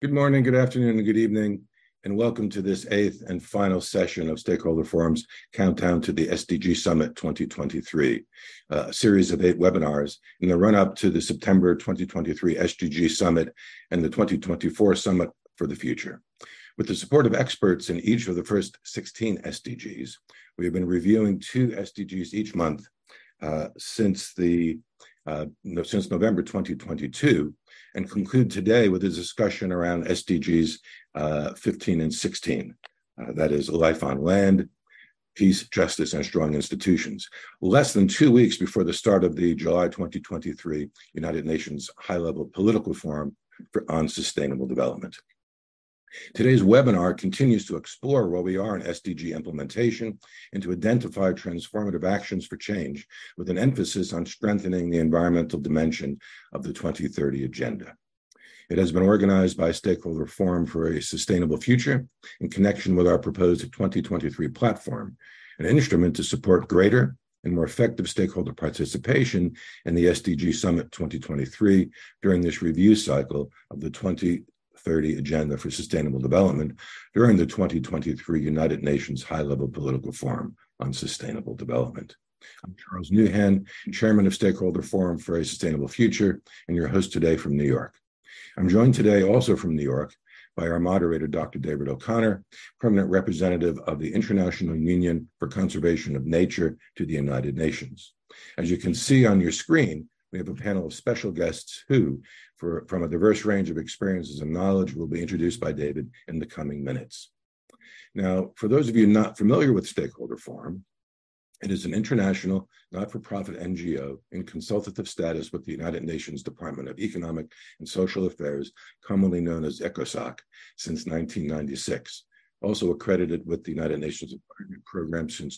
Good morning, good afternoon, and good evening, and welcome to this eighth and final session of Stakeholder Forum's Countdown to the SDG Summit 2023, a series of 8 webinars in the run-up to the September 2023 SDG Summit and the 2024 Summit for the Future. With the support of experts in each of the first 16 SDGs, we have been reviewing 2 SDGs each month since November 2022, and conclude today with a discussion around SDGs 15 and 16. That is life on land, peace, justice, and strong institutions. Less than 2 weeks before the start of the July 2023 United Nations High-Level Political Forum on Sustainable Development. Today's webinar continues to explore where we are in SDG implementation and to identify transformative actions for change with an emphasis on strengthening the environmental dimension of the 2030 Agenda. It has been organized by Stakeholder Forum for a Sustainable Future in connection with our proposed 2023 platform, an instrument to support greater and more effective stakeholder participation in the SDG Summit 2023 during this review cycle of the 2030 Agenda for Sustainable Development during the 2023 United Nations High-Level Political Forum on Sustainable Development. I'm Charles Newhan, Chairman of Stakeholder Forum for a Sustainable Future, and your host today from New York. I'm joined today also from New York by our moderator, Dr. David O'Connor, permanent representative of the International Union for Conservation of Nature to the United Nations. As you can see on your screen, we have a panel of special guests who, from a diverse range of experiences and knowledge, will be introduced by David in the coming minutes. Now, for those of you not familiar with Stakeholder Forum, it is an international, not-for-profit NGO in consultative status with the United Nations Department of Economic and Social Affairs, commonly known as ECOSOC, since 1996. Also accredited with the United Nations Environment Program since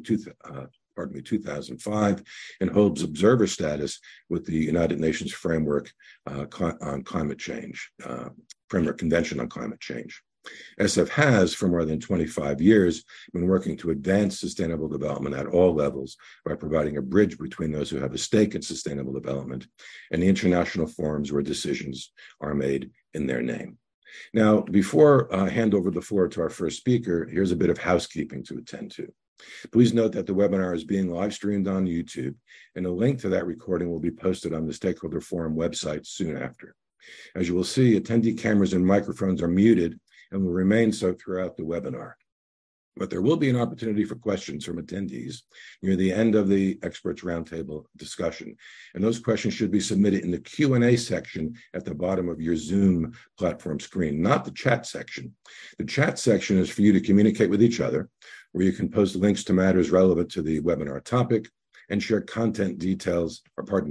2005, and holds observer status with the United Nations Framework on Climate Change, Framework Convention on Climate Change. SF has, for more than 25 years, been working to advance sustainable development at all levels by providing a bridge between those who have a stake in sustainable development and the international forums where decisions are made in their name. Now, before I hand over the floor to our first speaker, here's a bit of housekeeping to attend to. Please note that the webinar is being live streamed on YouTube, and a link to that recording will be posted on the Stakeholder Forum website soon after. As you will see, attendee cameras and microphones are muted and will remain so throughout the webinar. But there will be an opportunity for questions from attendees near the end of the experts roundtable discussion. And those questions should be submitted in the Q&A section at the bottom of your Zoom platform screen, not the chat section. The chat section is for you to communicate with each other, where you can post links to matters relevant to the webinar topic and share contact details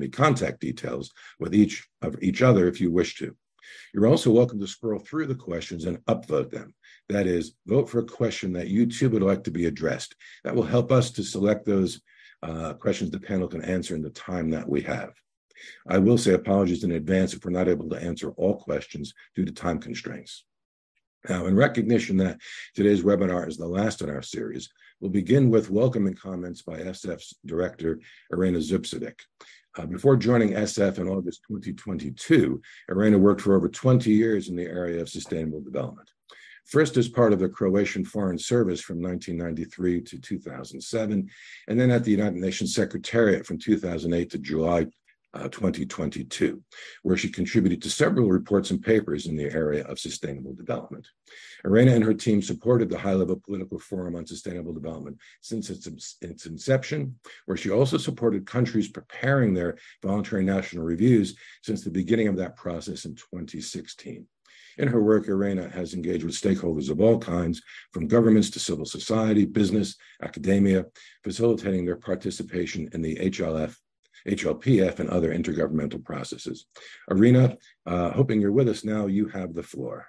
with each other if you wish to. You're also welcome to scroll through the questions and upvote them. That is, vote for a question that you too would like to be addressed. That will help us to select those questions the panel can answer in the time that we have. I will say apologies in advance if we're not able to answer all questions due to time constraints. Now, in recognition that today's webinar is the last in our series, we'll begin with welcoming comments by SF's director, Irena Zubcevic. Before joining SF in August 2022, Irena worked for over 20 years in the area of sustainable development. First as part of the Croatian Foreign Service from 1993 to 2007, and then at the United Nations Secretariat from 2008 to July 2022, where she contributed to several reports and papers in the area of sustainable development. Irena and her team supported the High-Level Political Forum on Sustainable Development since its inception, where she also supported countries preparing their voluntary national reviews since the beginning of that process in 2016. In her work, Irena has engaged with stakeholders of all kinds, from governments to civil society, business, academia, facilitating their participation in the HLPF and other intergovernmental processes. Irena, hoping you're with us now, you have the floor.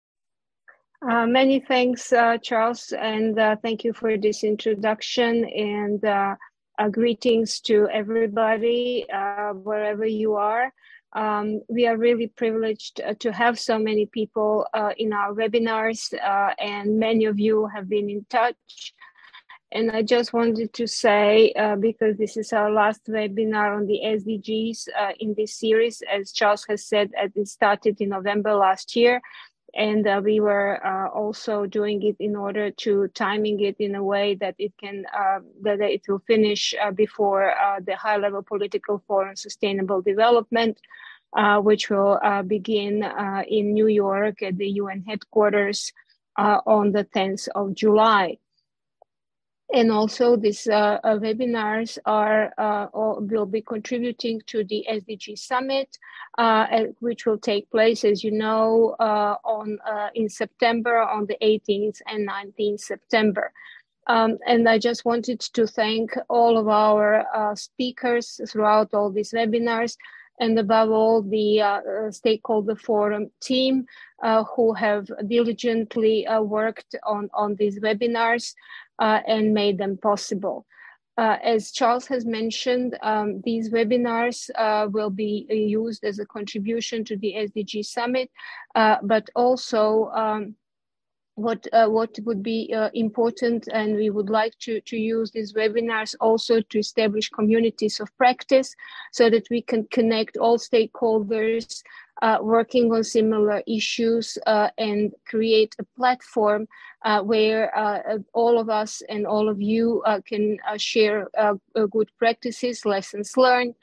Many thanks, Charles, and thank you for this introduction, and greetings to everybody, wherever you are. We are really privileged to have so many people in our webinars, and many of you have been in touch. And I just wanted to say, because this is our last webinar on the SDGs in this series, as Charles has said, it started in November last year. And we were also doing it in order to timing it in a way that it can that it will finish before the high-level political forum on sustainable development, which will begin in New York at the UN headquarters on the 10th of July. And also these webinars will be contributing to the SDG Summit, which will take place, as you know, in September on the 18th and 19th September. And I just wanted to thank all of our speakers throughout all these webinars, and above all the stakeholder forum team who have diligently worked on these webinars and made them possible. As Charles has mentioned, these webinars will be used as a contribution to the SDG Summit, but also what would be important, and we would like to use these webinars also to establish communities of practice so that we can connect all stakeholders working on similar issues and create a platform where all of us and all of you can share good practices, lessons learned,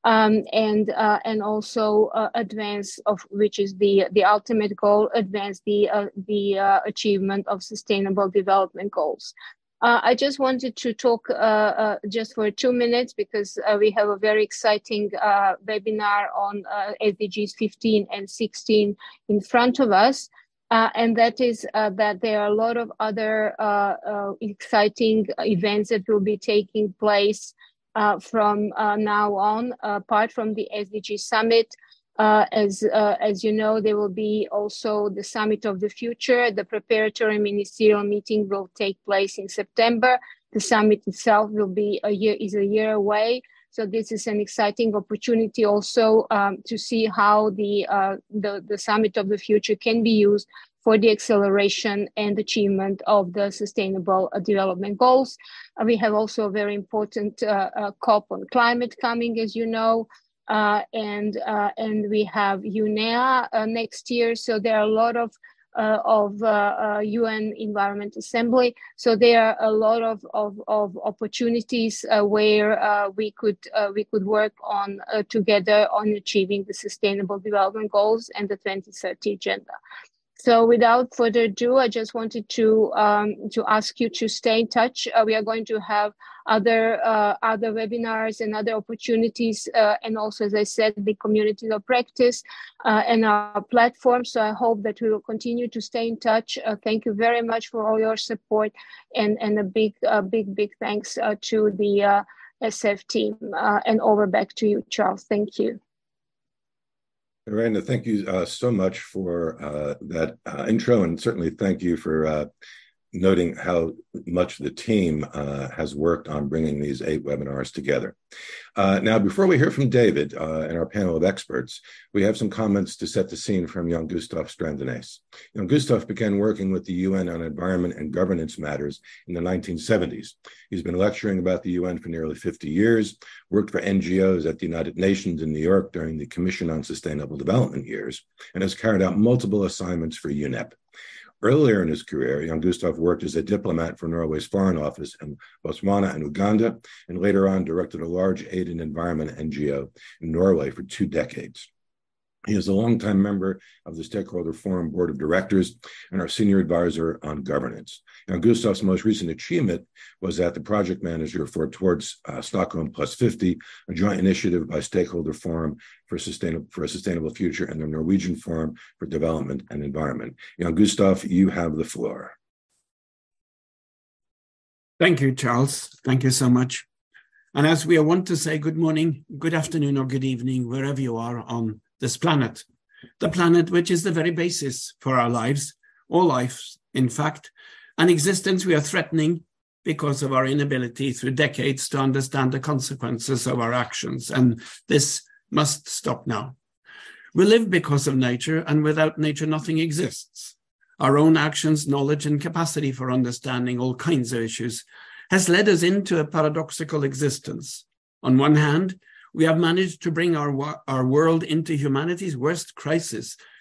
and also advance of which is the ultimate goal, advance the achievement of sustainable development goals. I just wanted to talk just for 2 minutes because we have a very exciting webinar on SDGs 15 and 16 in front of us. And that is that there are a lot of other exciting events that will be taking place from now on, apart from the SDG Summit. As you know, there will be also the Summit of the Future. The preparatory ministerial meeting will take place in September. The summit itself will be a year away. So this is an exciting opportunity also to see how the Summit of the Future can be used for the acceleration and achievement of the Sustainable Development Goals. We have also a very important COP on climate coming, as you know, and we have UNEA next year. So there are a lot of UN Environment Assembly. So there are a lot of opportunities where we could work on together on achieving the Sustainable Development Goals and the 2030 Agenda. So without further ado, I just wanted to ask you to stay in touch. We are going to have other webinars and other opportunities, and also, as I said, the community of practice and our platform. So I hope that we will continue to stay in touch. Thank you very much for all your support, and a big thanks to the SF team. And over back to you, Charles. Thank you. Irena, thank you so much for that intro, and certainly thank you for noting how much the team has worked on bringing these 8 webinars together. Now, before we hear from David and our panel of experts, we have some comments to set the scene from Jan-Gustaf Strandenes. Jan-Gustaf began working with the UN on environment and governance matters in the 1970s. He's been lecturing about the UN for nearly 50 years, worked for NGOs at the United Nations in New York during the Commission on Sustainable Development years, and has carried out multiple assignments for UNEP. Earlier in his career, Jan-Gustaf worked as a diplomat for Norway's Foreign Office in Botswana and Uganda, and later on directed a large aid and environment NGO in Norway for 2 decades. He is a longtime member of the Stakeholder Forum Board of Directors and our senior advisor on governance. Jan-Gustaf's most recent achievement was that the project manager for Towards Stockholm Plus 50, a joint initiative by Stakeholder Forum for a Sustainable Future and the Norwegian Forum for Development and Environment. Jan-Gustaf, you have the floor. Thank you, Charles. Thank you so much. And as we want to say, good morning, good afternoon, or good evening, wherever you are on this planet, the planet which is the very basis for our lives, all lives, in fact, an existence we are threatening because of our inability through decades to understand the consequences of our actions, and this must stop now. We live because of nature, and without nature nothing exists. Our own actions, knowledge, and capacity for understanding all kinds of issues has led us into a paradoxical existence. On one hand, we have managed to bring our world into humanity's worst crisis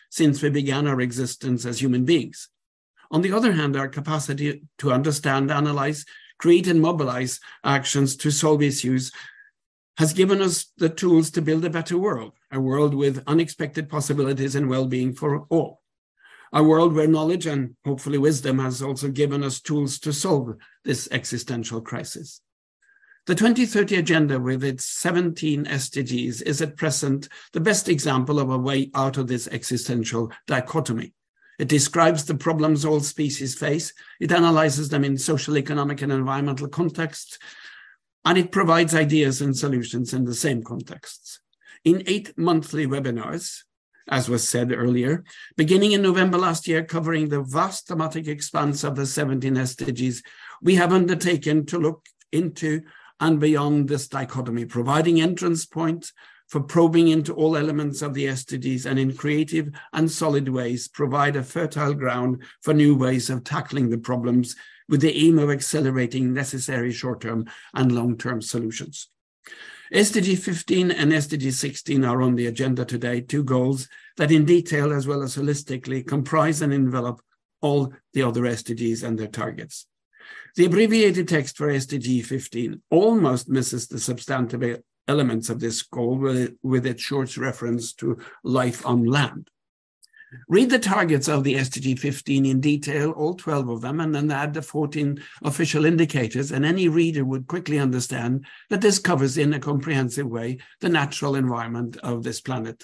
since we began our existence as human beings. On the other hand, our capacity to understand, analyze, create, and mobilize actions to solve issues has given us the tools to build a better world, a world with unexpected possibilities and well-being for all. A world where knowledge and hopefully wisdom has also given us tools to solve this existential crisis. The 2030 Agenda with its 17 SDGs is at present the best example of a way out of this existential dichotomy. It describes the problems all species face, it analyzes them in social, economic, and environmental contexts, and it provides ideas and solutions in the same contexts. In 8 monthly webinars, as was said earlier, beginning in November last year, covering the vast thematic expanse of the 17 SDGs, we have undertaken to look into and beyond this dichotomy, providing entrance points for probing into all elements of the SDGs and in creative and solid ways provide a fertile ground for new ways of tackling the problems with the aim of accelerating necessary short-term and long-term solutions. SDG 15 and SDG 16 are on the agenda today, 2 goals that in detail as well as holistically comprise and envelop all the other SDGs and their targets. The abbreviated text for SDG 15 almost misses the substantive elements of this goal with its short reference to life on land. Read the targets of the SDG 15 in detail, all 12 of them, and then add the 14 official indicators, and any reader would quickly understand that this covers in a comprehensive way the natural environment of this planet.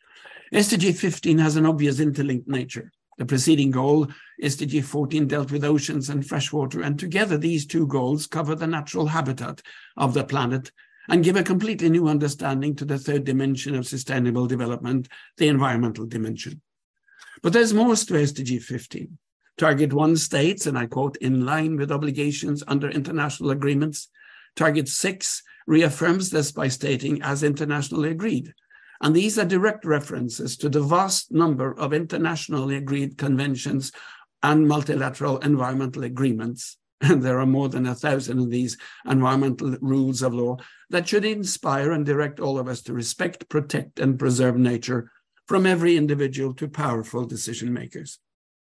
SDG 15 has an obvious interlinked nature. The preceding goal, SDG 14, dealt with oceans and freshwater, and together these 2 goals cover the natural habitat of the planet and give a completely new understanding to the 3rd dimension of sustainable development, the environmental dimension. But there's more to SDG 15. Target 1 states, and I quote, in line with obligations under international agreements. Target 6 reaffirms this by stating, as internationally agreed. And these are direct references to the vast number of internationally agreed conventions and multilateral environmental agreements. And there are more than 1,000 of these environmental rules of law that should inspire and direct all of us to respect, protect, and preserve nature, from every individual to powerful decision makers.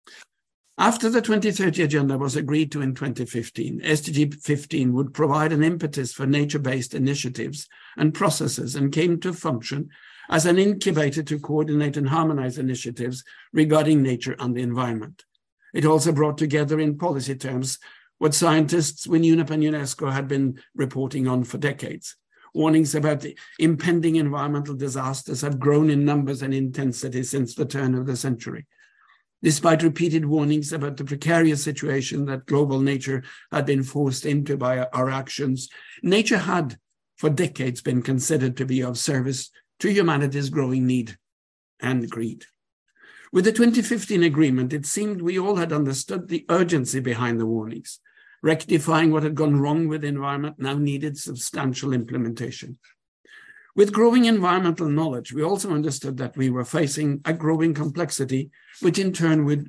After the 2030 Agenda was agreed to in 2015, SDG 15 would provide an impetus for nature-based initiatives and processes and came to function as an incubator to coordinate and harmonize initiatives regarding nature and the environment. It also brought together in policy terms what scientists with UNEP and UNESCO had been reporting on for decades. Warnings about the impending environmental disasters have grown in numbers and intensity since the turn of the century. Despite repeated warnings about the precarious situation that global nature had been forced into by our actions, nature had for decades been considered to be of service to humanity's growing need and greed. With the 2015 agreement, it seemed we all had understood the urgency behind the warnings. Rectifying what had gone wrong with the environment now needed substantial implementation. With growing environmental knowledge, we also understood that we were facing a growing complexity, which in turn would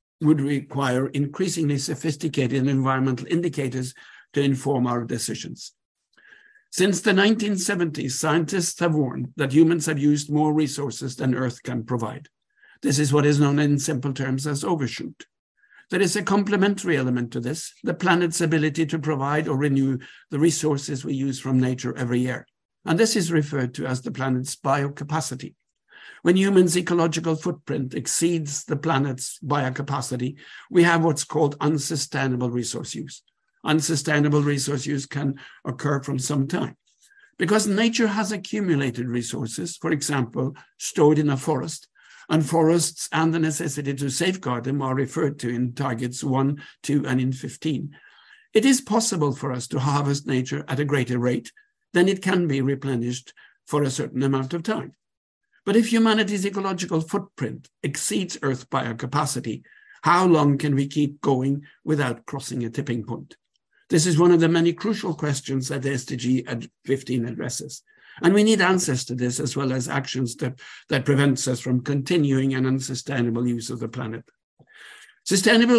require increasingly sophisticated environmental indicators to inform our decisions. Since the 1970s, scientists have warned that humans have used more resources than Earth can provide. This is what is known in simple terms as overshoot. There is a complementary element to this, the planet's ability to provide or renew the resources we use from nature every year. And this is referred to as the planet's biocapacity. When humans' ecological footprint exceeds the planet's biocapacity, we have what's called unsustainable resource use. Unsustainable resource use can occur from some time. Because nature has accumulated resources, for example, stored in a forest, and forests and the necessity to safeguard them are referred to in targets 1, 2, and in 15. It is possible for us to harvest nature at a greater rate than it can be replenished for a certain amount of time. But if humanity's ecological footprint exceeds Earth's biocapacity, how long can we keep going without crossing a tipping point? This is one of the many crucial questions that SDG 15 addresses. And we need answers to this as well as actions that prevents us from continuing an unsustainable use of the planet.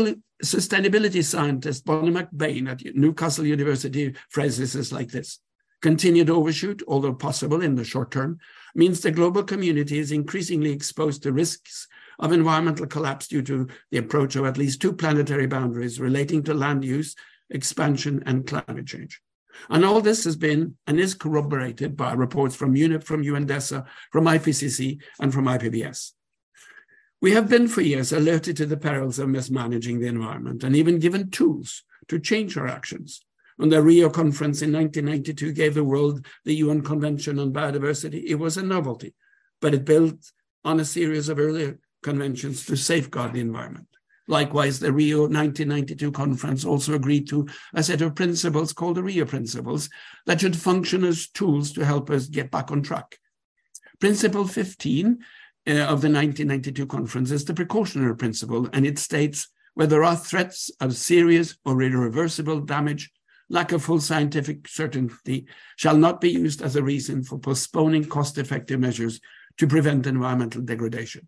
Sustainability scientist Bonnie McBain at Newcastle University phrases this like this. Continued overshoot, although possible in the short term, means the global community is increasingly exposed to risks of environmental collapse due to the approach of at least two planetary boundaries relating to land use, expansion, and climate change. And all this has been and is corroborated by reports from UNEP, from UNDESA, from IPCC, and from IPBES. We have been for years alerted to the perils of mismanaging the environment and even given tools to change our actions. When the Rio conference in 1992 gave the world the UN Convention on Biodiversity, it was a novelty, but it built on a series of earlier conventions to safeguard the environment. Likewise, the Rio 1992 conference also agreed to a set of principles called the Rio Principles that should function as tools to help us get back on track. Principle 15 of the 1992 conference is the precautionary principle, and it states where there are threats of serious or irreversible damage, lack of full scientific certainty shall not be used as a reason for postponing cost-effective measures to prevent environmental degradation.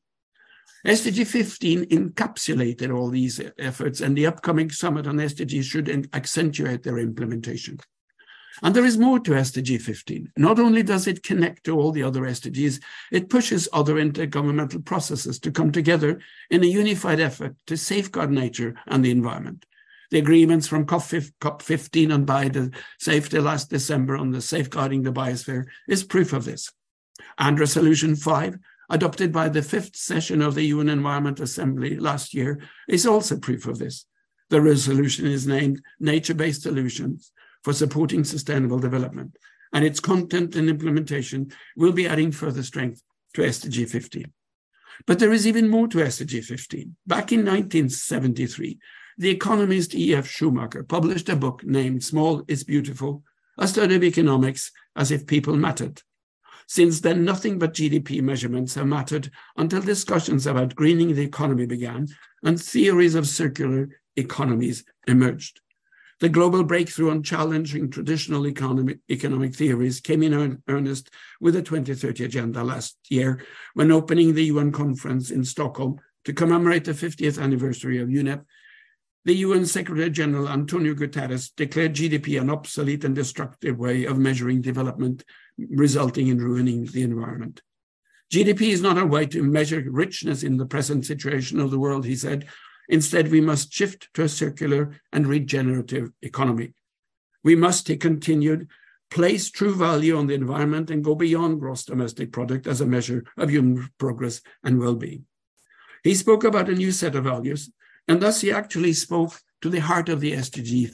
SDG 15 encapsulated all these efforts, and the upcoming summit on SDGs should accentuate their implementation. And there is more to SDG 15. Not only does it connect to all the other SDGs, it pushes other intergovernmental processes to come together in a unified effort to safeguard nature and the environment. The agreements from COP15 on biosafety last December on the safeguarding the biosphere is proof of this. And Resolution 5, adopted by the 5th session of the UN Environment Assembly last year, is also proof of this. The resolution is named Nature-Based Solutions for Supporting Sustainable Development, and its content and implementation will be adding further strength to SDG 15. But there is even more to SDG 15. Back in 1973, the economist E.F. Schumacher published a book named Small is Beautiful, a study of economics as if people mattered. Since then, nothing but GDP measurements have mattered until discussions about greening the economy began and theories of circular economies emerged. The global breakthrough on challenging traditional economic theories came in earnest with the 2030 Agenda last year when opening the UN conference in Stockholm to commemorate the 50th anniversary of UNEP. The UN Secretary General Antonio Guterres declared GDP an obsolete and destructive way of measuring development, resulting in ruining the environment. GDP is not a way to measure richness in the present situation of the world, he said. Instead, we must shift to a circular and regenerative economy. We must, he continued, place true value on the environment and go beyond gross domestic product as a measure of human progress and well-being. He spoke about a new set of values, and thus he actually spoke to the heart of the SDG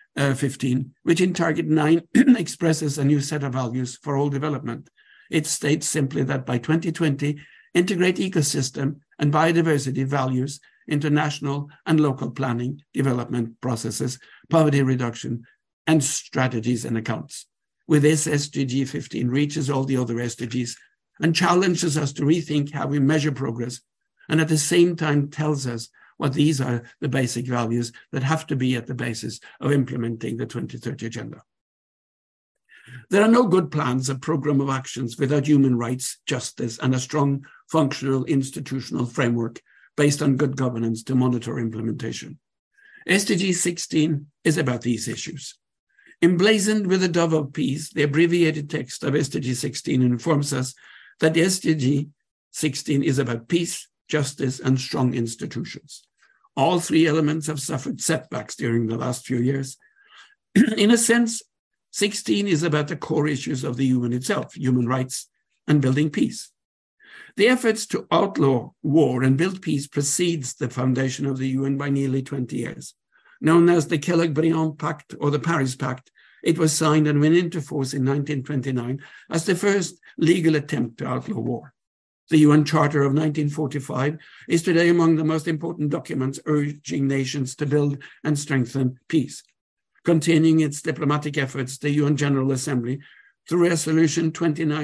15, which in Target 9 expresses a new set of values for all development. It states simply that by 2020, integrate ecosystem and biodiversity values into national and local planning, development processes, poverty reduction, and strategies and accounts. With this, SDG 15 reaches all the other SDGs and challenges us to rethink how we measure progress, and at the same time tells us what these are the basic values that have to be at the basis of implementing the 2030 Agenda. There are no good plans, a program of actions without human rights, justice, and a strong, functional institutional framework based on good governance to monitor implementation. SDG 16 is about these issues. Emblazoned with the dove of peace, the abbreviated text of SDG 16 informs us that the SDG 16 is about peace, justice, and strong institutions. All three elements have suffered setbacks during the last few years. In a sense, 16 is about the core issues of the UN itself, human rights and building peace. The efforts to outlaw war and build peace precedes the foundation of the UN by nearly 20 years. Known as the Kellogg-Briand Pact or the Paris Pact, it was signed and went into force in 1929 as the first legal attempt to outlaw war. The UN Charter of 1945 is today among the most important documents urging nations to build and strengthen peace. Continuing its diplomatic efforts, the UN General Assembly, through Resolution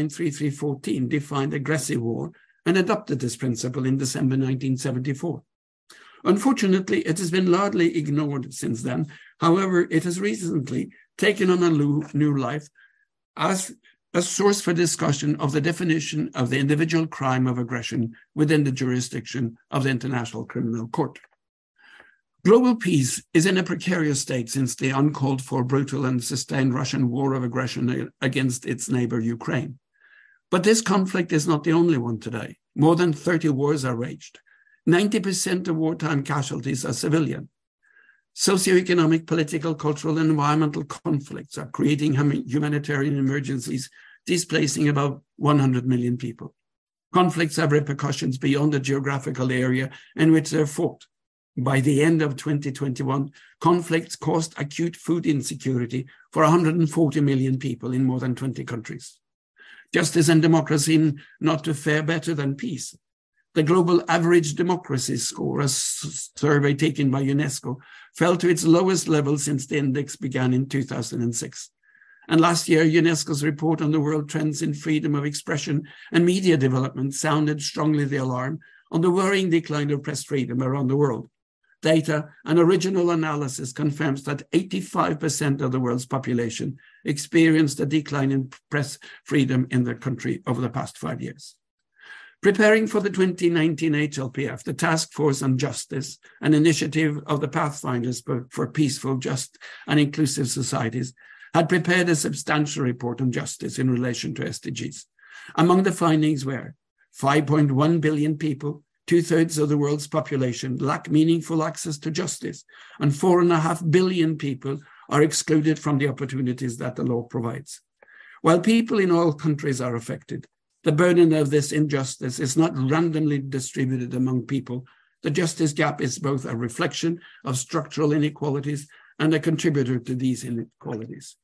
293314, defined aggressive war and adopted this principle in December 1974. Unfortunately, it has been largely ignored since then. However, it has recently taken on a new life as a source for discussion of the definition of the individual crime of aggression within the jurisdiction of the International Criminal Court. Global peace is in a precarious state since the uncalled for, brutal and sustained Russian war of aggression against its neighbor Ukraine. But this conflict is not the only one today. More than 30 wars are waged. 90% of wartime casualties are civilian. Socioeconomic, political, cultural, and environmental conflicts are creating humanitarian emergencies, displacing about 100 million people. Conflicts have repercussions beyond the geographical area in which they're fought. By the end of 2021, conflicts caused acute food insecurity for 140 million people in more than 20 countries. Justice and democracy not to fare better than peace. The global average democracy score, a survey taken by UNESCO, fell to its lowest level since the index began in 2006. And last year, UNESCO's report on the world trends in freedom of expression and media development sounded strongly the alarm on the worrying decline of press freedom around the world. Data and original analysis confirms that 85% of the world's population experienced a decline in press freedom in their country over the past 5 years. Preparing for the 2019 HLPF, the Task Force on Justice, an initiative of the Pathfinders for Peaceful, Just and Inclusive Societies, had prepared a substantial report on justice in relation to SDGs. Among the findings were 5.1 billion people, 2/3 of the world's population, lack meaningful access to justice, and 4.5 billion people are excluded from the opportunities that the law provides. While people in all countries are affected, the burden of this injustice is not randomly distributed among people. The justice gap is both a reflection of structural inequalities and a contributor to these inequalities.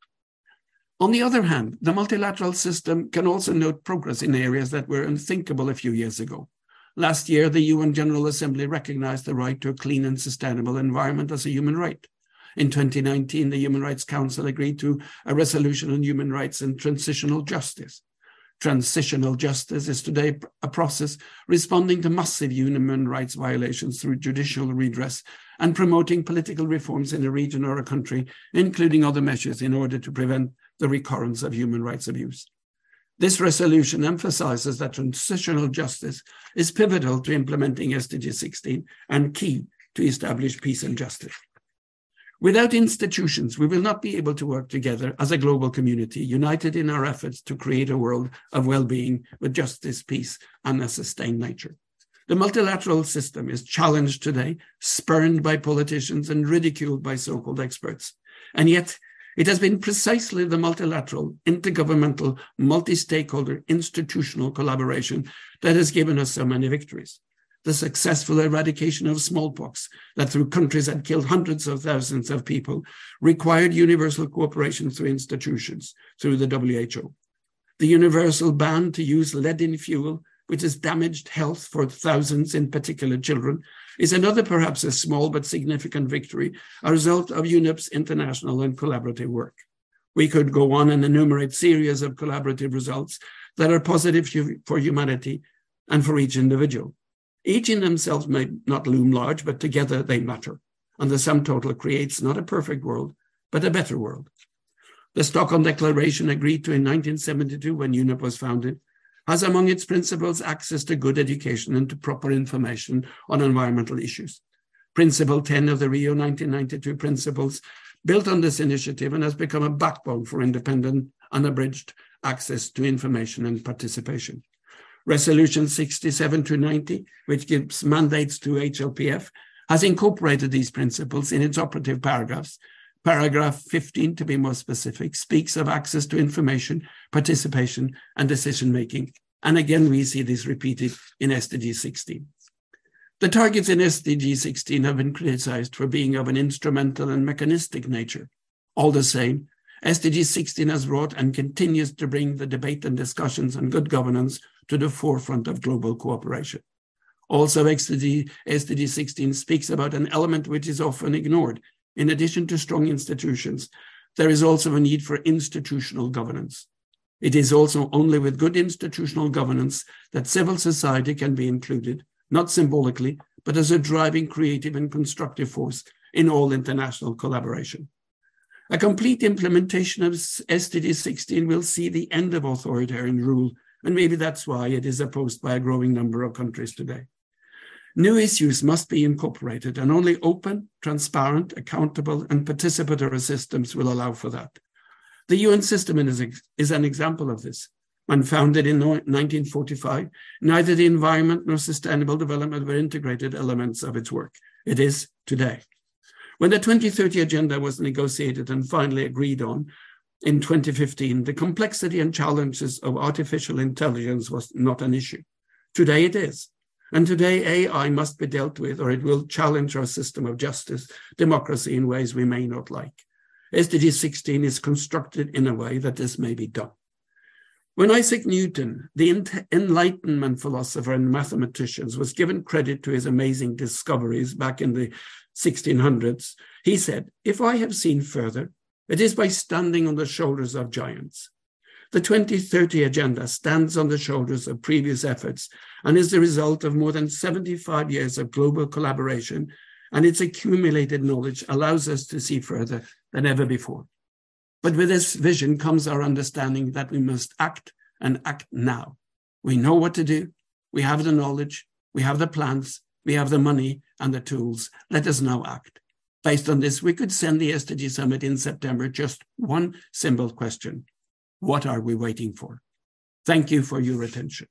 On the other hand, the multilateral system can also note progress in areas that were unthinkable a few years ago. Last year, the UN General Assembly recognized the right to a clean and sustainable environment as a human right. In 2019, the Human Rights Council agreed to a resolution on human rights and transitional justice. Transitional justice is today a process responding to massive human rights violations through judicial redress and promoting political reforms in a region or a country, including other measures in order to prevent the recurrence of human rights abuse. This resolution emphasizes that transitional justice is pivotal to implementing SDG 16 and key to establish peace and justice. Without institutions, we will not be able to work together as a global community, united in our efforts to create a world of well-being with justice, peace, and a sustained nature. The multilateral system is challenged today, spurned by politicians and ridiculed by so-called experts. And yet, it has been precisely the multilateral, intergovernmental, multi-stakeholder, institutional collaboration that has given us so many victories. The successful eradication of smallpox that through countries had killed hundreds of thousands of people required universal cooperation through institutions, through the WHO. The universal ban to use lead in fuel, which has damaged health for thousands, in particular children, is another perhaps a small but significant victory, a result of UNEP's international and collaborative work. We could go on and enumerate series of collaborative results that are positive for humanity and for each individual. Each in themselves may not loom large, but together they matter. And the sum total creates not a perfect world, but a better world. The Stockholm Declaration, agreed to in 1972 when UNEP was founded, has among its principles access to good education and to proper information on environmental issues. Principle 10 of the Rio 1992 principles built on this initiative and has become a backbone for independent, unabridged access to information and participation. Resolution 67-90, which gives mandates to HLPF, has incorporated these principles in its operative paragraphs. Paragraph 15, to be more specific, speaks of access to information, participation, and decision-making. And again, we see this repeated in SDG 16. The targets in SDG 16 have been criticized for being of an instrumental and mechanistic nature. All the same, SDG 16 has brought and continues to bring the debate and discussions on good governance to the forefront of global cooperation. Also, SDG 16 speaks about an element which is often ignored. In addition to strong institutions, there is also a need for institutional governance. It is also only with good institutional governance that civil society can be included, not symbolically, but as a driving, creative, and constructive force in all international collaboration. A complete implementation of SDG 16 will see the end of authoritarian rule, and maybe that's why it is opposed by a growing number of countries today. New issues must be incorporated, and only open, transparent, accountable, and participatory systems will allow for that. The UN system is an example of this. When founded in 1945, neither the environment nor sustainable development were integrated elements of its work. It is today. When the 2030 agenda was negotiated and finally agreed on in 2015, the complexity and challenges of artificial intelligence was not an issue. Today it is. And today AI must be dealt with, or it will challenge our system of justice, democracy in ways we may not like. SDG 16 is constructed in a way that this may be done. When Isaac Newton, the Enlightenment philosopher and mathematician, was given credit to his amazing discoveries back in the 1600s, he said, "If I have seen further, it is by standing on the shoulders of giants." The 2030 agenda stands on the shoulders of previous efforts and is the result of more than 75 years of global collaboration, and its accumulated knowledge allows us to see further than ever before. But with this vision comes our understanding that we must act, and act now. We know what to do. We have the knowledge. We have the plans. We have the money and the tools. Let us now act. Based on this, we could send the SDG Summit in September just one simple question. What are we waiting for? Thank you for your attention.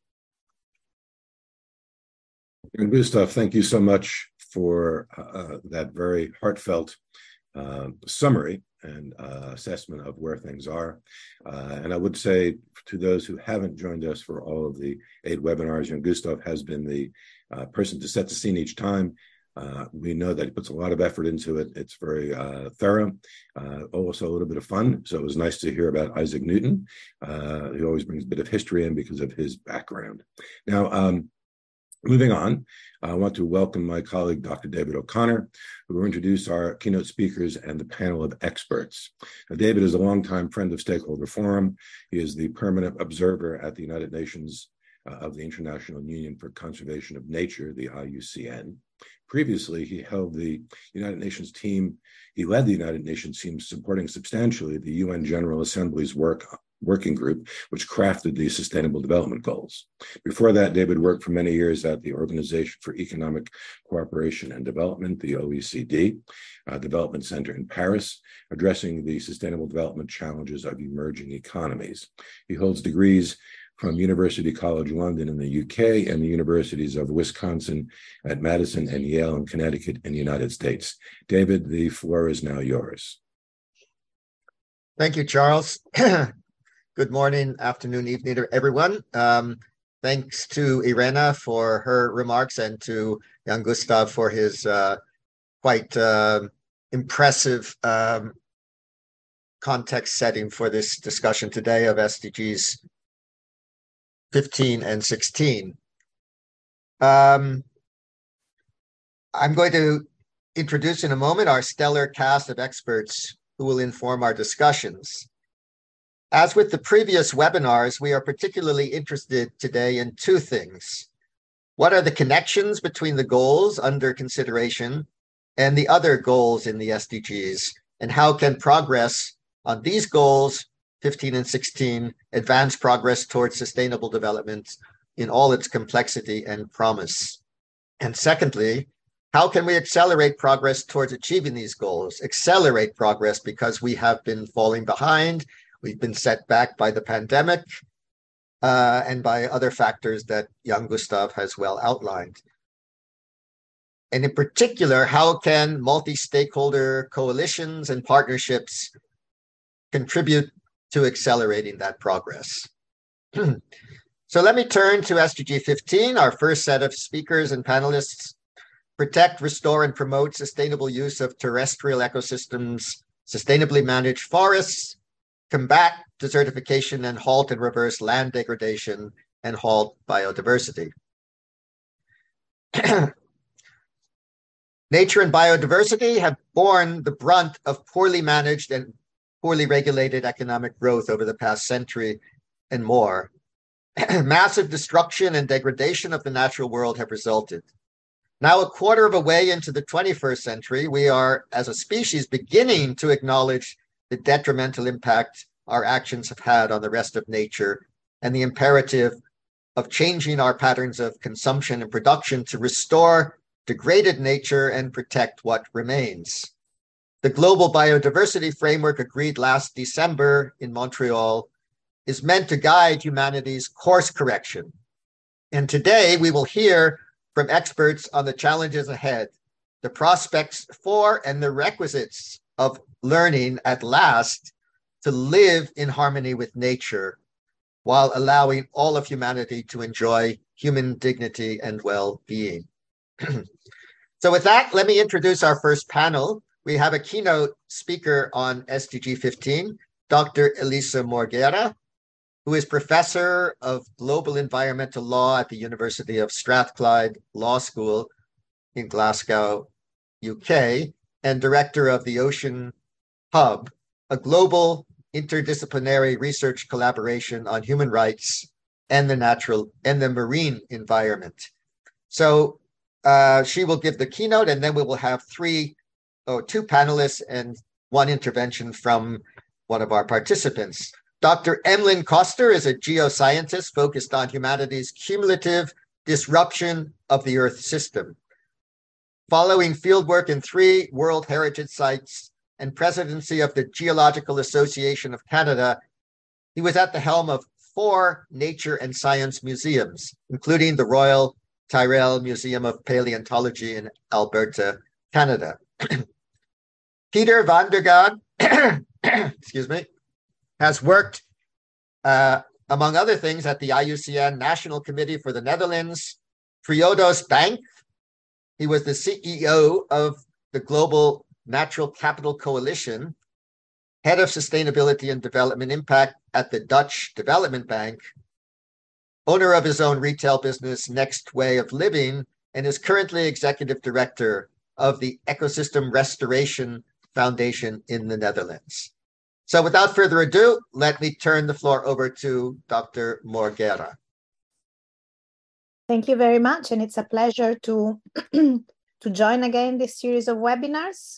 And Gustav, thank you so much for that very heartfelt summary and assessment of where things are. And I would say to those who haven't joined us for all of the 8 webinars, Gustav has been the person to set the scene each time. We know that he puts a lot of effort into it. It's very thorough, also a little bit of fun. So it was nice to hear about Isaac Newton. He always brings a bit of history in because of his background. Now, moving on, I want to welcome my colleague, Dr. David O'Connor, who will introduce our keynote speakers and the panel of experts. Now, David is a longtime friend of Stakeholder Forum. He is the permanent observer at the United Nations of the International Union for Conservation of Nature, the IUCN. Previously, he held the United Nations team. He led the United Nations team supporting substantially the UN General Assembly's working group, which crafted the Sustainable Development Goals. Before that, David worked for many years at the Organization for Economic Cooperation and Development, the OECD, Development Center in Paris, addressing the sustainable development challenges of emerging economies. He holds degrees from University College London in the UK and the universities of Wisconsin at Madison and Yale in Connecticut in the United States. David, the floor is now yours. Thank you, Charles. Good morning, afternoon, evening to everyone. Thanks to Irena for her remarks and to Jan Gustav for his quite impressive context setting for this discussion today of SDGs 15 and 16. I'm going to introduce in a moment our stellar cast of experts who will inform our discussions. As with the previous webinars, we are particularly interested today in 2 things. What are the connections between the goals under consideration and the other goals in the SDGs? And how can progress on these goals, 15 and 16, advance progress towards sustainable development in all its complexity and promise? And secondly, how can we accelerate progress towards achieving these goals? Accelerate progress because we have been falling behind. We've been set back by the pandemic and by other factors that Jan Gustav has well outlined. And in particular, how can multi-stakeholder coalitions and partnerships contribute to accelerating that progress? So let me turn to SDG 15, our first set of speakers and panelists. Protect, restore, and promote sustainable use of terrestrial ecosystems, sustainably manage forests, combat desertification, and halt and reverse land degradation, and halt biodiversity. Nature and biodiversity have borne the brunt of poorly managed and poorly regulated economic growth over the past century and more. Massive destruction and degradation of the natural world have resulted. Now, a quarter of a way into the 21st century, we are, as a species, beginning to acknowledge the detrimental impact our actions have had on the rest of nature and the imperative of changing our patterns of consumption and production to restore degraded nature and protect what remains. The Global Biodiversity Framework agreed last December in Montreal is meant to guide humanity's course correction. And today we will hear from experts on the challenges ahead, the prospects for and the requisites of learning at last to live in harmony with nature while allowing all of humanity to enjoy human dignity and well-being. So with that, let me introduce our first panel. We have a keynote speaker on SDG 15, Dr. Elisa Morguera, who is professor of global environmental law at the University of Strathclyde Law School in Glasgow, UK, and director of the Ocean Hub, a global interdisciplinary research collaboration on human rights and the marine environment. So she will give the keynote, and then we will have two panelists and one intervention from one of our participants. Dr. Emlyn Koster is a geoscientist focused on humanity's cumulative disruption of the Earth system. Following fieldwork in 3 World Heritage Sites and presidency of the Geological Association of Canada, he was at the helm of 4 nature and science museums, including the Royal Tyrrell Museum of Paleontology in Alberta, Canada. Peter van der Gaag, excuse me, has worked, among other things, at the IUCN National Committee for the Netherlands, Triodos Bank. He was the CEO of the Global Natural Capital Coalition, head of sustainability and development impact at the Dutch Development Bank, owner of his own retail business, Next Way of Living, and is currently executive director of the Ecosystem Restoration Foundation in the Netherlands. So without further ado, let me turn the floor over to Dr. Morguera. Thank you very much, and it's a pleasure to join again this series of webinars.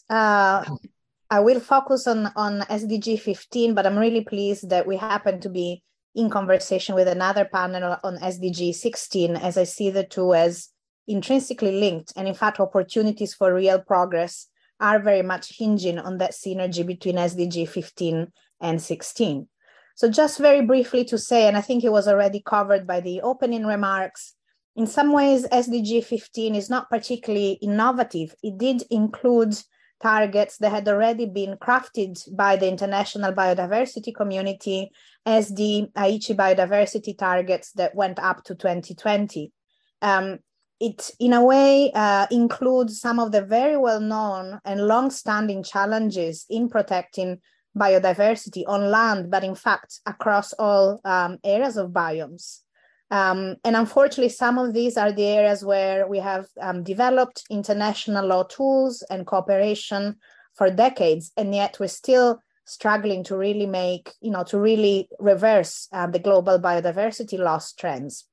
I will focus on SDG 15, but I'm really pleased that we happen to be in conversation with another panel on SDG 16, as I see the two as intrinsically linked, and in fact, opportunities for real progress are very much hinging on that synergy between SDG 15 and 16. So just very briefly to say, and I think it was already covered by the opening remarks, in some ways, SDG 15 is not particularly innovative. It did include targets that had already been crafted by the international biodiversity community as the Aichi biodiversity targets that went up to 2020. It, in a way, includes some of the very well-known and long-standing challenges in protecting biodiversity on land, but in fact, across all areas of biomes. And unfortunately, some of these are the areas where we have developed international law tools and cooperation for decades, and yet we're still struggling to really to really reverse the global biodiversity loss trends.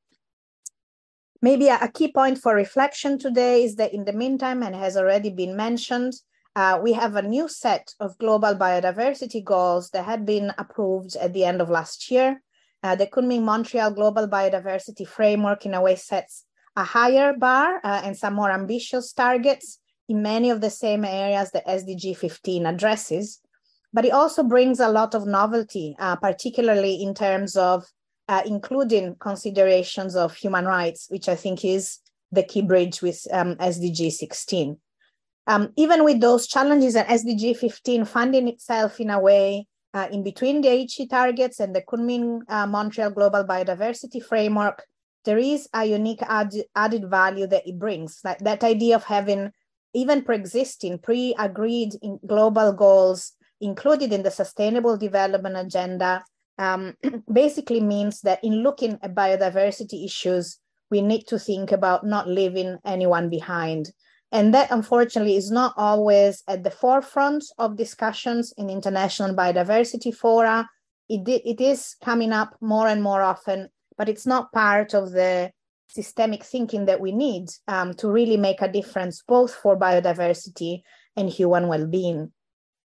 Maybe a key point for reflection today is that in the meantime, and has already been mentioned, we have a new set of global biodiversity goals that had been approved at the end of last year. The Kunming-Montreal Global Biodiversity Framework in a way sets a higher bar and some more ambitious targets in many of the same areas that SDG 15 addresses, but it also brings a lot of novelty, particularly in terms of including considerations of human rights, which I think is the key bridge with SDG 16. Even with those challenges and SDG 15 finding itself in a way in between the Aichi targets and the Kunming-Montreal Global Biodiversity Framework, there is a unique added value that it brings, like that idea of having even pre-existing, pre-agreed global goals included in the Sustainable Development Agenda. Basically means that in looking at biodiversity issues, we need to think about not leaving anyone behind. And that, unfortunately, is not always at the forefront of discussions in international biodiversity fora. It is coming up more and more often, but it's not part of the systemic thinking that we need to really make a difference, both for biodiversity and human well-being.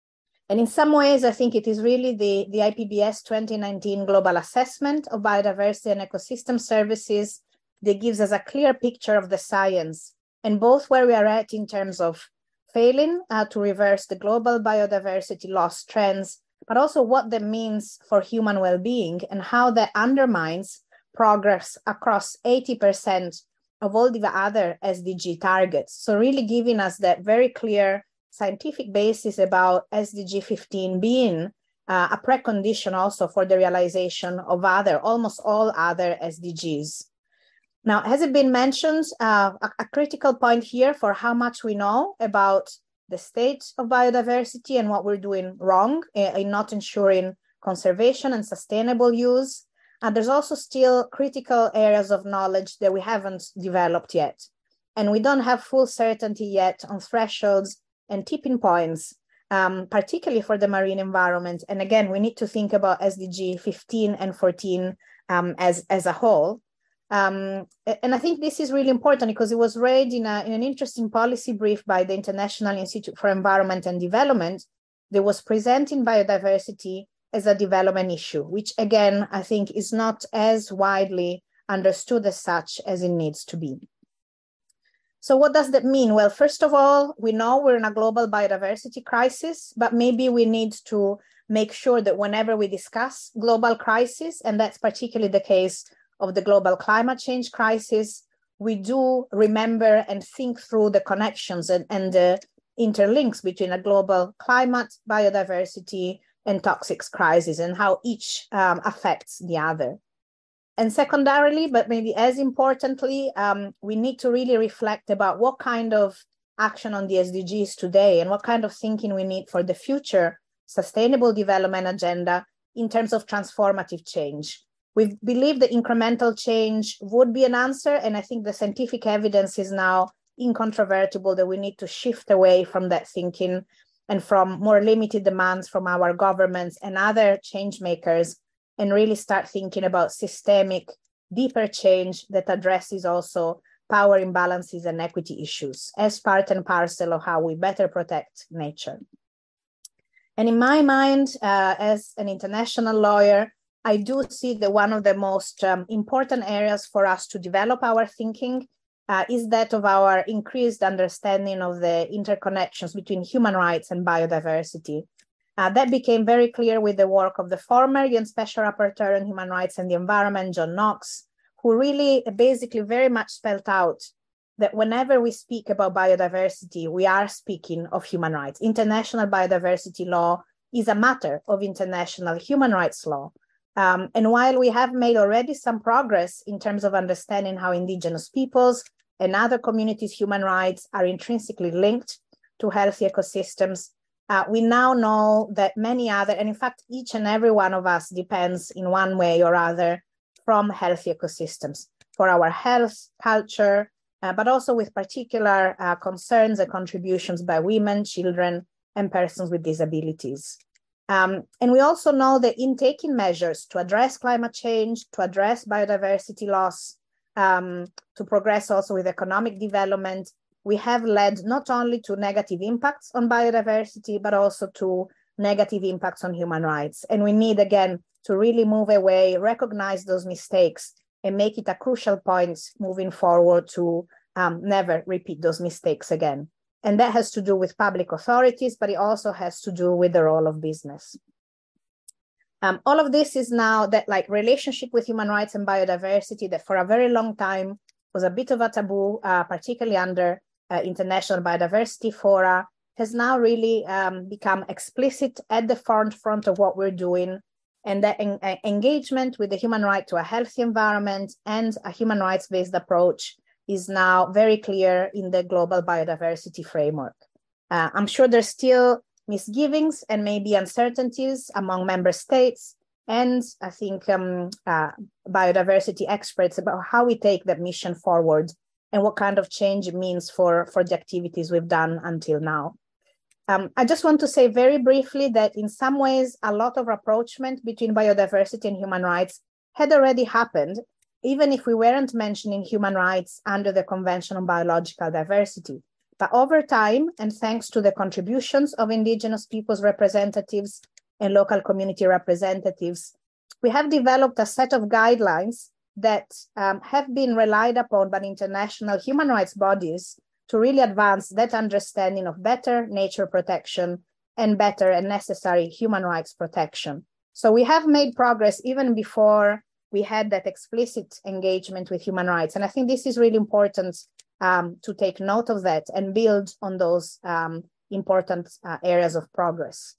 And in some ways, I think it is really the IPBES 2019 Global Assessment of Biodiversity and Ecosystem Services that gives us a clear picture of the science and both where we are at in terms of failing to reverse the global biodiversity loss trends, but also what that means for human well-being and how that undermines progress across 80% of all the other SDG targets. So really giving us that very clear scientific basis about SDG 15 being a precondition also for the realization of almost all other SDGs. Now, has it been mentioned, a critical point here for how much we know about the state of biodiversity and what we're doing wrong in not ensuring conservation and sustainable use. And there's also still critical areas of knowledge that we haven't developed yet. And we don't have full certainty yet on thresholds and tipping points, particularly for the marine environment. And again, we need to think about SDG 15 and 14 as a whole. And I think this is really important because it was read in an interesting policy brief by the International Institute for Environment and Development that was presenting biodiversity as a development issue, which again, I think is not as widely understood as such as it needs to be. So what does that mean? Well, first of all, we know we're in a global biodiversity crisis, but maybe we need to make sure that whenever we discuss global crisis, and that's particularly the case of the global climate change crisis, we do remember and think through the connections and the interlinks between a global climate, biodiversity, and toxics crisis and how each affects the other. And secondarily, but maybe as importantly, we need to really reflect about what kind of action on the SDGs today and what kind of thinking we need for the future sustainable development agenda in terms of transformative change. We believe that incremental change would be an answer, and I think the scientific evidence is now incontrovertible that we need to shift away from that thinking and from more limited demands from our governments and other change makers, and really start thinking about systemic, deeper change that addresses also power imbalances and equity issues as part and parcel of how we better protect nature. And in my mind, as an international lawyer, I do see that one of the most important areas for us to develop our thinking is that of our increased understanding of the interconnections between human rights and biodiversity. That became very clear with the work of the former UN Special Rapporteur on Human Rights and the Environment, John Knox, who really basically very much spelled out that whenever we speak about biodiversity, we are speaking of human rights. International biodiversity law is a matter of international human rights law. And while we have made already some progress in terms of understanding how indigenous peoples and other communities' human rights are intrinsically linked to healthy ecosystems, we now know that many other, and in fact, each and every one of us depends in one way or other from healthy ecosystems for our health, culture, but also with particular concerns and contributions by women, children, and persons with disabilities. And we also know that in taking measures to address climate change, to address biodiversity loss, to progress also with economic development, we have led not only to negative impacts on biodiversity, but also to negative impacts on human rights. And we need, again, to really move away, recognize those mistakes, and make it a crucial point moving forward to never repeat those mistakes again. And that has to do with public authorities, but it also has to do with the role of business. All of this is now that relationship with human rights and biodiversity that for a very long time was a bit of a taboo, particularly under international biodiversity fora, has now really become explicit at the front of what we're doing. And that engagement with the human right to a healthy environment and a human rights-based approach is now very clear in the global biodiversity framework. I'm sure there's still misgivings and maybe uncertainties among member states and I think biodiversity experts about how we take that mission forward and what kind of change it means for the activities we've done until now. I just want to say very briefly that in some ways, a lot of rapprochement between biodiversity and human rights had already happened, even if we weren't mentioning human rights under the Convention on Biological Diversity. But over time, and thanks to the contributions of indigenous peoples' representatives and local community representatives, we have developed a set of guidelines that have been relied upon by international human rights bodies to really advance that understanding of better nature protection and better and necessary human rights protection. So we have made progress even before we had that explicit engagement with human rights. And I think this is really important to take note of that and build on those important areas of progress.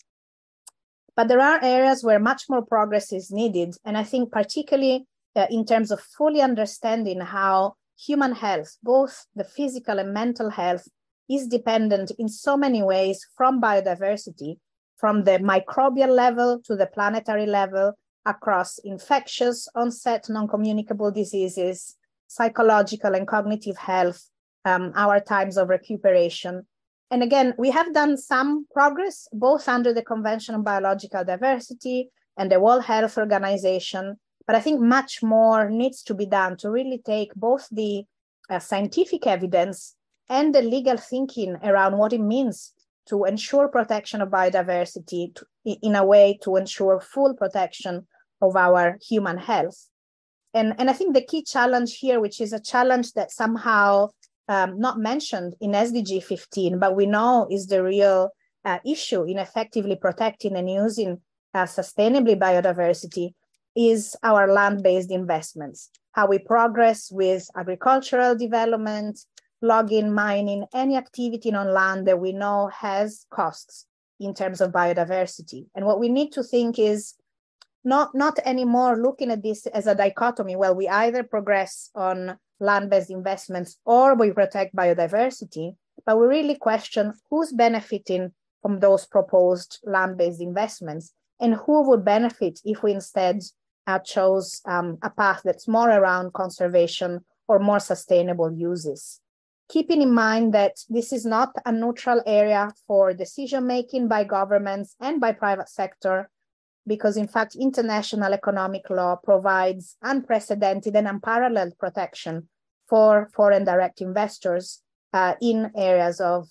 But there are areas where much more progress is needed. And I think particularly in terms of fully understanding how human health, both the physical and mental health, is dependent in so many ways from biodiversity, from the microbial level to the planetary level, across infectious onset non-communicable diseases, psychological and cognitive health, our times of recuperation. And again, we have done some progress, both under the Convention on Biological Diversity and the World Health Organization, but I think much more needs to be done to really take both the scientific evidence and the legal thinking around what it means to ensure protection of biodiversity in a way to ensure full protection of our human health. And I think the key challenge here, which is a challenge that somehow not mentioned in SDG 15, but we know is the real issue in effectively protecting and using sustainably biodiversity, is our land-based investments, how we progress with agricultural development, logging, mining, any activity on land that we know has costs in terms of biodiversity. And what we need to think is not anymore looking at this as a dichotomy. Well, we either progress on land-based investments or we protect biodiversity, but we really question who's benefiting from those proposed land-based investments and who would benefit if we instead chose a path that's more around conservation or more sustainable uses. Keeping in mind that this is not a neutral area for decision-making by governments and by private sector, because in fact, international economic law provides unprecedented and unparalleled protection for foreign direct investors in areas of,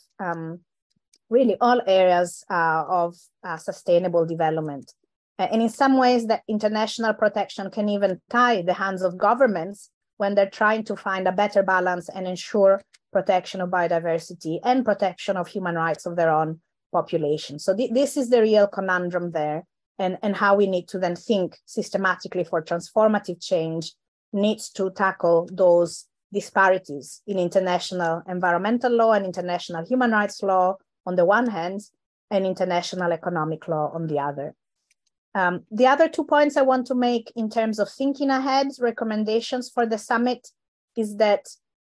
really all areas of sustainable development. And in some ways that international protection can even tie the hands of governments when they're trying to find a better balance and ensure protection of biodiversity and protection of human rights of their own population. So this is the real conundrum there, and how we need to then think systematically for transformative change needs to tackle those disparities in international environmental law and international human rights law on the one hand, and international economic law on the other. The other 2 points I want to make in terms of thinking ahead, recommendations for the summit, is that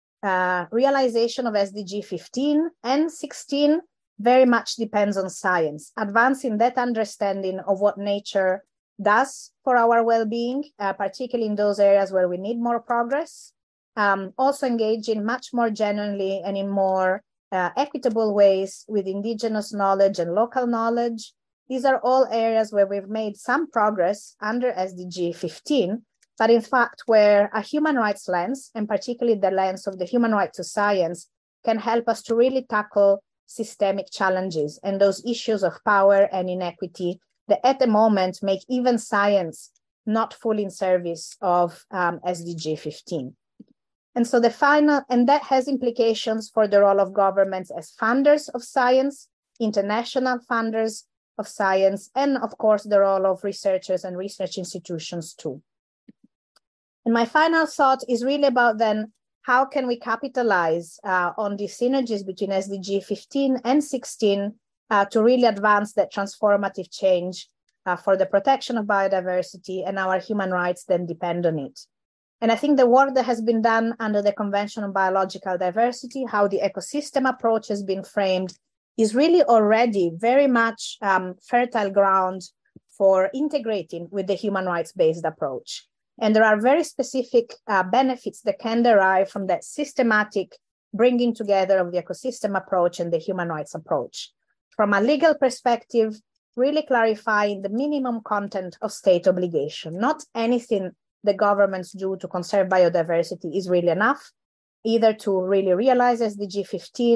realization of SDG 15 and 16 very much depends on science, advancing that understanding of what nature does for our well-being, particularly in those areas where we need more progress. Also engaging much more genuinely and in more equitable ways with indigenous knowledge and local knowledge. These are all areas where we've made some progress under SDG 15, but in fact where a human rights lens, and particularly the lens of the human right to science, can help us to really tackle systemic challenges and those issues of power and inequity that at the moment make even science not fully in service of SDG 15. And so and that has implications for the role of governments as funders of science, international funders of science, and of course, the role of researchers and research institutions too. And my final thought is really about then, how can we capitalize on the synergies between SDG 15 and 16 to really advance that transformative change for the protection of biodiversity, and our human rights then depend on it. And I think the work that has been done under the Convention on Biological Diversity, how the ecosystem approach has been framed, is really already very much fertile ground for integrating with the human rights-based approach. And there are very specific benefits that can derive from that systematic bringing together of the ecosystem approach and the human rights approach. From a legal perspective, really clarifying the minimum content of state obligation. Not anything the governments do to conserve biodiversity is really enough, either to really realize SDG 15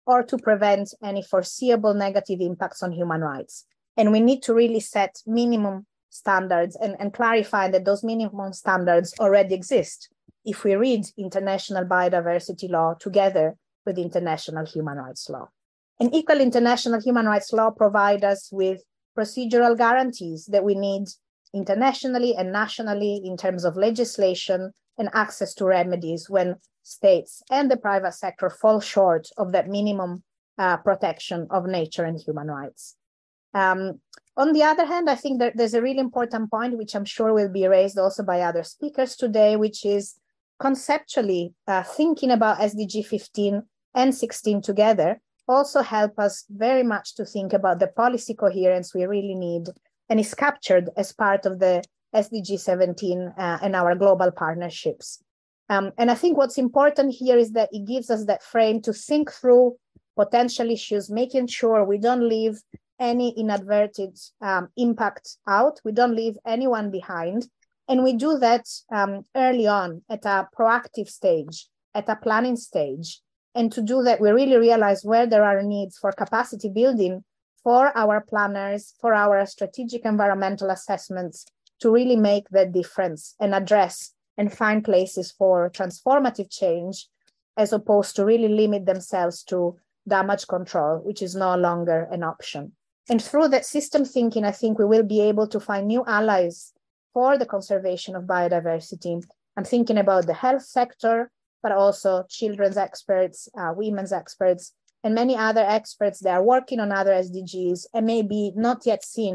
or to prevent any foreseeable negative impacts on human rights. And we need to really set minimum standards and clarify that those minimum standards already exist if we read international biodiversity law together with international human rights law. And equal international human rights law provide us with procedural guarantees that we need internationally and nationally in terms of legislation and access to remedies when states and the private sector fall short of that minimum protection of nature and human rights. On the other hand, I think that there's a really important point, which I'm sure will be raised also by other speakers today, which is conceptually thinking about SDG 15 and 16 together also help us very much to think about the policy coherence we really need, and is captured as part of the SDG 17 and our global partnerships. And I think what's important here is that it gives us that frame to think through potential issues, making sure we don't leave any inadvertent impact out, we don't leave anyone behind. And we do that early on at a proactive stage, at a planning stage. And to do that, we really realize where there are needs for capacity building for our planners, for our strategic environmental assessments, to really make that difference and address and find places for transformative change, as opposed to really limit themselves to damage control, which is no longer an option. And through that system thinking, I think we will be able to find new allies for the conservation of biodiversity. I'm thinking about the health sector, but also children's experts, women's experts, and many other experts that are working on other SDGs and maybe not yet see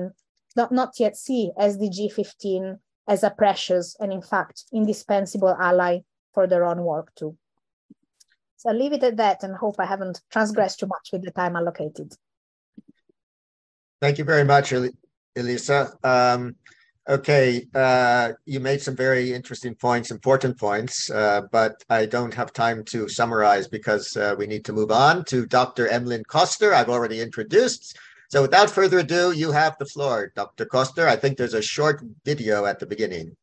SDG 15 as a precious and, in fact, indispensable ally for their own work too. So I'll leave it at that and hope I haven't transgressed too much with the time allocated. Thank you very much, Elisa. Okay, you made some very interesting points, important points, but I don't have time to summarize because we need to move on to Dr. Emlyn Koster. I've already introduced. So without further ado, you have the floor, Dr. Koster. I think there's a short video at the beginning.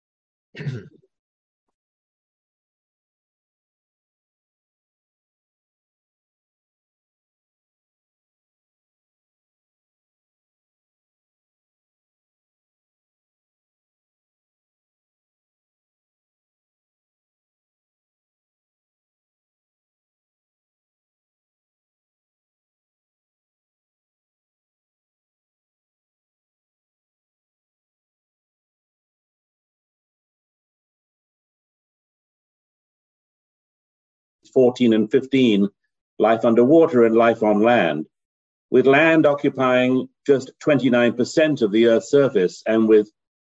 (14 and 15), life underwater and life on land, with land occupying just 29% of the Earth's surface, and with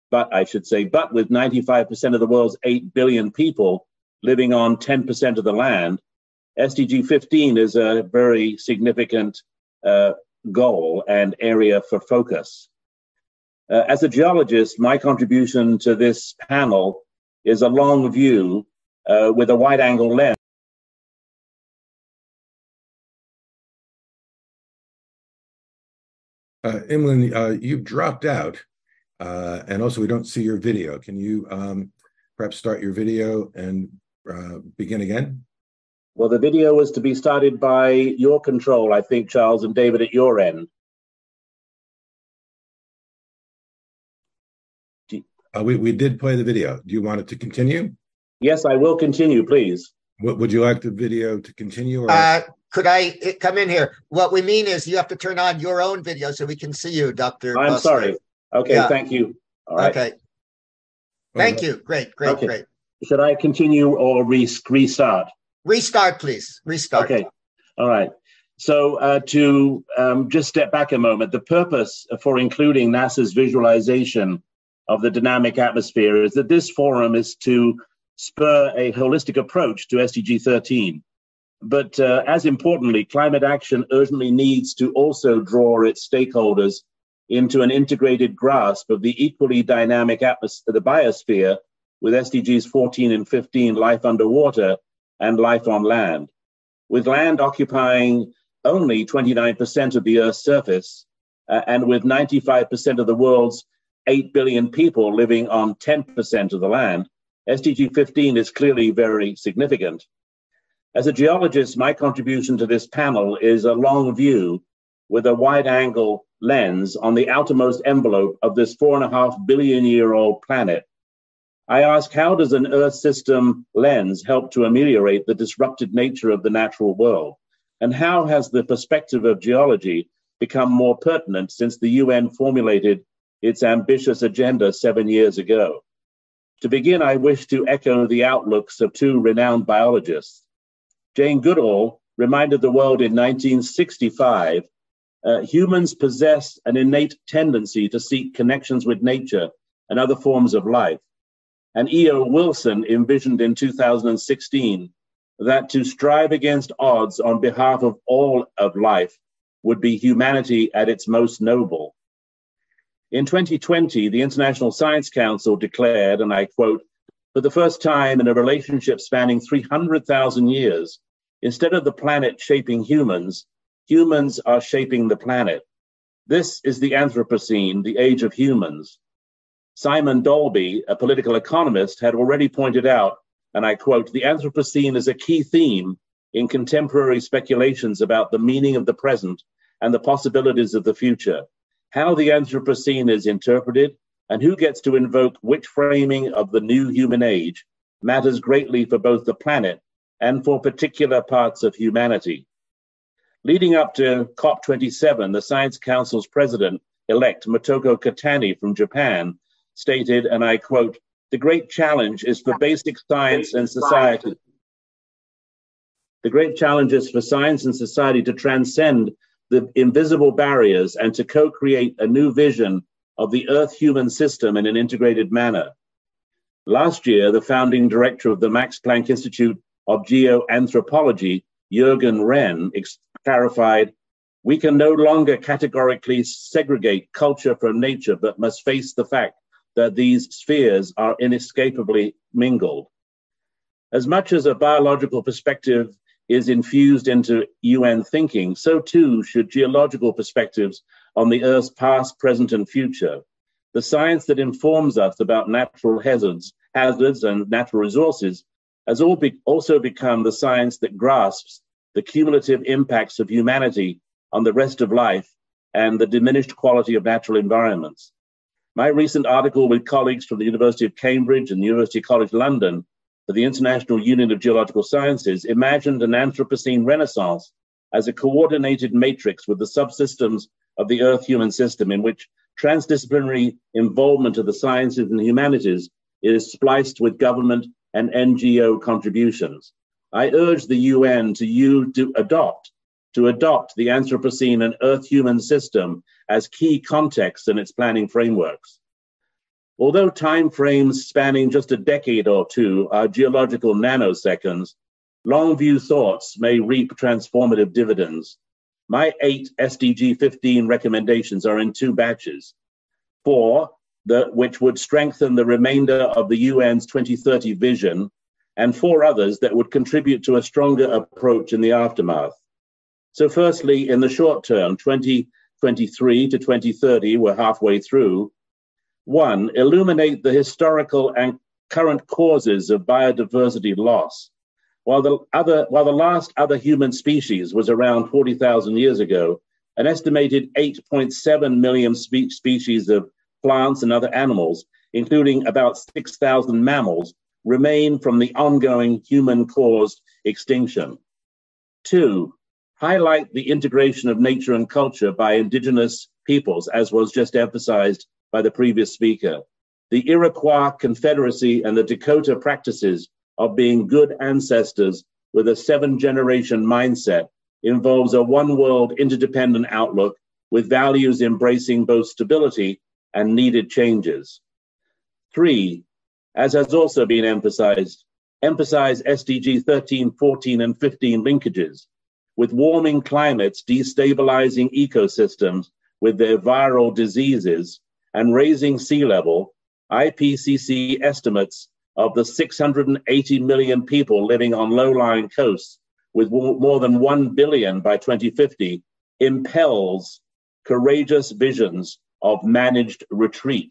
95% of the world's 8 billion people living on 10% of the land, SDG 15 is a very significant goal and area for focus. As a geologist, my contribution to this panel is a long view with a wide-angle lens. Emlyn, you've dropped out, and also we don't see your video. Can you perhaps start your video and begin again? Well, the video was to be started by your control, I think, Charles and David, at your end. We did play the video. Do you want it to continue? Yes, I will continue, please. Would you like the video to continue? Or? Could I come in here? What we mean is you have to turn on your own video so we can see you, Dr. I'm sorry. Okay, yeah. Thank you. All right. Okay. Thank you. Great. Should I continue or restart? Restart, please. Restart. Okay. All right. So to just step back a moment, the purpose for including NASA's visualization of the dynamic atmosphere is that this forum is to spur a holistic approach to SDG 13. But as importantly, climate action urgently needs to also draw its stakeholders into an integrated grasp of the equally dynamic atmosphere, the biosphere, with SDGs 14 and 15, life underwater and life on land. With land occupying only 29% of the Earth's surface, and with 95% of the world's 8 billion people living on 10% of the land, SDG 15 is clearly very significant. As a geologist, my contribution to this panel is a long view with a wide-angle lens on the outermost envelope of this 4.5 billion-year-old planet. I ask, how does an Earth system lens help to ameliorate the disrupted nature of the natural world? And how has the perspective of geology become more pertinent since the UN formulated its ambitious agenda 7 years ago? To begin, I wish to echo the outlooks of two renowned biologists. Jane Goodall reminded the world in 1965, humans possess an innate tendency to seek connections with nature and other forms of life. And E.O. Wilson envisioned in 2016 that to strive against odds on behalf of all of life would be humanity at its most noble. In 2020, the International Science Council declared, and I quote, "For the first time in a relationship spanning 300,000 years, instead of the planet shaping humans, humans are shaping the planet. This is the Anthropocene, the age of humans." Simon Dolby, a political economist, had already pointed out, and I quote, "The Anthropocene is a key theme in contemporary speculations about the meaning of the present and the possibilities of the future. How the Anthropocene is interpreted and who gets to invoke which framing of the new human age matters greatly for both the planet and for particular parts of humanity." Leading up to COP27, the Science Council's president-elect Motoko Katani from Japan stated, and I quote, "The great challenge is for basic science and society. The great challenge is for science and society to transcend the invisible barriers and to co-create a new vision of the Earth-human system in an integrated manner." Last year, the founding director of the Max Planck Institute of Geoanthropology, Jürgen Wren, clarified, "We can no longer categorically segregate culture from nature, but must face the fact that these spheres are inescapably mingled." As much as a biological perspective is infused into UN thinking, so too should geological perspectives on the Earth's past, present, and future. The science that informs us about natural hazards and natural resources has also become the science that grasps the cumulative impacts of humanity on the rest of life and the diminished quality of natural environments. My recent article with colleagues from the University of Cambridge and University College London for the International Union of Geological Sciences imagined an Anthropocene renaissance as a coordinated matrix with the subsystems of the Earth-human system in which transdisciplinary involvement of the sciences and humanities is spliced with government and NGO contributions. I urge the UN to adopt the Anthropocene and Earth-human system as key contexts in its planning frameworks. Although time frames spanning just a decade or two are geological nanoseconds, long-view thoughts may reap transformative dividends. My 8 SDG 15 recommendations are in 2 batches. 4, which would strengthen the remainder of the UN's 2030 vision, and 4 others that would contribute to a stronger approach in the aftermath. So firstly, in the short term, 2023 to 2030, we're halfway through. 1, illuminate the historical and current causes of biodiversity loss. While the last other human species was around 40,000 years ago, an estimated 8.7 million species of plants and other animals, including about 6,000 mammals, remain from the ongoing human-caused extinction. 2, highlight the integration of nature and culture by indigenous peoples, as was just emphasized by the previous speaker. The Iroquois Confederacy and the Dakota practices of being good ancestors with a 7-generation mindset involves a one-world interdependent outlook with values embracing both stability and needed changes. 3, as has also been emphasize SDG 13, 14, and 15 linkages. With warming climates destabilizing ecosystems with their viral diseases and raising sea level, IPCC estimates of the 680 million people living on low-lying coasts with more than 1 billion by 2050 impels courageous visions of managed retreat.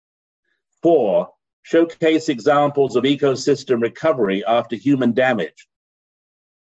4, showcase examples of ecosystem recovery after human damage.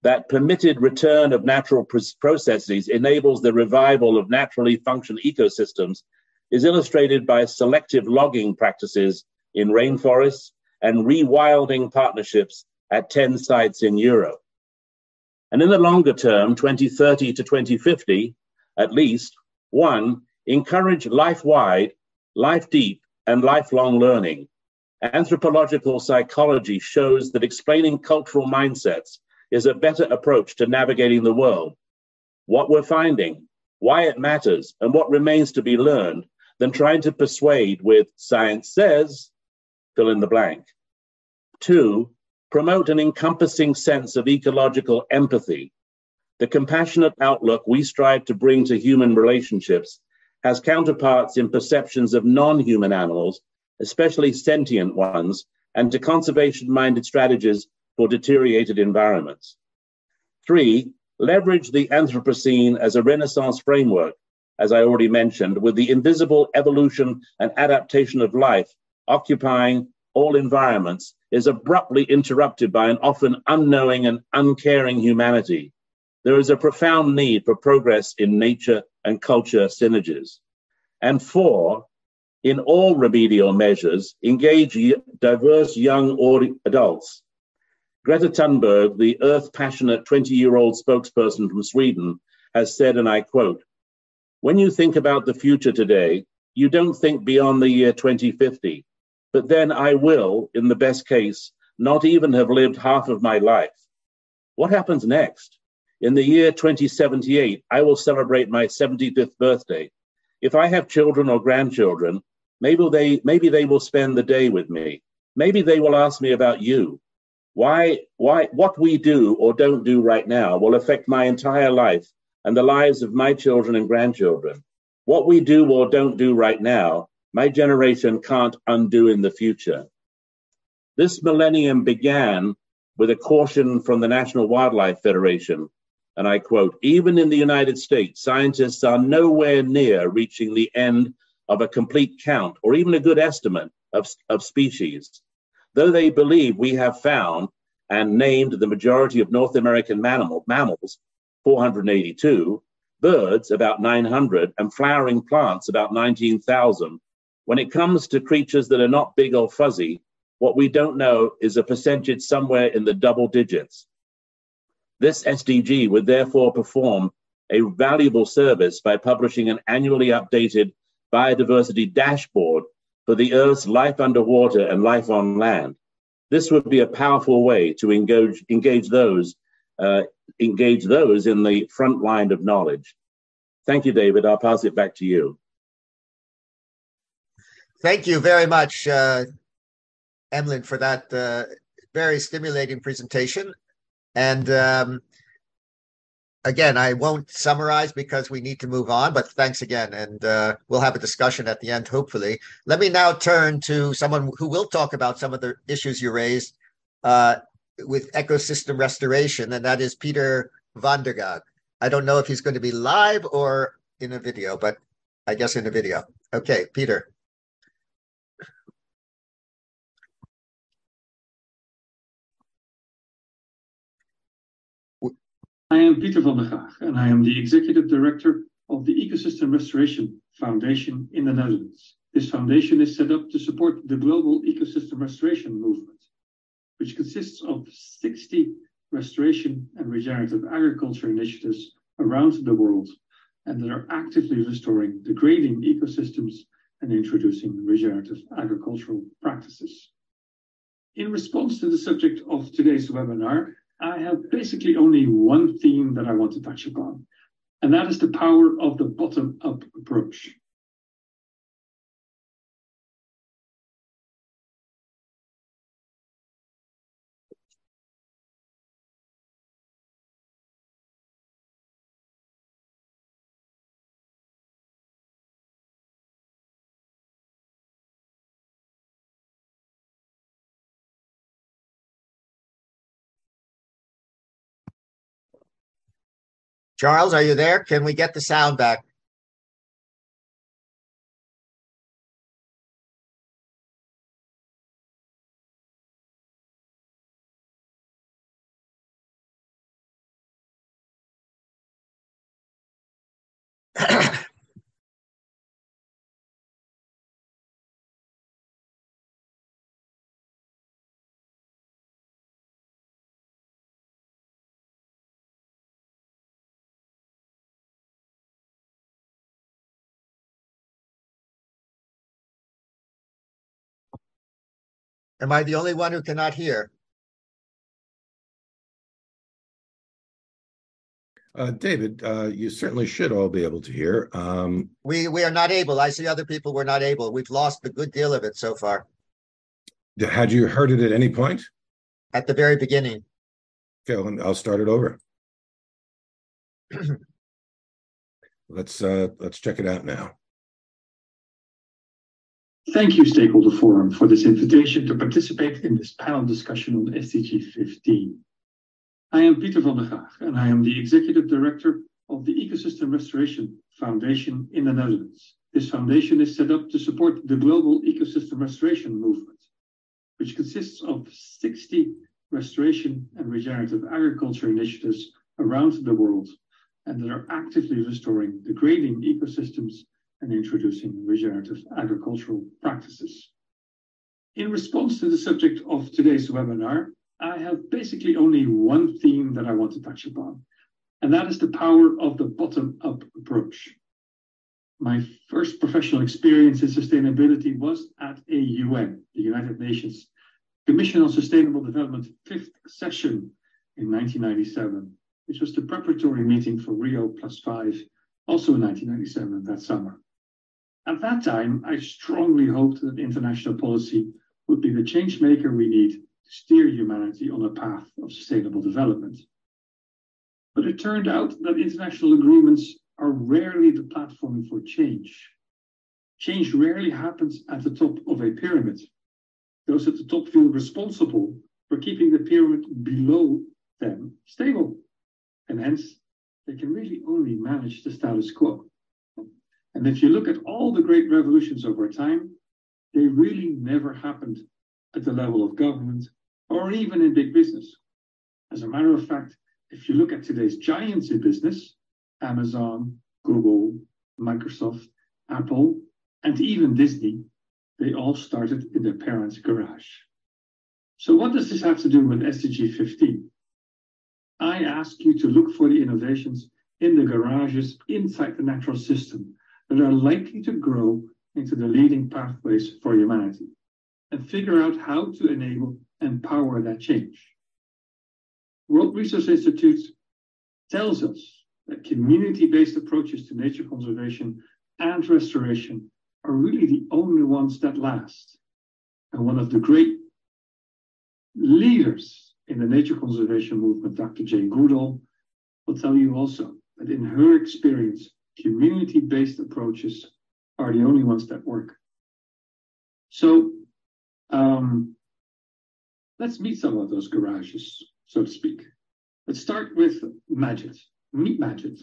that permitted return of natural processes enables the revival of naturally functioning ecosystems is illustrated by selective logging practices in rainforests and rewilding partnerships at 10 sites in Europe. And in the longer term, 2030 to 2050, at least, one, encourage life-wide, life-deep, and lifelong learning. Anthropological psychology shows that explaining cultural mindsets is a better approach to navigating the world. What we're finding, why it matters, and what remains to be learned than trying to persuade with science says, fill in the blank. Two, promote an encompassing sense of ecological empathy. The compassionate outlook we strive to bring to human relationships has counterparts in perceptions of non-human animals, especially sentient ones, and to conservation-minded strategies for deteriorated environments. Three, leverage the Anthropocene as a Renaissance framework, as I already mentioned, with the invisible evolution and adaptation of life occupying all environments is abruptly interrupted by an often unknowing and uncaring humanity. There is a profound need for progress in nature and culture synergies. And four, in all remedial measures, engage diverse young adults. Greta Thunberg, the earth-passionate 20-year-old spokesperson from Sweden, has said, and I quote, "When you think about the future today, you don't think beyond the year 2050, but then I will, in the best case, not even have lived half of my life. What happens next? In the year 2078, I will celebrate my 75th birthday. If I have children or grandchildren, maybe they will spend the day with me. Maybe they will ask me about you. What we do or don't do right now will affect my entire life and the lives of my children and grandchildren. What we do or don't do right now, my generation can't undo in the future." This millennium began with a caution from the National Wildlife Federation, and I quote, "Even in the United States, scientists are nowhere near reaching the end of a complete count or even a good estimate of species. Though they believe we have found and named the majority of North American mammals, 482, birds, about 900, and flowering plants, about 19,000, when it comes to creatures that are not big or fuzzy, what we don't know is a percentage somewhere in the double digits. This SDG would therefore perform a valuable service by publishing an annually updated biodiversity dashboard for the Earth's life underwater and life on land. This would be a powerful way to engage those in the front line of knowledge." Thank you, David. I'll pass it back to you. Thank you very much, Emlyn, for that very stimulating presentation. And again, I won't summarize because we need to move on, but thanks again. And we'll have a discussion at the end, hopefully. Let me now turn to someone who will talk about some of the issues you raised with ecosystem restoration, and that is Peter van der Gaag. I don't know if he's going to be live or in a video, but I guess in a video. Okay, Peter. I am Peter van der Gaag, and I am the Executive Director of the Ecosystem Restoration Foundation in the Netherlands. This foundation is set up to support the global ecosystem restoration movement, which consists of 60 restoration and regenerative agriculture initiatives around the world, and that are actively restoring degrading ecosystems and introducing regenerative agricultural practices. In response to the subject of today's webinar, I have basically only one theme that I want to touch upon, and that is the power of the bottom-up approach. Charles, are you there? Can we get the sound back? Am I the only one who cannot hear? David, you certainly should all be able to hear. We are not able. I see other people were not able. We've lost a good deal of it so far. Had you heard it at any point? At the very beginning. Okay, I'll start it over. Let's check it out now. Thank you, Stakeholder Forum, for this invitation to participate in this panel discussion on SDG 15. I am Pieter van der Graag, and I am the Executive Director of the Ecosystem Restoration Foundation in the Netherlands. This foundation is set up to support the global ecosystem restoration movement, which consists of 60 restoration and regenerative agriculture initiatives around the world, and that are actively restoring degrading ecosystems and introducing regenerative agricultural practices. In response to the subject of today's webinar, I have basically only one theme that I want to touch upon, and that is the power of the bottom-up approach. My first professional experience in sustainability was at AUN, the United Nations Commission on Sustainable Development 5th session in 1997, which was the preparatory meeting for Rio+5, also in 1997, that summer. At that time, I strongly hoped that international policy would be the change maker we need to steer humanity on a path of sustainable development. But it turned out that international agreements are rarely the platform for change. Change rarely happens at the top of a pyramid. Those at the top feel responsible for keeping the pyramid below them stable, and hence they can really only manage the status quo. And if you look at all the great revolutions over time, they really never happened at the level of government or even in big business. As a matter of fact, if you look at today's giants in business, Amazon, Google, Microsoft, Apple, and even Disney, they all started in their parents' garage. So what does this have to do with SDG 15? I ask you to look for the innovations in the garages inside the natural system that are likely to grow into the leading pathways for humanity, and figure out how to enable and power that change. World Resource Institute tells us that community-based approaches to nature conservation and restoration are really the only ones that last. And one of the great leaders in the nature conservation movement, Dr. Jane Goodall, will tell you also that in her experience, community-based approaches are the only ones that work. So let's meet some of those garages, so to speak. Let's start with Majid. Meet Majid.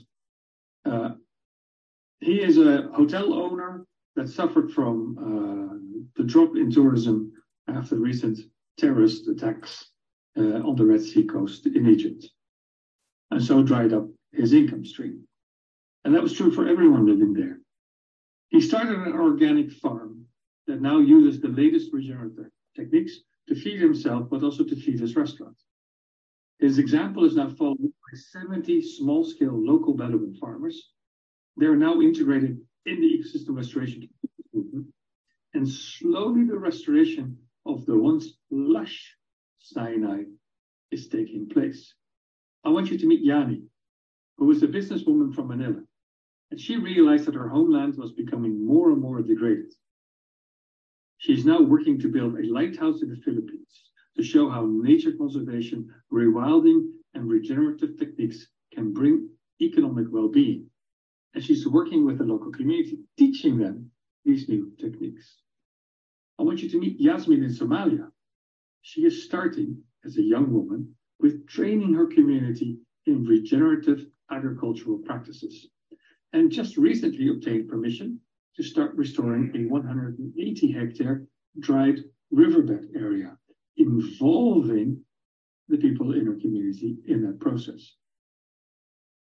He is a hotel owner that suffered from the drop in tourism after recent terrorist attacks on the Red Sea coast in Egypt, and so dried up his income stream. And that was true for everyone living there. He started an organic farm that now uses the latest regenerative techniques to feed himself, but also to feed his restaurant. His example is now followed by 70 small-scale local Bedouin farmers. They are now integrated in the ecosystem restoration movement, and slowly the restoration of the once lush Sinai is taking place. I want you to meet Yani, who is a businesswoman from Manila, and she realized that her homeland was becoming more and more degraded. She's now working to build a lighthouse in the Philippines to show how nature conservation, rewilding, and regenerative techniques can bring economic well-being. And she's working with the local community, teaching them these new techniques. I want you to meet Yasmin in Somalia. She is starting, as a young woman, with training her community in regenerative agricultural practices, and just recently obtained permission to start restoring a 180-hectare dried riverbed area, involving the people in her community in that process.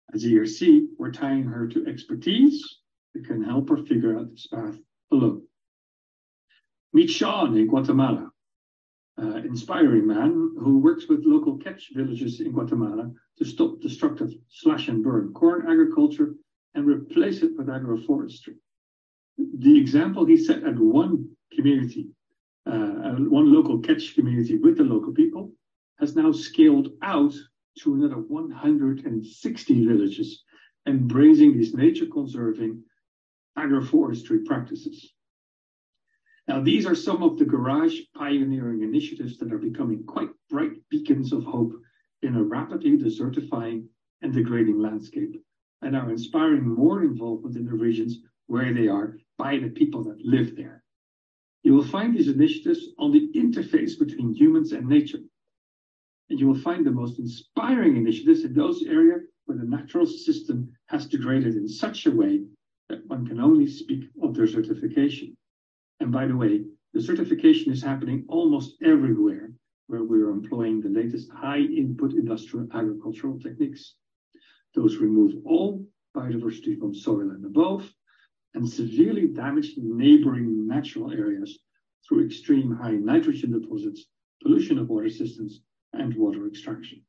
As ERC, we're tying her to expertise that can help her figure out this path alone. Meet Sean in Guatemala, inspiring man who works with local catch villages in Guatemala to stop destructive slash and burn corn agriculture and replace it with agroforestry. The example he set at one community, one local catch community with the local people, has now scaled out to another 160 villages, embracing these nature-conserving agroforestry practices. Now, these are some of the garage pioneering initiatives that are becoming quite bright beacons of hope in a rapidly desertifying and degrading landscape, and are inspiring more involvement in the regions where they are by the people that live there. You will find these initiatives on the interface between humans and nature. And you will find the most inspiring initiatives in those areas where the natural system has degraded in such a way that one can only speak of desertification. And by the way, desertification is happening almost everywhere where we're employing the latest high-input industrial agricultural techniques. Those remove all biodiversity from soil and above and severely damage neighboring natural areas through extreme high nitrogen deposits, pollution of water systems, and water extraction.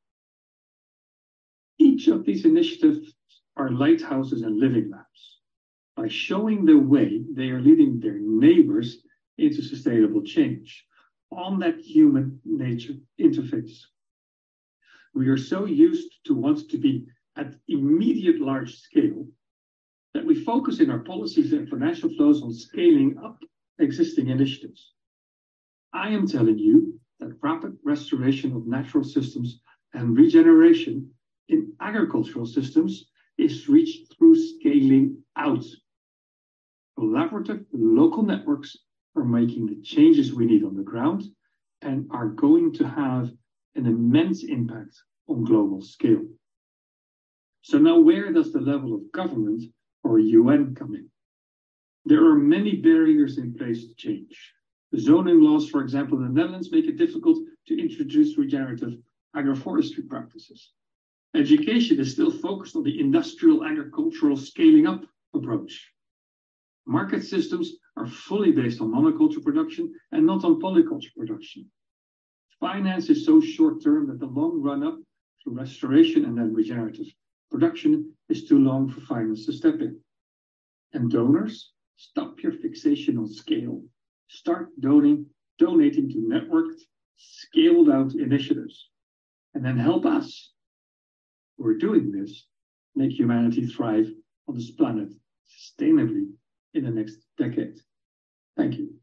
Each of these initiatives are lighthouses and living labs. By showing the way, they are leading their neighbors into sustainable change on that human-nature interface. We are so used to want to be at immediate large scale that we focus in our policies and financial flows on scaling up existing initiatives. I am telling you that rapid restoration of natural systems and regeneration in agricultural systems is reached through scaling out. Collaborative local networks are making the changes we need on the ground and are going to have an immense impact on global scale. So now where does the level of government or UN come in? There are many barriers in place to change. The zoning laws, for example, in the Netherlands make it difficult to introduce regenerative agroforestry practices. Education is still focused on the industrial agricultural scaling up approach. Market systems are fully based on monoculture production and not on polyculture production. Finance is so short-term that the long run-up to restoration and then regenerative production is too long for finance to step in. And donors, stop your fixation on scale. Start donating to networked, scaled-out initiatives. And then help us, who are doing this, make humanity thrive on this planet sustainably in the next decade. Thank you.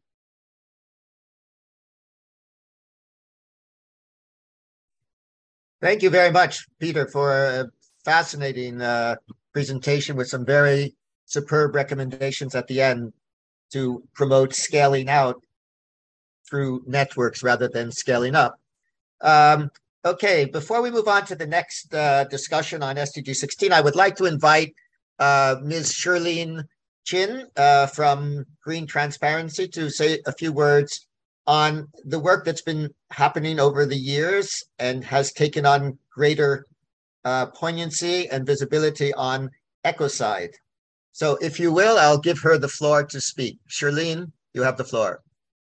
Thank you very much, Peter, for a fascinating presentation with some very superb recommendations at the end to promote scaling out through networks rather than scaling up. Okay, before we move on to the next discussion on SDG 16, I would like to invite Ms. Shirlene Chin from Green Transparency to say a few words on the work that's been happening over the years and has taken on greater poignancy and visibility on ecocide. So if you will, I'll give her the floor to speak. Shirlene, you have the floor.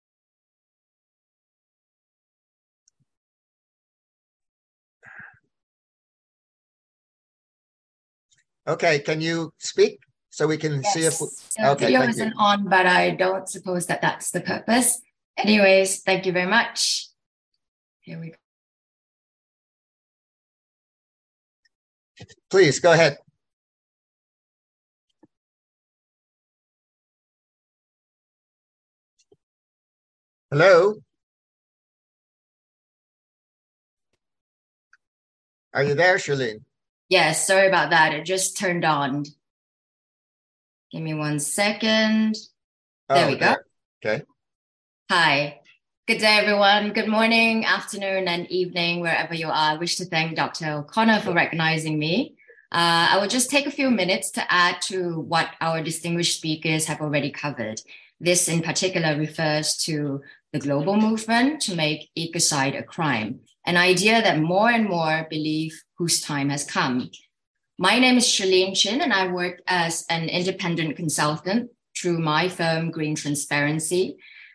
Okay, can you speak so we can see if... The video isn't on, but I don't suppose that that's the purpose. Anyways, thank you very much. Here we go. Please, go ahead. Hello? Are you there, Shirlene? Yes, sorry about that. It just turned on. Give me 1 second. There we go. Okay. Hi. Good day, everyone. Good morning, afternoon, and evening, wherever you are. I wish to thank Dr. O'Connor for recognizing me. I will just take a few minutes to add to what our distinguished speakers have already covered. This in particular refers to the global movement to make ecocide a crime, an idea that more and more believe whose time has come. My name is Shalene Chin, and I work as an independent consultant through my firm, Green Transparency.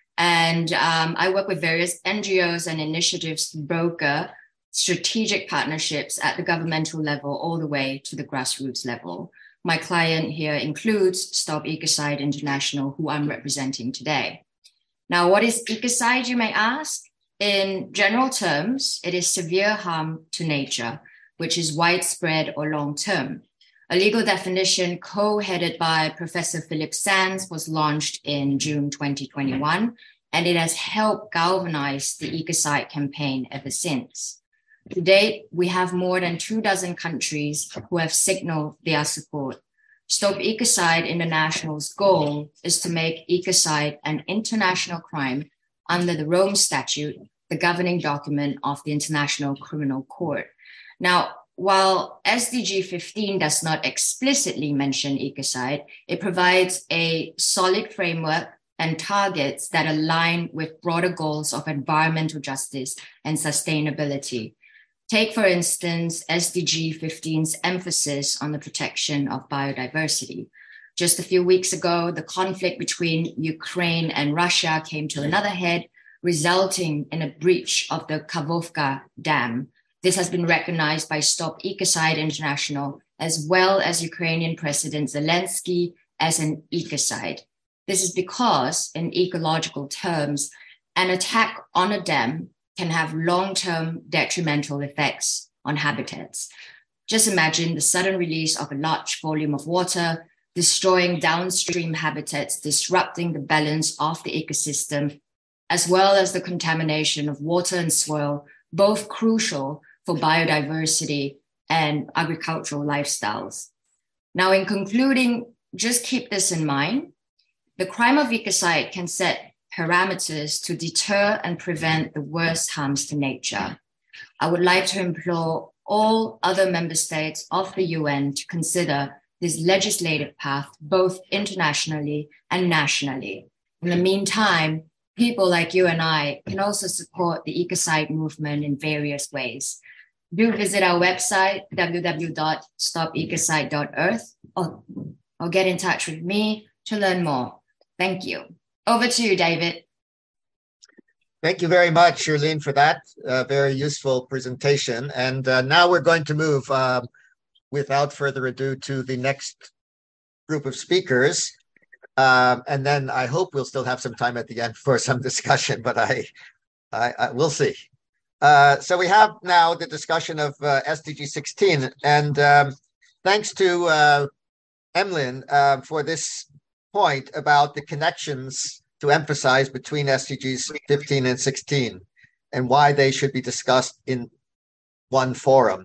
And I work with various NGOs and initiatives to broker strategic partnerships at the governmental level all the way to the grassroots level. My client here includes Stop Ecocide International, who I'm representing today. Now, what is ecocide, you may ask? In general terms, it is severe harm to nature, which is widespread or long-term. A legal definition co-headed by Professor Philip Sands was launched in June 2021, and it has helped galvanize the ecocide campaign ever since. To date, we have more than 24 countries who have signaled their support. Stop Ecocide International's goal is to make ecocide an international crime under the Rome Statute, the governing document of the International Criminal Court. Now, while SDG 15 does not explicitly mention ecocide, it provides a solid framework and targets that align with broader goals of environmental justice and sustainability. Take, for instance, SDG 15's emphasis on the protection of biodiversity. Just a few weeks ago, the conflict between Ukraine and Russia came to another head, resulting in a breach of the Kakhovka Dam. This has been recognized by Stop Ecocide International, as well as Ukrainian President Zelensky, as an ecocide. This is because, in ecological terms, an attack on a dam can have long-term detrimental effects on habitats. Just imagine the sudden release of a large volume of water, destroying downstream habitats, disrupting the balance of the ecosystem, as well as the contamination of water and soil, both crucial for biodiversity and agricultural lifestyles. Now, in concluding, just keep this in mind. The crime of ecocide can set parameters to deter and prevent the worst harms to nature. I would like to implore all other member states of the UN to consider this legislative path, both internationally and nationally. In the meantime, people like you and I can also support the ecocide movement in various ways. Do visit our website, www.stopecocide.earth, or get in touch with me to learn more. Thank you. Over to you, David. Thank you very much, Shalene, for that very useful presentation. And now we're going to move, without further ado, to the next group of speakers. And then I hope we'll still have some time at the end for some discussion, but I we'll see. So we have now the discussion of SDG 16. And thanks to Emlyn for this point about the connections to emphasize between SDGs 15 and 16 and why they should be discussed in one forum.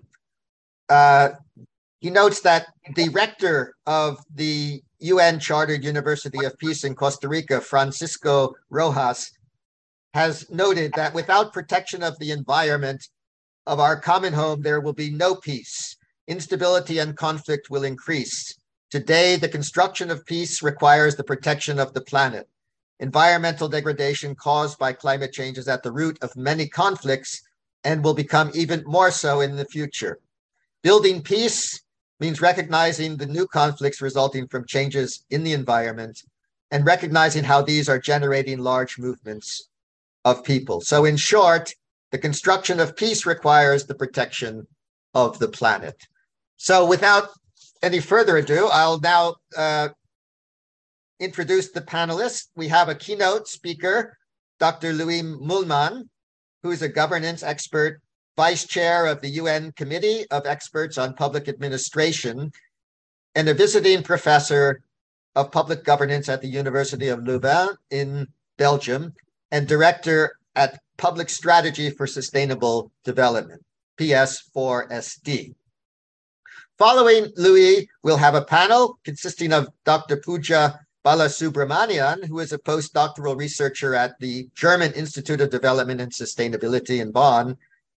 He notes that the rector of the UN Chartered University of Peace in Costa Rica, Francisco Rojas, has noted that without protection of the environment of our common home, there will be no peace. Instability and conflict will increase. Today, the construction of peace requires the protection of the planet. Environmental degradation caused by climate change is at the root of many conflicts and will become even more so in the future. Building peace means recognizing the new conflicts resulting from changes in the environment and recognizing how these are generating large movements of people. So in short, the construction of peace requires the protection of the planet. So without any further ado, I'll now introduce the panelists. We have a keynote speaker, Dr. Louis Mühlmann, who is a governance expert, vice chair of the UN Committee of Experts on Public Administration, and a visiting professor of public governance at the University of Louvain in Belgium, and director at Public Strategy for Sustainable Development, PS4SD. Following Louis, we'll have a panel consisting of Dr. Pooja Balasubramanian, who is a postdoctoral researcher at the German Institute of Development and Sustainability in Bonn.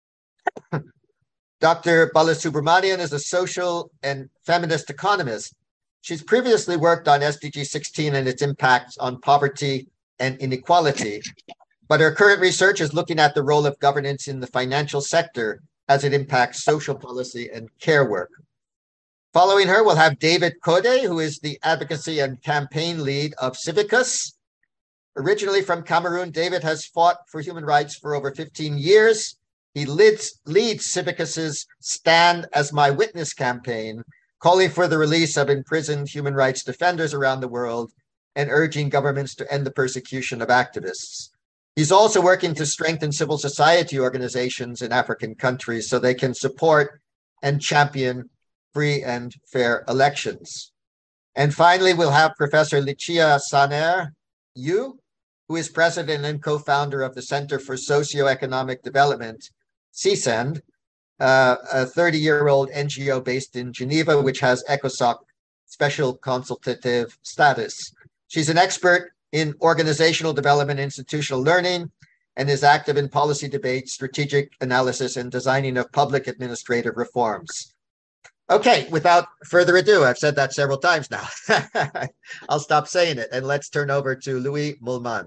Dr. Balasubramanian is a social and feminist economist. She's previously worked on SDG 16 and its impacts on poverty and inequality, but her current research is looking at the role of governance in the financial sector as it impacts social policy and care work. Following her, we'll have David Kode, who is the advocacy and campaign lead of Civicus. Originally from Cameroon, David has fought for human rights for over 15 years. He leads Civicus's Stand as My Witness campaign, calling for the release of imprisoned human rights defenders around the world and urging governments to end the persecution of activists. He's also working to strengthen civil society organizations in African countries so they can support and champion free and fair elections. And finally, we'll have Professor Licia Saner Yu, who is president and co-founder of the Center for Socioeconomic Development, CSEND, a 30-year-old NGO based in Geneva, which has ECOSOC special consultative status. She's an expert in organizational development, institutional learning, and is active in policy debate, strategic analysis, and designing of public administrative reforms. Okay, without further ado, I've said that several times now. I'll stop saying it, and let's turn over to Louis Moulman.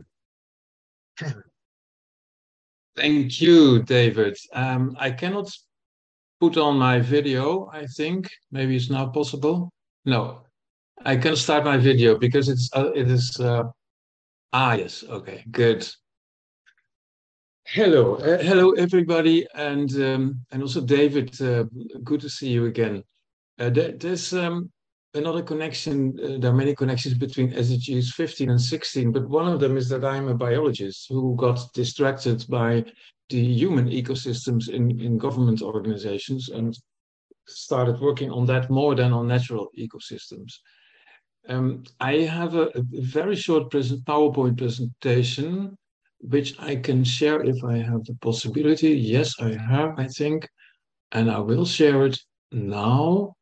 Thank you, David. I cannot put on my video, I think. Maybe it's now possible. No, I can start my video because it is. Yes, okay, good. Hello, hello everybody, and also David. Good to see you again. There's another connection. There are many connections between SDGs 15 and 16, but one of them is that I'm a biologist who got distracted by the human ecosystems in government organizations and started working on that more than on natural ecosystems. I have a very short PowerPoint presentation, which I can share if I have the possibility. Yes, I have, I think, and I will share it now.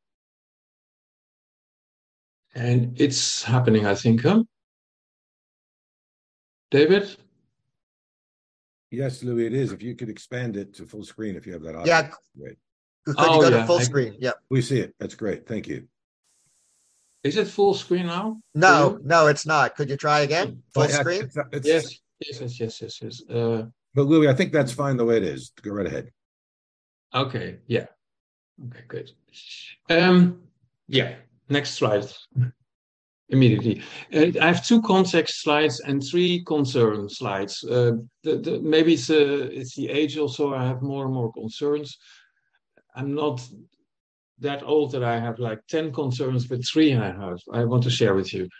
And it's happening, I think, huh? David? Yes, Louis, it is. If you could expand it to full screen, if you have that option. Yeah. Great. Could you go to full screen? Yeah. We see it. That's great. Thank you. Is it full screen now? No, it's not. Could you try again? Full screen? Yes. But Louis, I think that's fine the way it is. Go right ahead. Okay. Yeah. Okay. Good. Yeah. Next slide. Immediately. I have 2 context slides and 3 concern slides. Maybe it's the age also. I have more and more concerns. I'm not that old that I have like 10 concerns, but 3 I want to share with you.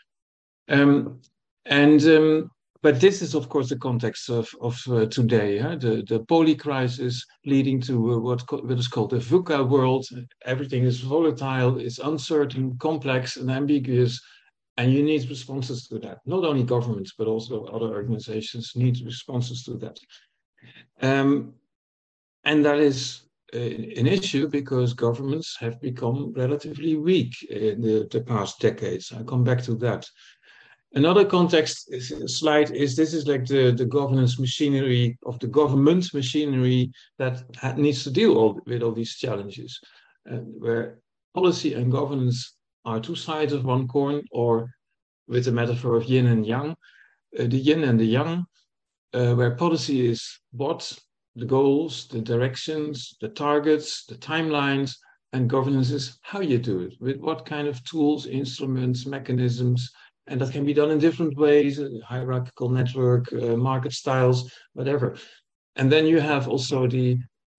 But this is, of course, the context of today. The poly crisis leading to what is called the VUCA world. Everything is volatile, it's uncertain, complex, and ambiguous, and you need responses to that. Not only governments, but also other organizations need responses to that. And that is an issue because governments have become relatively weak in the past decades. I'll come back to that. Another context slide is this is like the governance machinery of the government machinery that needs to deal with all these challenges, where policy and governance are 2 sides of one coin, or with the metaphor of yin and yang, the yin and the yang, where policy is what, the goals, the directions, the targets, the timelines, and governance is how you do it, with what kind of tools, instruments, mechanisms. And that can be done in different ways, hierarchical network, market styles, whatever. And then you have also the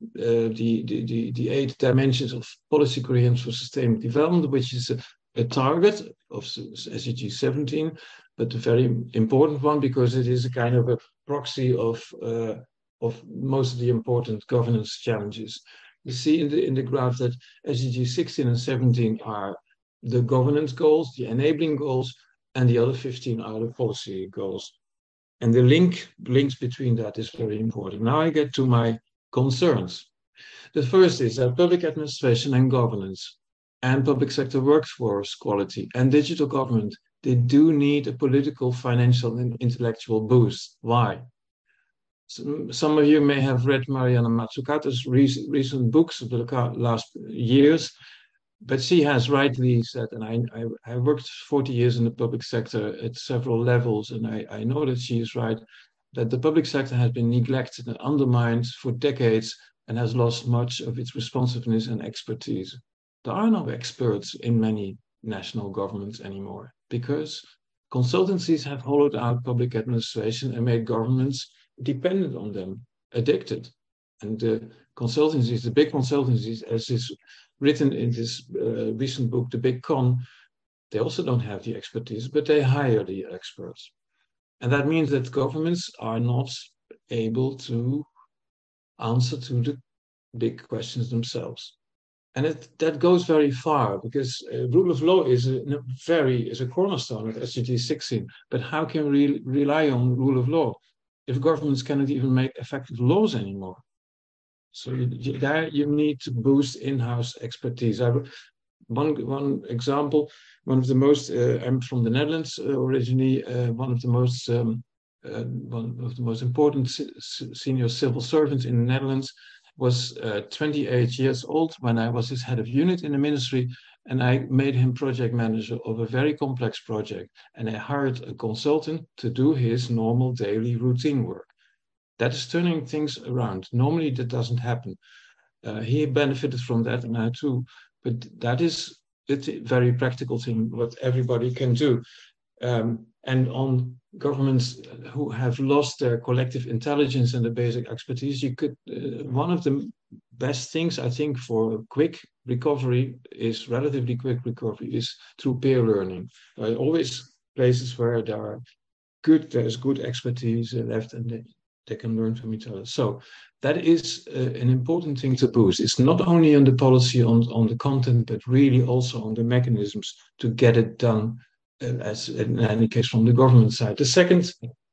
8 dimensions of policy coherence for sustainable development, which is a target of SDG 17, but a very important one because it is a kind of a proxy of most of the important governance challenges. You see in the graph that SDG 16 and 17 are the governance goals, the enabling goals, and the other 15 are the policy goals. And the links between that is very important. Now I get to my concerns. The first is that public administration and governance and public sector workforce quality and digital government, they do need a political, financial, and intellectual boost. Why? Some of you may have read Mariana Mazzucato's recent books of the last years. But she has rightly said, and I worked 40 years in the public sector at several levels, and I know that she is right, that the public sector has been neglected and undermined for decades and has lost much of its responsiveness and expertise. There are no experts in many national governments anymore because consultancies have hollowed out public administration and made governments dependent on them, addicted. And the consultancies, the big consultancies, as is written in this recent book, The Big Con, they also don't have the expertise, but they hire the experts. And that means that governments are not able to answer to the big questions themselves. And that goes very far because rule of law is a cornerstone of SDG 16. But how can we rely on rule of law if governments cannot even make effective laws anymore? So there you need to boost in-house expertise. One example, one of the most, I'm from the Netherlands originally, one of the most important senior civil servants in the Netherlands was 28 years old when I was his head of unit in the ministry, and I made him project manager of a very complex project. And I hired a consultant to do his normal daily routine work. That is turning things around. Normally that doesn't happen. He benefited from that, and I too. But that is a very practical thing, what everybody can do. And on governments who have lost their collective intelligence and the basic expertise, you could, one of the best things I think for quick recovery is relatively quick recovery is through peer learning. Always places where there's good expertise left and they can learn from each other. So that is an important thing to boost. It's not only on the policy, on the content, but really also on the mechanisms to get it done, as in any case from the government side. The second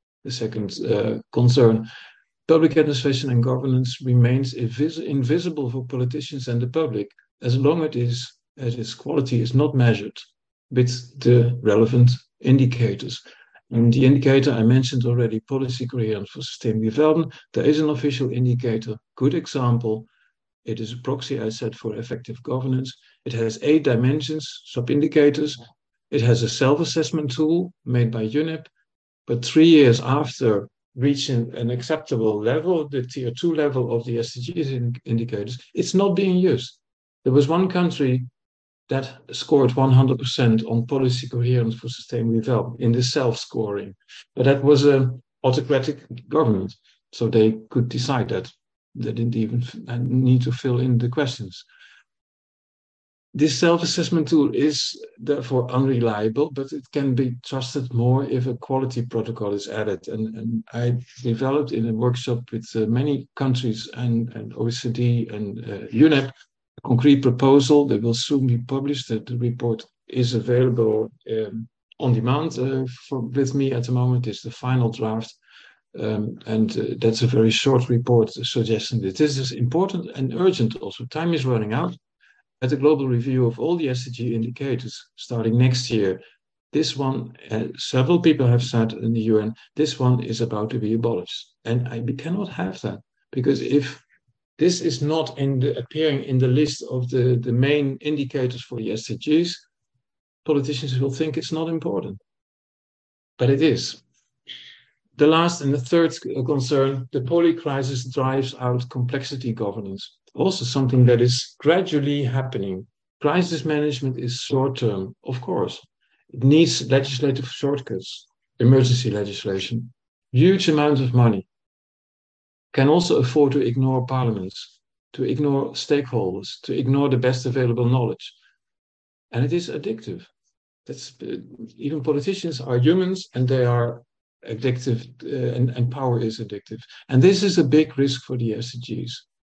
concern, public administration and governance remains invisible for politicians and the public as long as its quality is not measured with the relevant indicators. And the indicator I mentioned already, policy coherence for sustainable development, there is an official indicator, good example. It is a proxy, I said, for effective governance. It has 8 dimensions, sub-indicators. It has a self-assessment tool made by UNEP, but 3 years after reaching an acceptable level, the tier 2 level of the SDGs indicators, it's not being used. There was one country that scored 100% on policy coherence for sustainable development in the self-scoring. But that was an autocratic government, so they could decide that. They didn't even need to fill in the questions. This self-assessment tool is therefore unreliable, but it can be trusted more if a quality protocol is added. And I developed in a workshop with many countries and OECD and UNEP a concrete proposal that will soon be published. The report is available on demand with me at the moment. It's the final draft. That's a very short report suggesting that this is important and urgent also. Time is running out. At a global review of all the SDG indicators starting next year, this one, several people have said in the UN, this one is about to be abolished. And we cannot have that, because if this is not appearing in the list of the main indicators for the SDGs, politicians will think it's not important. But it is. The last and the third concern, the poly crisis drives out complexity governance. Also something that is gradually happening. Crisis management is short-term, of course. It needs legislative shortcuts, emergency legislation, huge amounts of money. Can also afford to ignore parliaments, to ignore stakeholders, to ignore the best available knowledge. And it is addictive. Even politicians are humans and they are addictive, and power is addictive. And this is a big risk for the SDGs.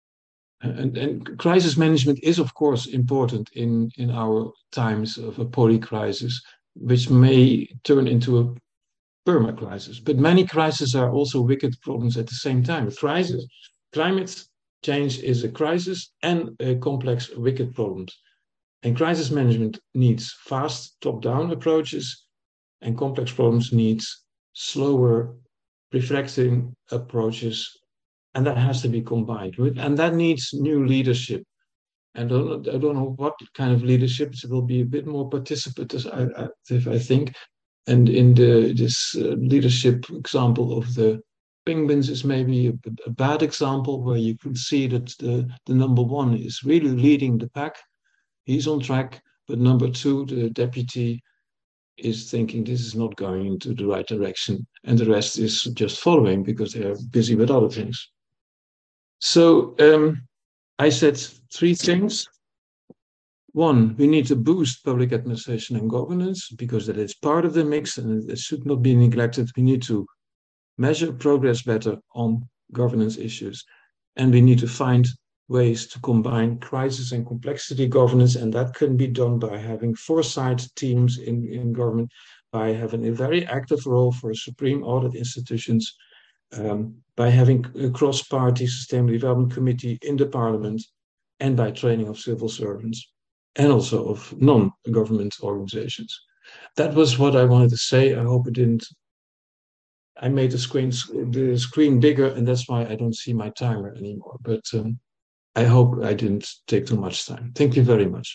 And crisis management is, of course, important in our times of a poly crisis, which may turn into a perma crisis. But many crises are also wicked problems at the same time. Climate change is a crisis and a complex wicked problems. And crisis management needs fast top-down approaches, and complex problems needs slower, reflecting approaches. And that has to be combined with, and that needs new leadership. And I don't know what kind of leadership. It will be a bit more participative, I think. And in this leadership example of the penguins is maybe a bad example, where you can see that the number one is really leading the pack. he's on track. But number two, the deputy is thinking this is not going into the right direction, and the rest is just following because they are busy with other things. So I said three things. One, we need to boost public administration and governance because that is part of the mix and it should not be neglected. We need to measure progress better on governance issues, and we need to find ways to combine crisis and complexity governance, and that can be done by having foresight teams in government, by having a very active role for supreme audit institutions, by having a cross-party sustainable development committee in the parliament, and by training of civil servants and also of non-government organizations. That was what I wanted to say. I hope it didn't. I made the screen bigger, and that's why I don't see my timer anymore. But I hope I didn't take too much time. Thank you very much.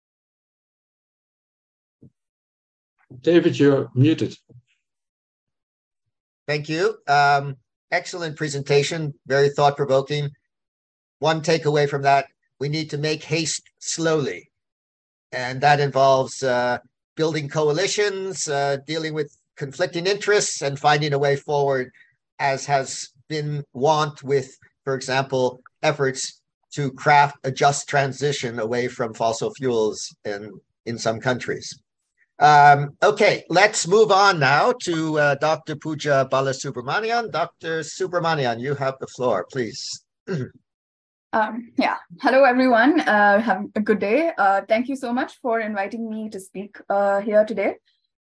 David, you're muted. Thank you. Excellent presentation, very thought-provoking. One takeaway from that, we need to make haste slowly. And that involves building coalitions, dealing with conflicting interests, and finding a way forward, as has been wont with, for example, efforts to craft a just transition away from fossil fuels in some countries. Okay, let's move on now to Dr. Pooja Balasubramanian. Dr. Subramanian, you have the floor, please. Yeah, hello everyone. Have a good day. Thank you so much for inviting me to speak here today.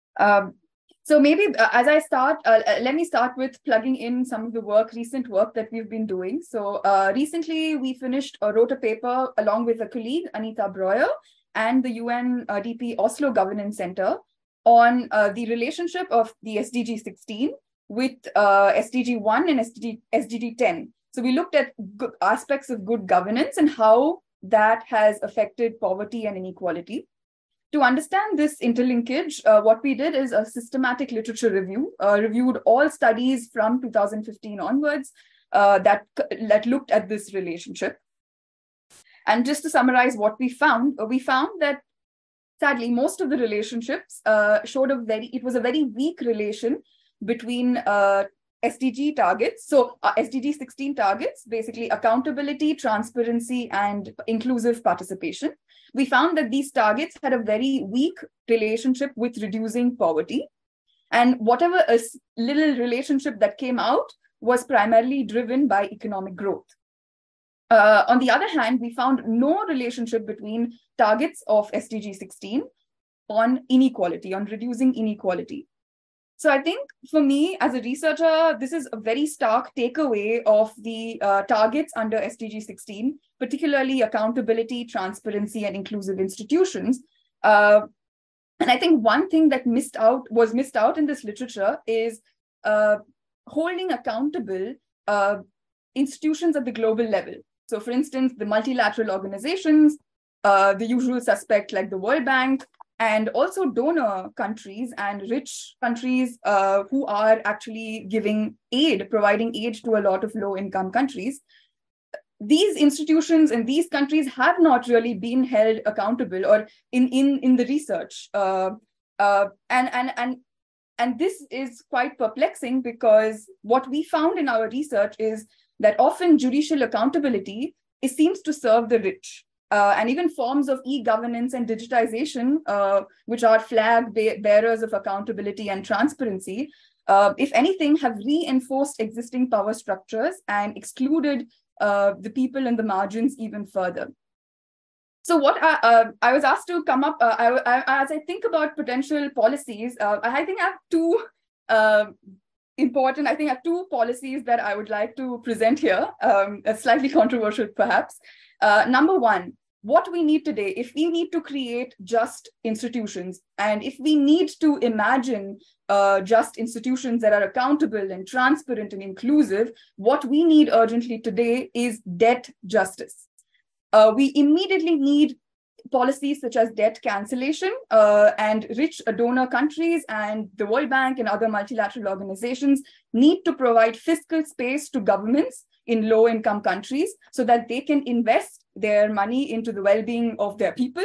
So maybe as I start, let me start with plugging in some of the recent work that we've been doing. So recently we wrote a paper along with a colleague, Anita Breuer, and the UNDP Oslo Governance Center on the relationship of the SDG 16 with SDG 1 and SDG 10. So we looked at aspects of good governance and how that has affected poverty and inequality. To understand this interlinkage, what we did is a systematic literature review, reviewed all studies from 2015 onwards that looked at this relationship. And just to summarize what we found that sadly, most of the relationships it was a very weak relation between SDG targets. So SDG 16 targets, basically accountability, transparency, and inclusive participation. We found that these targets had a very weak relationship with reducing poverty. And whatever little relationship that came out was primarily driven by economic growth. On the other hand, we found no relationship between targets of SDG 16 on inequality, on reducing inequality. So I think for me as a researcher, this is a very stark takeaway of the targets under SDG 16, particularly accountability, transparency, and inclusive institutions. And I think one thing that was missed out in this literature is holding accountable institutions at the global level. So for instance, the multilateral organizations, the usual suspect like the World Bank, and also donor countries and rich countries who are actually providing aid to a lot of low-income countries. These institutions in these countries have not really been held accountable or in the research. And this is quite perplexing because what we found in our research is that often judicial accountability seems to serve the rich. And even forms of e-governance and digitization, which are flag bearers of accountability and transparency, if anything, have reinforced existing power structures and excluded the people in the margins even further. So what I was asked to come up, as I think about potential policies, I think I have two policies that I would like to present here, slightly controversial perhaps. Number one, what we need today, if we need to create just institutions, and if we need to imagine just institutions that are accountable and transparent and inclusive, what we need urgently today is debt justice. We immediately need policies such as debt cancellation, and rich donor countries and the World Bank and other multilateral organizations need to provide fiscal space to governments in low-income countries so that they can invest their money into the well-being of their people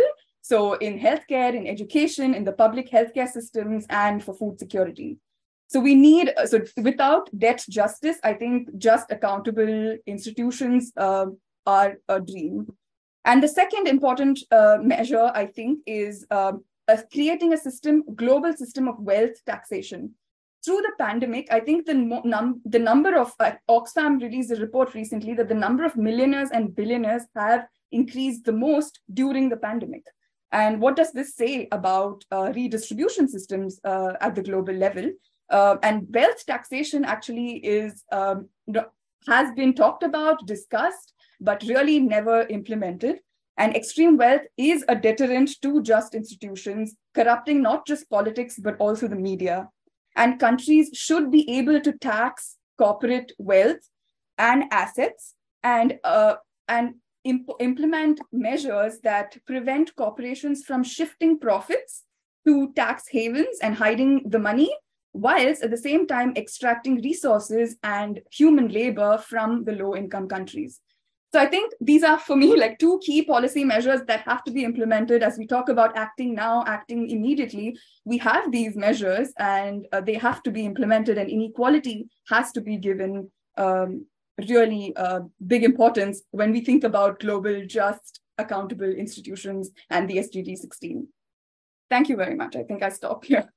So in healthcare, in education, in the public healthcare systems, and for food security. So we need, so without debt justice, I think just accountable institutions are a dream. And the second important measure, I think, is creating a system, global system of wealth taxation. Through the pandemic, I think the number of, Oxfam released a report recently that the number of millionaires and billionaires have increased the most during the pandemic. And what does this say about redistribution systems at the global level? And wealth taxation actually is has been talked about, discussed, but really never implemented. And extreme wealth is a deterrent to just institutions, corrupting not just politics, but also the media. And countries should be able to tax corporate wealth and assets and implement measures that prevent corporations from shifting profits to tax havens and hiding the money, whilst at the same time extracting resources and human labor from the low-income countries. So I think these are, for me, like two key policy measures that have to be implemented as we talk about acting now, acting immediately. We have these measures and they have to be implemented, and inequality has to be given really big importance when we think about global, just, accountable institutions and the SDG 16. Thank you very much. I think I stop here.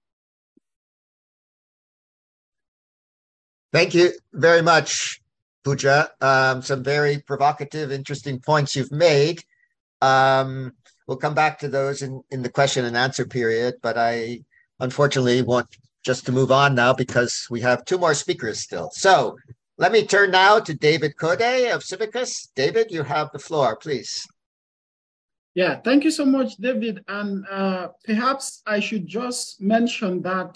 Thank you very much, Pooja. Some very provocative, interesting points you've made. We'll come back to those in the question and answer period, but I unfortunately want just to move on now because we have two more speakers still. So let me turn now to David Kode of Civicus. David, you have the floor, please. Yeah, thank you so much, David. And perhaps I should just mention that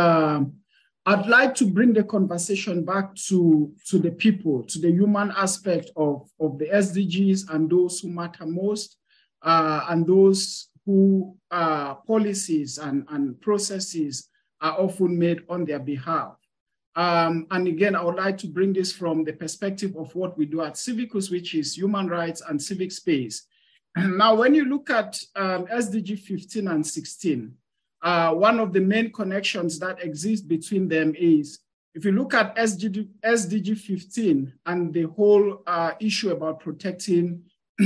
I'd like to bring the conversation back to the people, to the human aspect of the SDGs and those who matter most, and those who policies and processes are often made on their behalf. And again, I would like to bring this from the perspective of what we do at Civicus, which is human rights and civic space. Now, when you look at SDG 15 and 16, one of the main connections that exist between them is, if you look at SDG 15 and the whole issue about protecting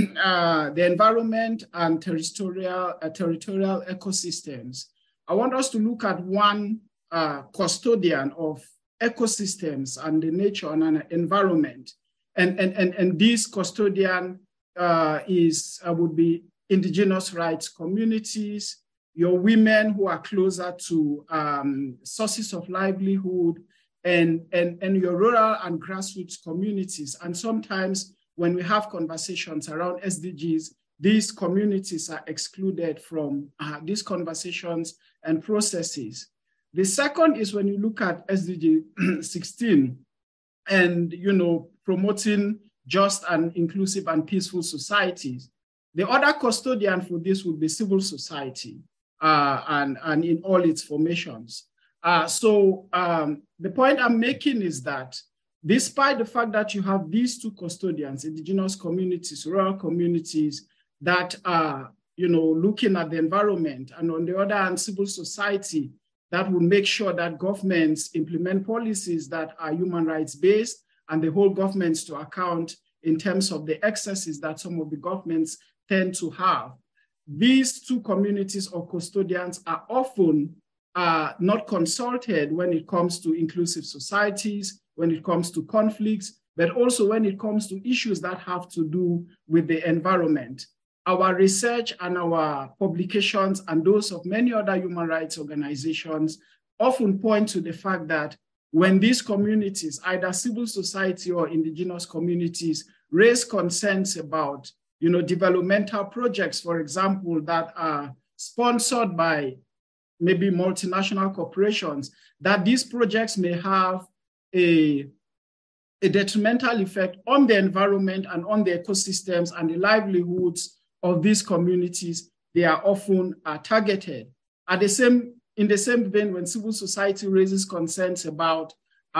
the environment and territorial ecosystems, I want us to look at one custodian of ecosystems and the nature and an environment. And this custodian would be indigenous rights communities, your women who are closer to sources of livelihood, and your rural and grassroots communities. And sometimes when we have conversations around SDGs, these communities are excluded from these conversations and processes. The second is when you look at SDG 16 and, promoting just and inclusive and peaceful societies. The other custodian for this would be civil society and in all its formations. So the point I'm making is that despite the fact that you have these two custodians, indigenous communities, rural communities that are, looking at the environment, and on the other hand, civil society that will make sure that governments implement policies that are human rights based and they hold governments to account in terms of the excesses that some of the governments tend to have. These two communities or custodians are often not consulted when it comes to inclusive societies, when it comes to conflicts, but also when it comes to issues that have to do with the environment. Our research and our publications and those of many other human rights organizations often point to the fact that when these communities, either civil society or indigenous communities, raise concerns about developmental projects, for example, that are sponsored by maybe multinational corporations, that these projects may have a detrimental effect on the environment and on the ecosystems and the livelihoods of these communities, they are often targeted. In the same vein, when civil society raises concerns about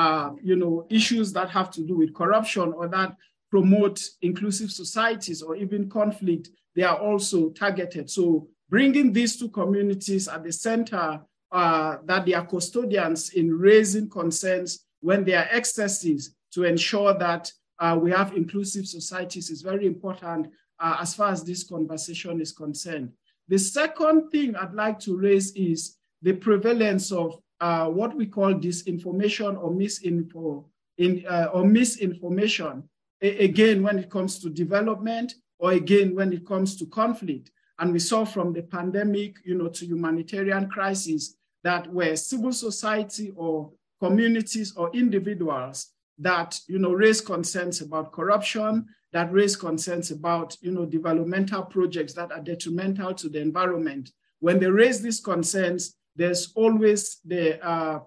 issues that have to do with corruption or that promote inclusive societies or even conflict, they are also targeted. So bringing these two communities at the center, that they are custodians in raising concerns when there are excesses, to ensure that we have inclusive societies is very important as far as this conversation is concerned. The second thing I'd like to raise is the prevalence of what we call disinformation or misinformation, again, when it comes to development, or again, when it comes to conflict. And we saw from the pandemic, to humanitarian crisis, that where civil society or communities or individuals that, raise concerns about corruption, that raise concerns about, developmental projects that are detrimental to the environment. When they raise these concerns, there's always the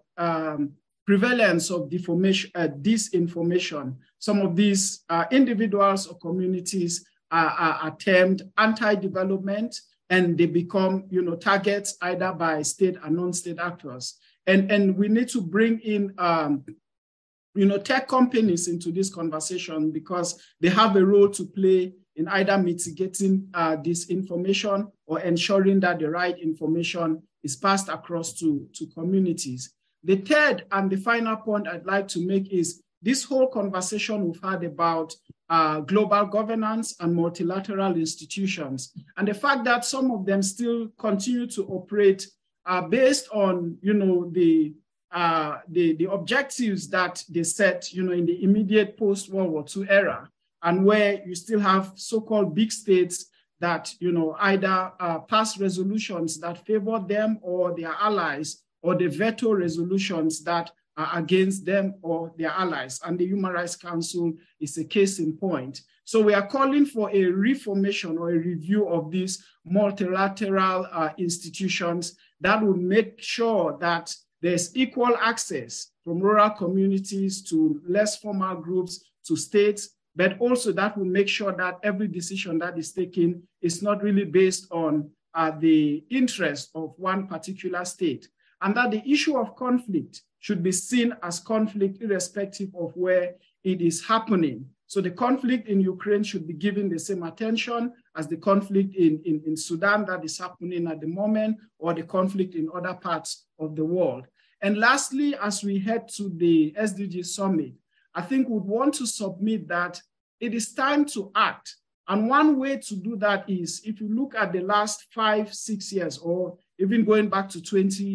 prevalence of disinformation. Some of these individuals or communities are termed anti-development, and they become, targets either by state and non-state actors. And we need to bring in, tech companies into this conversation, because they have a role to play in either mitigating disinformation or ensuring that the right information is passed across to communities. The third and the final point I'd like to make is this whole conversation we've had about global governance and multilateral institutions, and the fact that some of them still continue to operate based on, the objectives that they set, in the immediate post-World War II era, and where you still have so-called big states that, either pass resolutions that favor them or their allies, or the veto resolutions that are against them or their allies. And the Human Rights Council is a case in point. So we are calling for a reformation or a review of these multilateral institutions that will make sure that there's equal access from rural communities to less formal groups to states, but also that will make sure that every decision that is taken is not really based on the interest of one particular state, and that the issue of conflict should be seen as conflict irrespective of where it is happening. So the conflict in Ukraine should be given the same attention as the conflict in Sudan that is happening at the moment, or the conflict in other parts of the world. And lastly, as we head to the SDG Summit, I think we'd want to submit that it is time to act. And one way to do that is, if you look at the last 5-6 years, or even going back to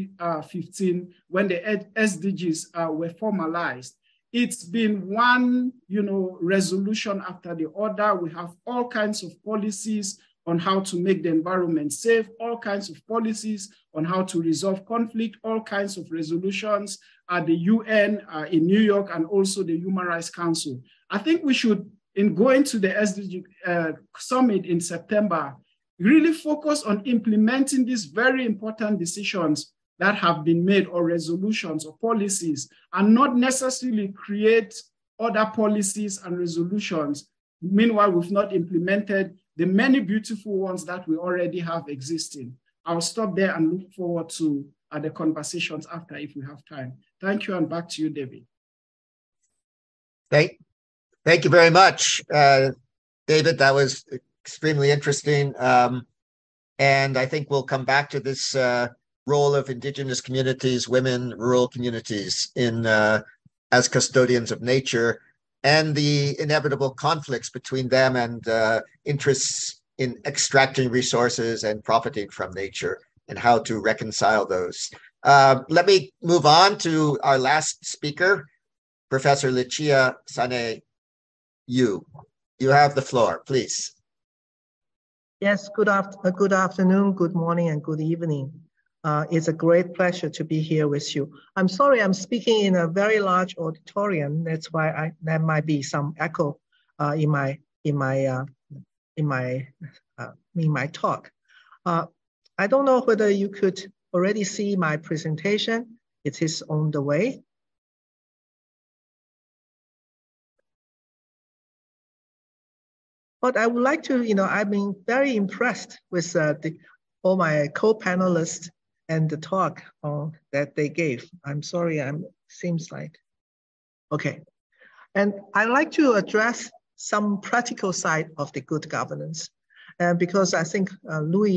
2015, when the SDGs were formalized, it's been one, resolution after the other. We have all kinds of policies on how to make the environment safe, all kinds of policies on how to resolve conflict, all kinds of resolutions at the UN in New York, and also the Human Rights Council. I think we should, in going to the SDG Summit in September, really focus on implementing these very important decisions that have been made, or resolutions or policies, and not necessarily create other policies and resolutions. Meanwhile, we've not implemented the many beautiful ones that we already have existing. I'll stop there and look forward to the conversations after, if we have time. Thank you, and back to you, David. Thank you very much, David. That was extremely interesting. And I think we'll come back to this role of indigenous communities, women, rural communities in as custodians of nature, and the inevitable conflicts between them and interests in extracting resources and profiting from nature, and how to reconcile those. Let me move on to our last speaker, Professor Lucia Sane Yu. You have the floor, please. Yes, good afternoon, good morning, and good evening. It's a great pleasure to be here with you. I'm sorry I'm speaking in a very large auditorium. That's why there might be some echo in my talk. I don't know whether you could already see my presentation. It is on the way. But I would like to, I've been very impressed with all my co-panelists and the talk that they gave. I'm sorry, seems like, okay. And I'd like to address some practical side of the good governance, because I think Louis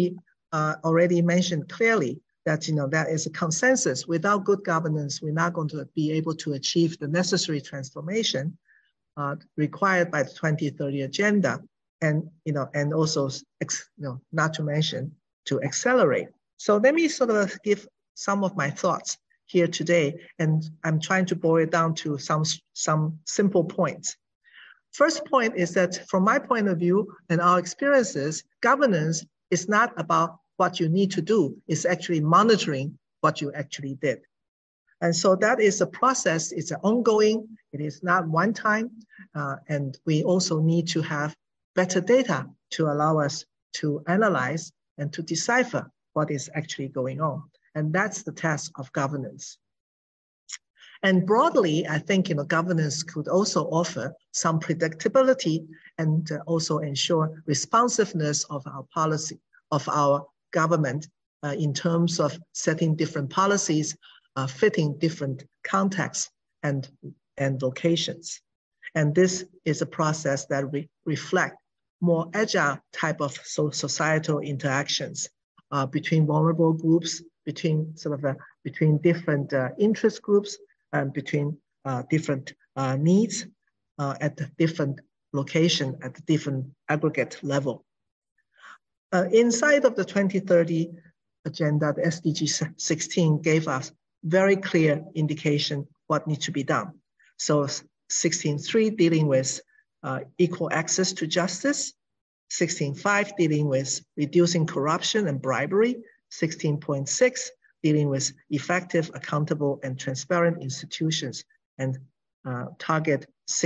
already mentioned clearly that that is a consensus. Without good governance, we're not going to be able to achieve the necessary transformation required by the 2030 agenda, and and also not to mention to accelerate. So let me sort of give some of my thoughts here today, and I'm trying to boil it down to some simple points. First point is that from my point of view and our experiences, governance is not about what you need to do, it's actually monitoring what you actually did. And so that is a process, it's ongoing, it is not one time, and we also need to have better data to allow us to analyze and to decipher what is actually going on. And that's the task of governance. And broadly, I think governance could also offer some predictability and also ensure responsiveness of our policy, of our government in terms of setting different policies, fitting different contexts and locations. And this is a process that reflects more agile type of societal interactions between vulnerable groups, between between different interest groups, and between different needs at the different location, at the different aggregate level. Inside of the 2030 agenda, the SDG 16 gave us very clear indication what needs to be done. So 16.3 dealing with equal access to justice, 16.5 dealing with reducing corruption and bribery, 16.6 dealing with effective, accountable, and transparent institutions, and target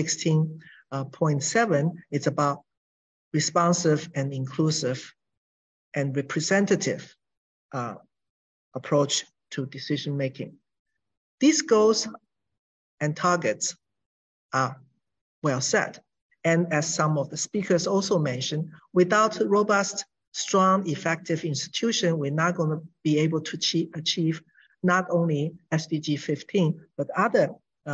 16.7 it's about responsive and inclusive and representative approach to decision making. These goals and targets are well set. And as some of the speakers also mentioned, without robust, strong, effective institution, we're not going to be able to achieve not only SDG 15, but other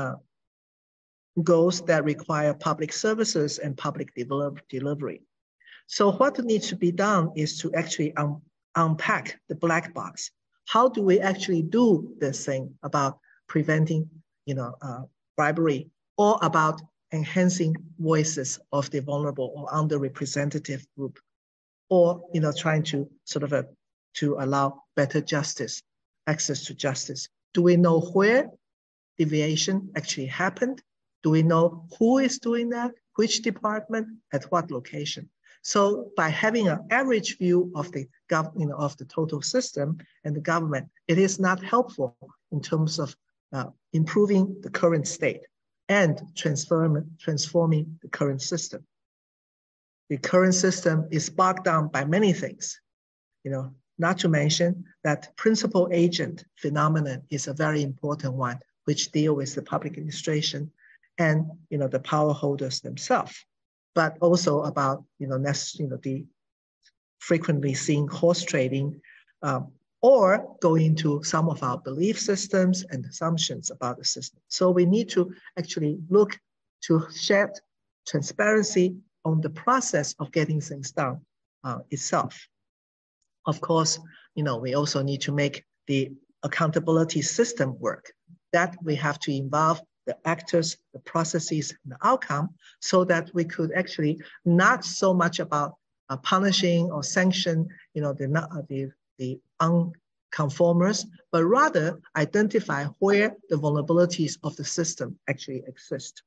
goals that require public services and public delivery. So what needs to be done is to actually unpack the black box. How do we actually do this thing about preventing, bribery, or about enhancing voices of the vulnerable or underrepresented group, or trying to to allow better justice, access to justice? Do we know where deviation actually happened? Do we know who is doing that? Which department? At what location? So by having an average view of the of the total system and the government, it is not helpful in terms of improving the current state and transforming the current system. The current system is bogged down by many things, not to mention that principal agent phenomenon is a very important one, which deal with the public administration and the power holders themselves, but also about the frequently seen horse trading, or going to some of our belief systems and assumptions about the system. So we need to actually look to shed transparency on the process of getting things done itself. Of course, we also need to make the accountability system work. That we have to involve the actors, the processes, and the outcome, so that we could actually not so much about punishing or sanction, the unconformers, but rather identify where the vulnerabilities of the system actually exist.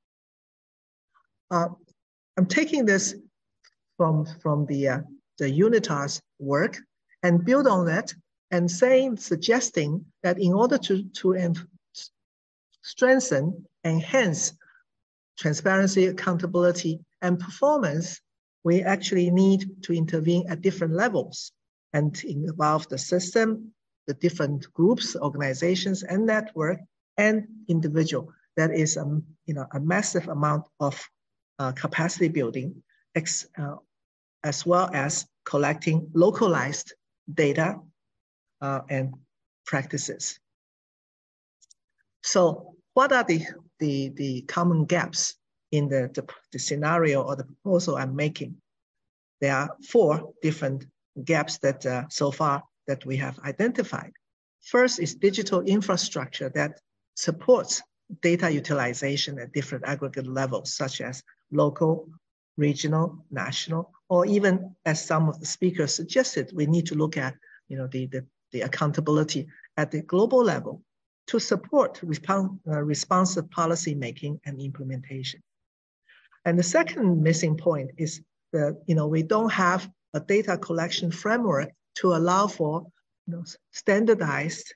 I'm taking this from the UNITA's work and build on it and suggesting that in order to strengthen, enhance transparency, accountability, and performance, we actually need to intervene at different levels and involve the system, the different groups, organizations, and network, and individual. That is a massive amount of capacity building, as well as collecting localized data and practices. So what are the common gaps in the scenario or the proposal I'm making? There are 4 different gaps that so far that we have identified. First is digital infrastructure that supports data utilization at different aggregate levels, such as local, regional, national, or even, as some of the speakers suggested, we need to look at the accountability at the global level to support responsive policy making and implementation. And the second missing point is that we don't have a data collection framework to allow for standardized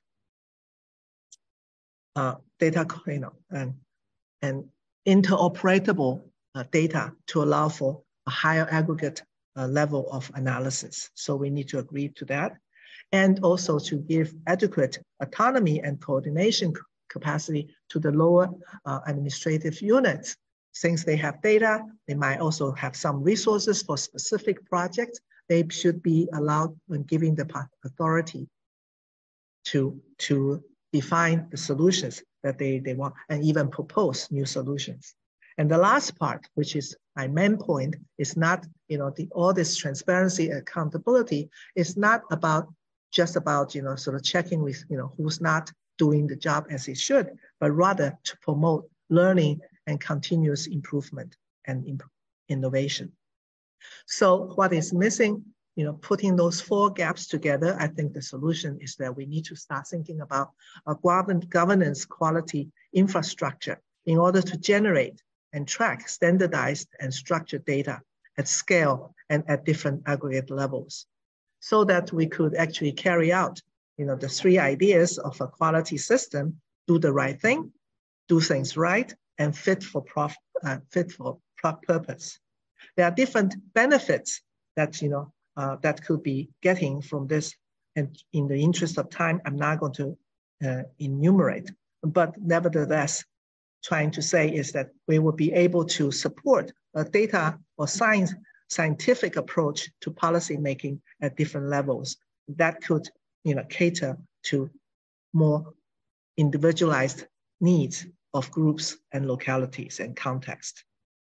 data, and interoperable data to allow for a higher aggregate level of analysis. So we need to agree to that, and also to give adequate autonomy and coordination capacity to the lower administrative units. Since they have data, they might also have some resources for specific projects. They should be allowed when giving the authority to define the solutions that they want and even propose new solutions. And the last part, which is my main point, is not, all this transparency, accountability is not just about sort of checking with, who's not doing the job as he should, but rather to promote learning and continuous improvement and innovation. So what is missing, putting those 4 gaps together, I think the solution is that we need to start thinking about a governance quality infrastructure in order to generate and track standardized and structured data at scale and at different aggregate levels, so that we could actually carry out, the 3 ideas of a quality system: do the right thing, do things right, and fit for purpose. There are different benefits that that could be getting from this, and in the interest of time, I'm not going to enumerate. But nevertheless, trying to say is that we will be able to support a data or scientific approach to policy making at different levels that could cater to more individualized needs of groups and localities and context.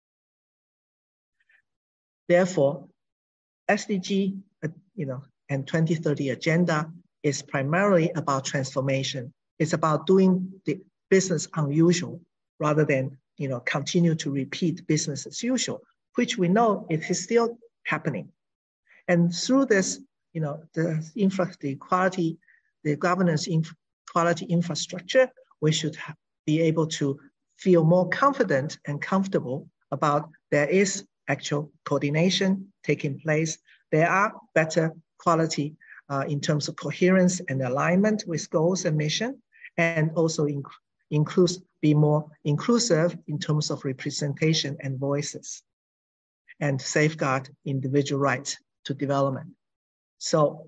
Therefore, SDG and 2030 agenda is primarily about transformation. It's about doing the business unusual rather than continue to repeat business as usual, which we know it is still happening. And through this, the governance quality infrastructure, we should be able to feel more confident and comfortable about there is actual coordination taking place. There are better quality in terms of coherence and alignment with goals and mission, and also be more inclusive in terms of representation and voices, and safeguard individual rights to development. So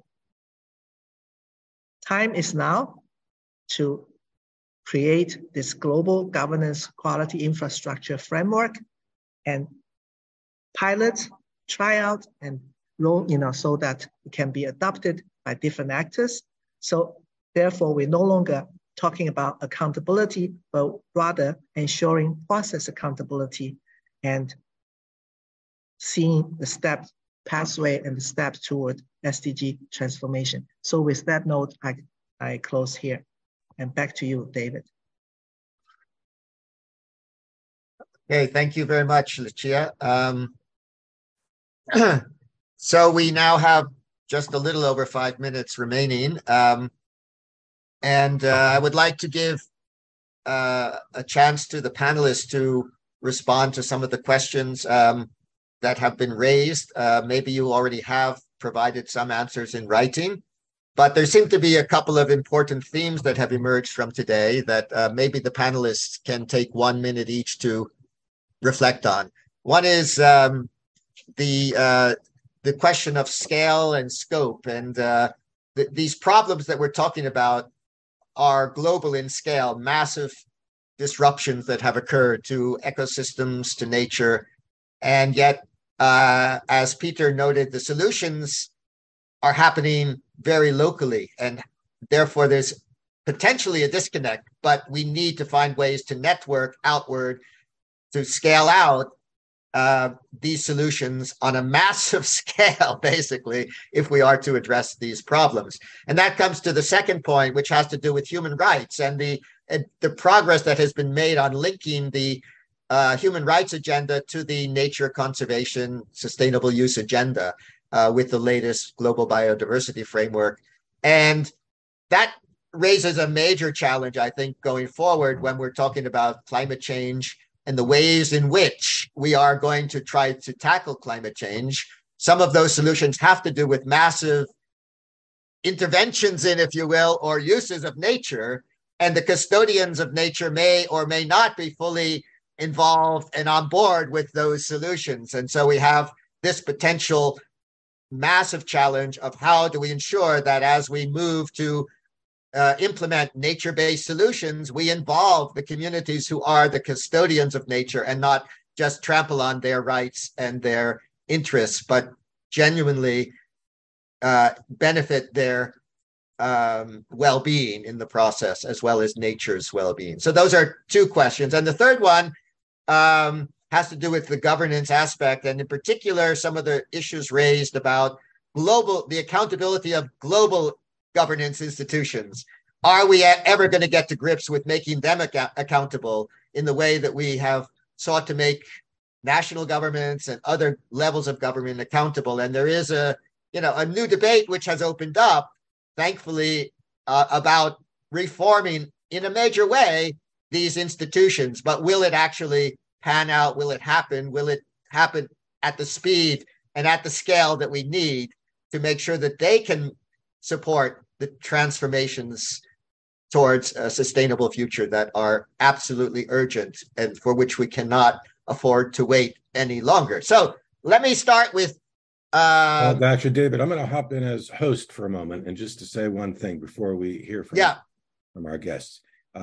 time is now to create this global governance quality infrastructure framework and pilot, try out, and roll, so that it can be adopted by different actors. So therefore, we're no longer talking about accountability, but rather ensuring process accountability and seeing the pathway and the steps toward SDG transformation. So with that note, I close here. And back to you, David. Okay, thank you very much, Lucia. So we now have just a little over 5 minutes remaining. And I would like to give a chance to the panelists to respond to some of the questions that have been raised. Maybe you already have provided some answers in writing, but there seem to be a couple of important themes that have emerged from today that maybe the panelists can take 1 minute each to reflect on. One is the question of scale and scope, and these problems that we're talking about are global in scale, massive disruptions that have occurred to ecosystems, to nature, and yet, as Peter noted, the solutions are happening very locally, and therefore there's potentially a disconnect, but we need to find ways to network outward, to scale out, these solutions on a massive scale, basically, if we are to address these problems. And that comes to the second point, which has to do with human rights and the progress that has been made on linking the human rights agenda to the nature conservation sustainable use agenda with the latest global biodiversity framework. And that raises a major challenge, I think, going forward when we're talking about climate change and the ways in which we are going to try to tackle climate change. Some of those solutions have to do with massive interventions in, if you will, or uses of nature, and the custodians of nature may or may not be fully involved and on board with those solutions. And so we have this potential massive challenge of how do we ensure that as we move to implement nature-based solutions, we involve the communities who are the custodians of nature and not just trample on their rights and their interests, but genuinely benefit their well-being in the process, as well as nature's well-being. So those are two questions. And the third one has to do with the governance aspect, and in particular, some of the issues raised about the accountability of global governance institutions. Are we ever going to get to grips with making them accountable in the way that we have sought to make national governments and other levels of government accountable? And there is a new debate which has opened up, thankfully, about reforming in a major way these institutions. But will it actually pan out? Will it happen? Will it happen at the speed and at the scale that we need to make sure that they can support the transformations towards a sustainable future that are absolutely urgent and for which we cannot afford to wait any longer? So let me start with Dr. David, I'm going to hop in as host for a moment, and just to say one thing before we hear from our guests.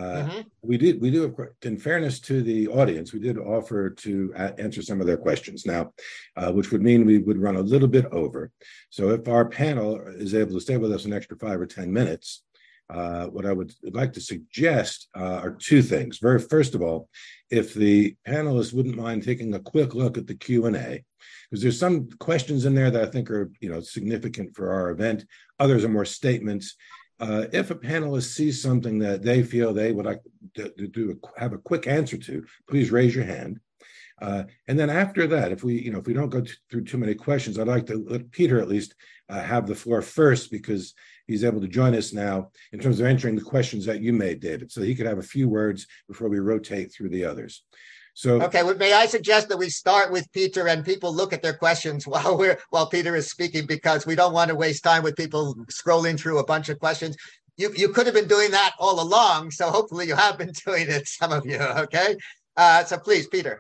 We do, in fairness to the audience, we did offer to answer some of their questions now, which would mean we would run a little bit over. So if our panel is able to stay with us an extra 5 or 10 minutes, what I would like to suggest are two things. First of all, if the panelists wouldn't mind taking a quick look at the Q&A, because there's some questions in there that I think are significant for our event. Others are more statements. If a panelist sees something that they feel they would like to have a quick answer to, please raise your hand. And then after that, if we don't go through too many questions, I'd like to let Peter at least have the floor first, because he's able to join us now in terms of answering the questions that you made, David. So he could have a few words before we rotate through the others. So, okay, well, may I suggest that we start with Peter and people look at their questions while Peter is speaking, because we don't want to waste time with people scrolling through a bunch of questions. You could have been doing that all along, so hopefully you have been doing it, some of you, okay? So please, Peter.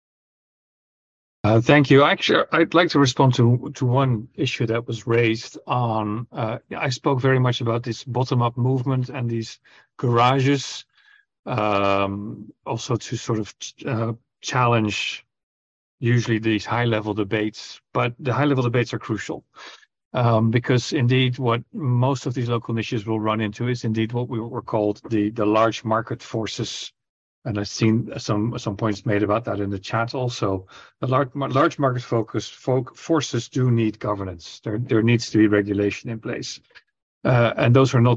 Thank you. Actually, I'd like to respond to one issue that was raised on, I spoke very much about this bottom-up movement and these garages, also to sort of challenge usually these high-level debates, but the high-level debates are crucial because indeed what most of these local niches will run into is indeed what were called the large market forces. And I've seen some points made about that in the chat also. The large market forces do need governance. There needs to be regulation in place. And those are not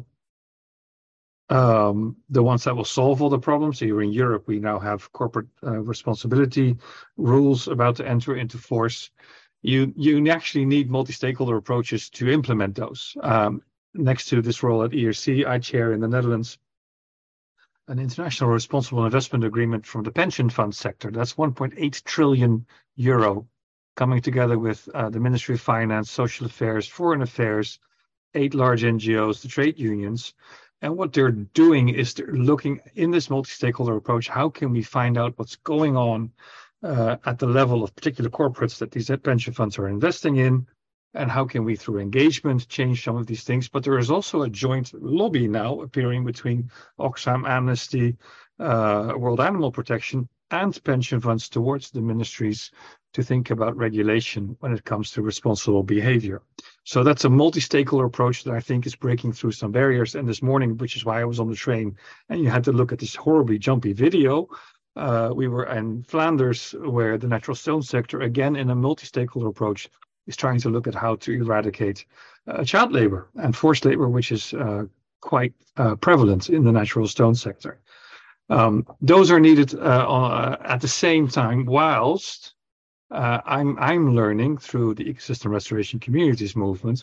the ones that will solve all the problems. Here in Europe, we now have corporate responsibility rules about to enter into force. You actually need multi-stakeholder approaches to implement those. Next to this role at ERC, I chair in the Netherlands an international responsible investment agreement from the pension fund sector. That's 1.8 trillion euro coming together with the Ministry of Finance, Social Affairs, Foreign Affairs, 8 large NGOs, the trade unions. And what they're doing is they're looking in this multi-stakeholder approach, how can we find out what's going on at the level of particular corporates that these pension funds are investing in, and how can we, through engagement, change some of these things? But there is also a joint lobby now appearing between Oxfam, Amnesty, World Animal Protection, and pension funds towards the ministries to think about regulation when it comes to responsible behavior. So that's a multi-stakeholder approach that I think is breaking through some barriers. And this morning, which is why I was on the train, and you had to look at this horribly jumpy video, We were in Flanders, where the natural stone sector, again in a multi-stakeholder approach, is trying to look at how to eradicate child labor and forced labor, which is quite prevalent in the natural stone sector. Those are needed at the same time, whilst I'm learning through the ecosystem restoration communities movement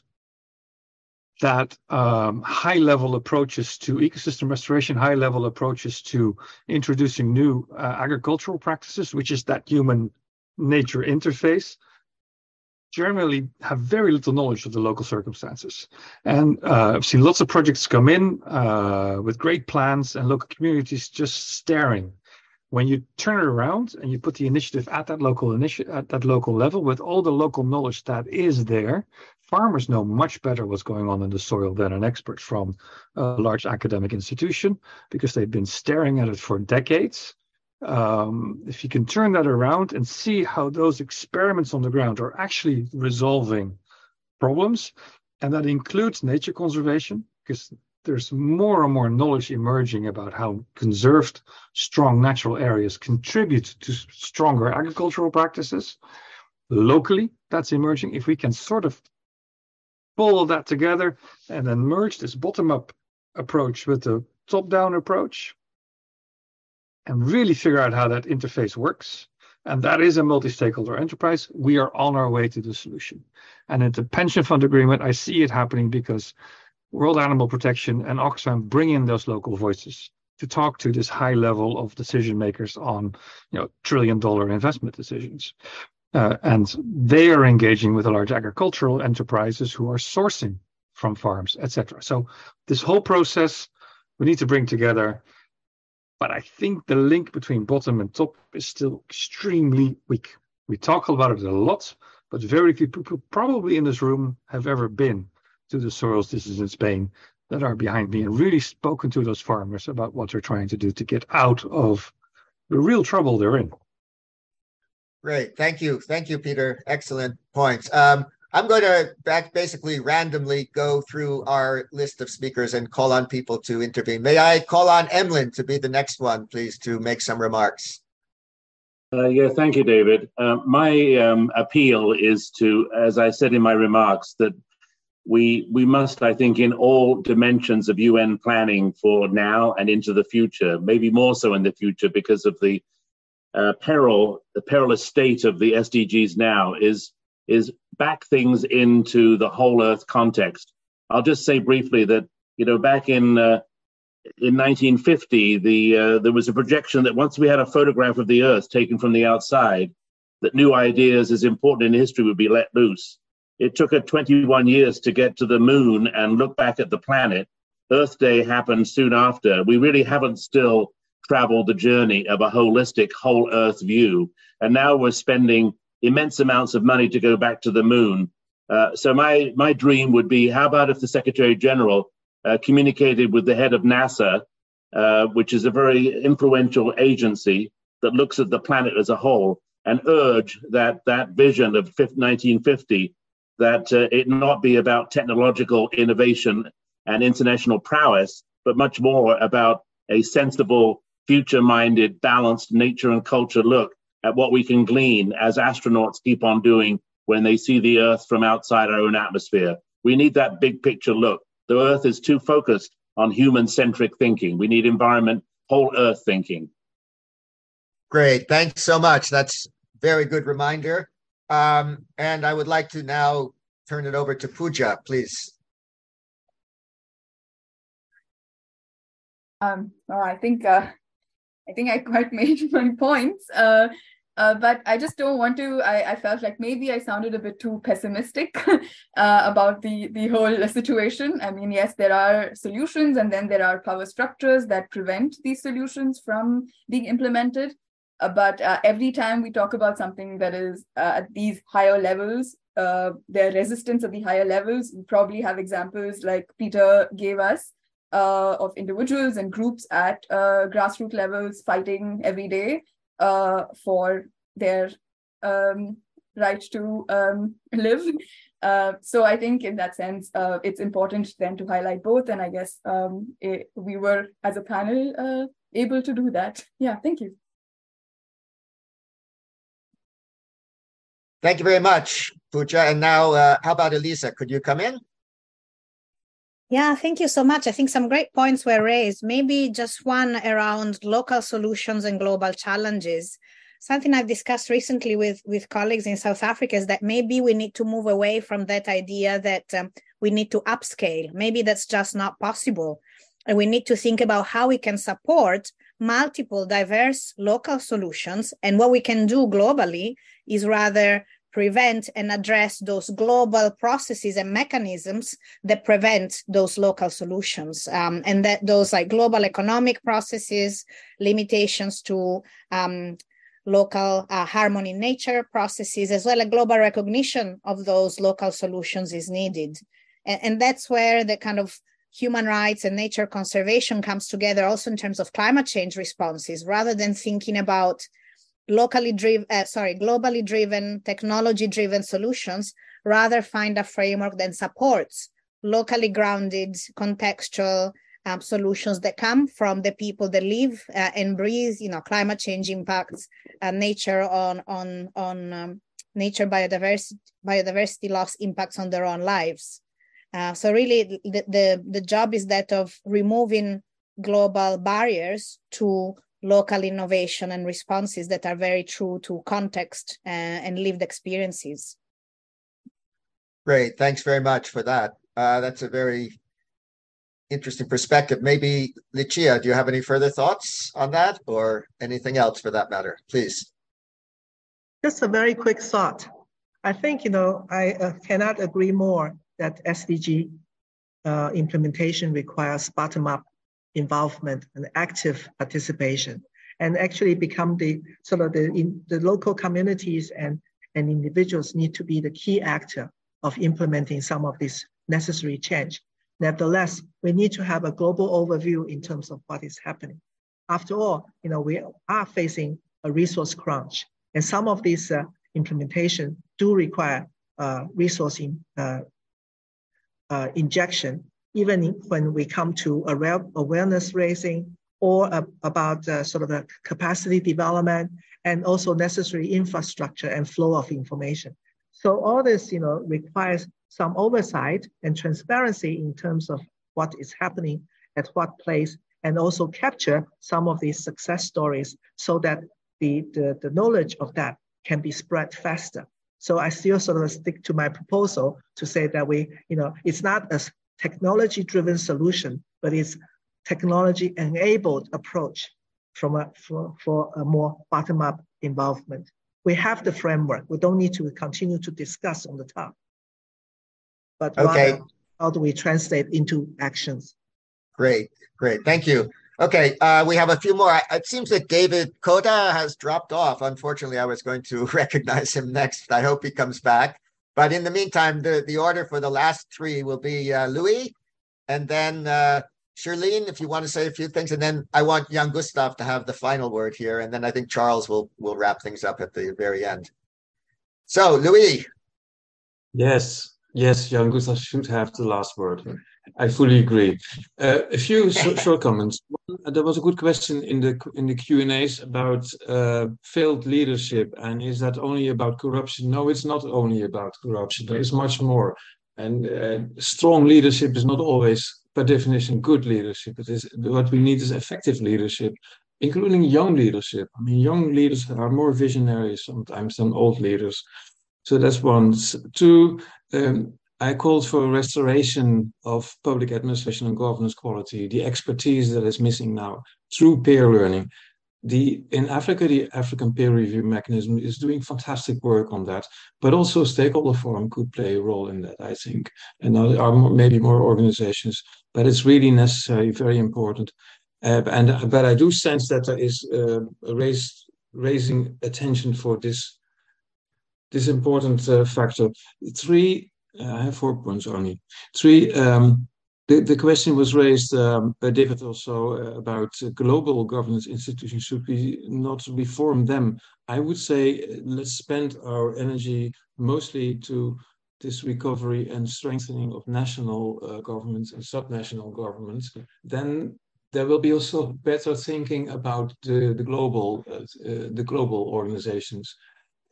that high-level approaches to ecosystem restoration, high-level approaches to introducing new agricultural practices, which is that human-nature interface, generally have very little knowledge of the local circumstances. And I've seen lots of projects come in with great plans and local communities just staring. When you turn it around and you put the initiative at that local level with all the local knowledge that is there, farmers know much better what's going on in the soil than an expert from a large academic institution, because they've been staring at it for decades. If you can turn that around and see how those experiments on the ground are actually resolving problems, and that includes nature conservation, because there's more and more knowledge emerging about how conserved, strong natural areas contribute to stronger agricultural practices. Locally, that's emerging. If we can sort of pull all that together and then merge this bottom-up approach with the top-down approach and really figure out how that interface works, and that is a multi-stakeholder enterprise, we are on our way to the solution. And in the pension fund agreement, I see it happening because World Animal Protection and Oxfam bring in those local voices to talk to this high level of decision makers on, trillion-dollar investment decisions. And they are engaging with the large agricultural enterprises who are sourcing from farms, etc. So this whole process we need to bring together. But I think the link between bottom and top is still extremely weak. We talk about it a lot, but very few people probably in this room have ever been to the soils districts in Spain that are behind me and really spoken to those farmers about what they're trying to do to get out of the real trouble they're in. Great. Thank you. Thank you, Peter. Excellent points. I'm going to basically randomly go through our list of speakers and call on people to intervene. May I call on Emlyn to be the next one, please, to make some remarks? Thank you, David. My appeal is to, as I said in my remarks, that we must, I think, in all dimensions of UN planning for now and into the future, maybe more so in the future because of the perilous state of the SDGs now, is back things into the whole Earth context. I'll just say briefly that, back in 1950, there was a projection that once we had a photograph of the Earth taken from the outside, that new ideas as important in history would be let loose. It took 21 years to get to the moon and look back at the planet. Earth Day happened soon after. We really haven't still traveled the journey of a holistic whole Earth view. And now we're spending immense amounts of money to go back to the moon. So my dream would be, how about if the Secretary General communicated with the head of NASA, which is a very influential agency that looks at the planet as a whole, and urge that vision of 1950, that it not be about technological innovation and international prowess, but much more about a sensible, future-minded, balanced nature and culture look at what we can glean as astronauts keep on doing when they see the Earth from outside our own atmosphere. We need that big picture look. The Earth is too focused on human-centric thinking. We need environment, whole Earth thinking. Great, thanks so much. That's a very good reminder. And I would like to now turn it over to Pooja, please. I think I quite made my points, but I just don't want to. I felt like maybe I sounded a bit too pessimistic about the whole situation. I mean, yes, there are solutions, and then there are power structures that prevent these solutions from being implemented. But every time we talk about something that is at these higher levels, their resistance at the higher levels, we probably have examples like Peter gave us of individuals and groups at grassroots levels fighting every day for their right to live. So I think in that sense, it's important then to highlight both. And I guess we were, as a panel, able to do that. Yeah, thank you. Thank you very much, Pooja. And now, how about Elisa? Could you come in? Yeah, thank you so much. I think some great points were raised. Maybe just one around local solutions and global challenges. Something I've discussed recently with colleagues in South Africa is that maybe we need to move away from that idea that we need to upscale. Maybe that's just not possible. And we need to think about how we can support multiple diverse local solutions. And what we can do globally is rather prevent and address those global processes and mechanisms that prevent those local solutions. And that those like global economic processes, limitations to local harmony in nature processes, as well as global recognition of those local solutions is needed. And that's where the kind of human rights and nature conservation comes together also in terms of climate change responses, rather than thinking about globally driven, technology-driven solutions, rather find a framework that supports locally grounded, contextual solutions that come from the people that live and breathe, climate change impacts, nature on nature biodiversity loss impacts on their own lives. So really, the job is that of removing global barriers to local innovation and responses that are very true to context and lived experiences. Great, thanks very much for that. That's a very interesting perspective. Maybe, Lucia, do you have any further thoughts on that or anything else for that matter? Please. Just a very quick thought. I think, I cannot agree more that SDG implementation requires bottom-up involvement and active participation, and actually become the local communities and individuals need to be the key actor of implementing some of this necessary change. Nevertheless, we need to have a global overview in terms of what is happening. After all, we are facing a resource crunch, and some of these implementation do require resource injection, even when we come to awareness raising or about the capacity development and also necessary infrastructure and flow of information. So all this, requires some oversight and transparency in terms of what is happening at what place, and also capture some of these success stories so that the knowledge of that can be spread faster. So I still stick to my proposal to say that it's not a technology-driven solution, but it's technology-enabled approach for a more bottom-up involvement. We have the framework. We don't need to continue to discuss on the top. But rather, how do we translate into actions? Great. Thank you. Okay, we have a few more. It seems that David Koda has dropped off. Unfortunately, I was going to recognize him next. I hope he comes back. But in the meantime, the order for the last three will be Louis, and then Shirlene, if you want to say a few things, and then I want Jan Gustav to have the final word here, and then I think Charles will wrap things up at the very end. So, Louis. Yes, Jan Gustav should have the last word. I fully agree. A few short comments. There was a good question in the Q&As about failed leadership, and is that only about corruption? No, it's not only about corruption. There is much more. And strong leadership is not always, by definition, good leadership. What we need is effective leadership, including young leadership. I mean, young leaders are more visionary sometimes than old leaders. So that's one. Two, I called for a restoration of public administration and governance quality, the expertise that is missing now through peer learning. In Africa, the African peer review mechanism is doing fantastic work on that, but also Stakeholder Forum could play a role in that, I think. And there are maybe more organizations, but it's really necessary, very important. But I do sense that there is raising attention for this important factor. Three, I have 4 points only. Three, the question was raised by David also about global governance institutions. Should we not reform them? I would say let's spend our energy mostly to this recovery and strengthening of national governments and subnational governments. Then there will be also better thinking about the global organizations.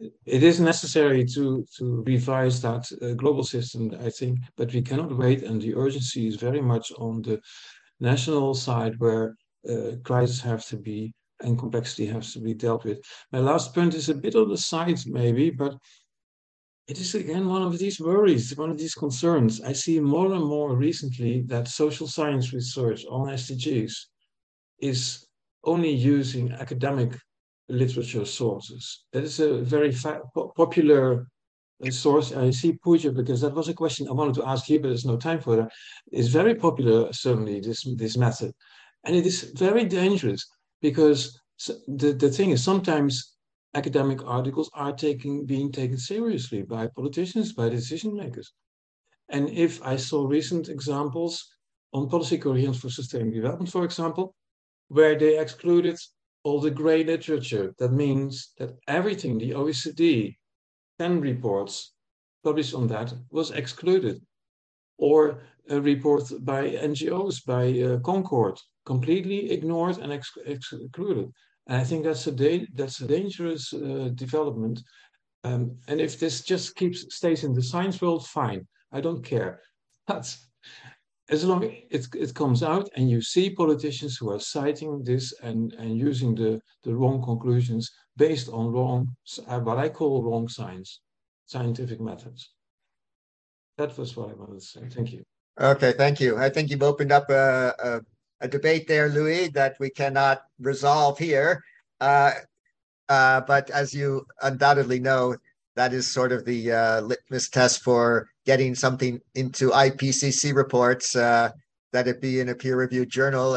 it is necessary to revise that global system, I think, but we cannot wait, and the urgency is very much on the national side where crises have to be and complexity has to be dealt with. My last point is a bit on the side maybe, but it is again one of these worries, one of these concerns. I see more and more recently that social science research on SDGs is only using academic literature sources. That is a very popular source. I see Pooja, because that was a question I wanted to ask you, but there's no time for that. It's very popular, certainly, this method. And it is very dangerous because the thing is sometimes academic articles are being taken seriously by politicians, by decision makers. And if I saw recent examples on policy coherence for sustainable development, for example, where they excluded all the gray literature, that means that everything the OECD 10 reports published on that was excluded, or a report by NGOs, by Concord, completely ignored and excluded. And I think that's a dangerous development. And if this just stays in the science world, fine. I don't care. But as long as it comes out and you see politicians who are citing this and using the wrong conclusions based on what I call wrong scientific methods. That was what I wanted to say. Thank you. Okay, thank you. I think you've opened up a debate there, Louis, that we cannot resolve here. But as you undoubtedly know, that is sort of the litmus test for getting something into IPCC reports, that it be in a peer-reviewed journal.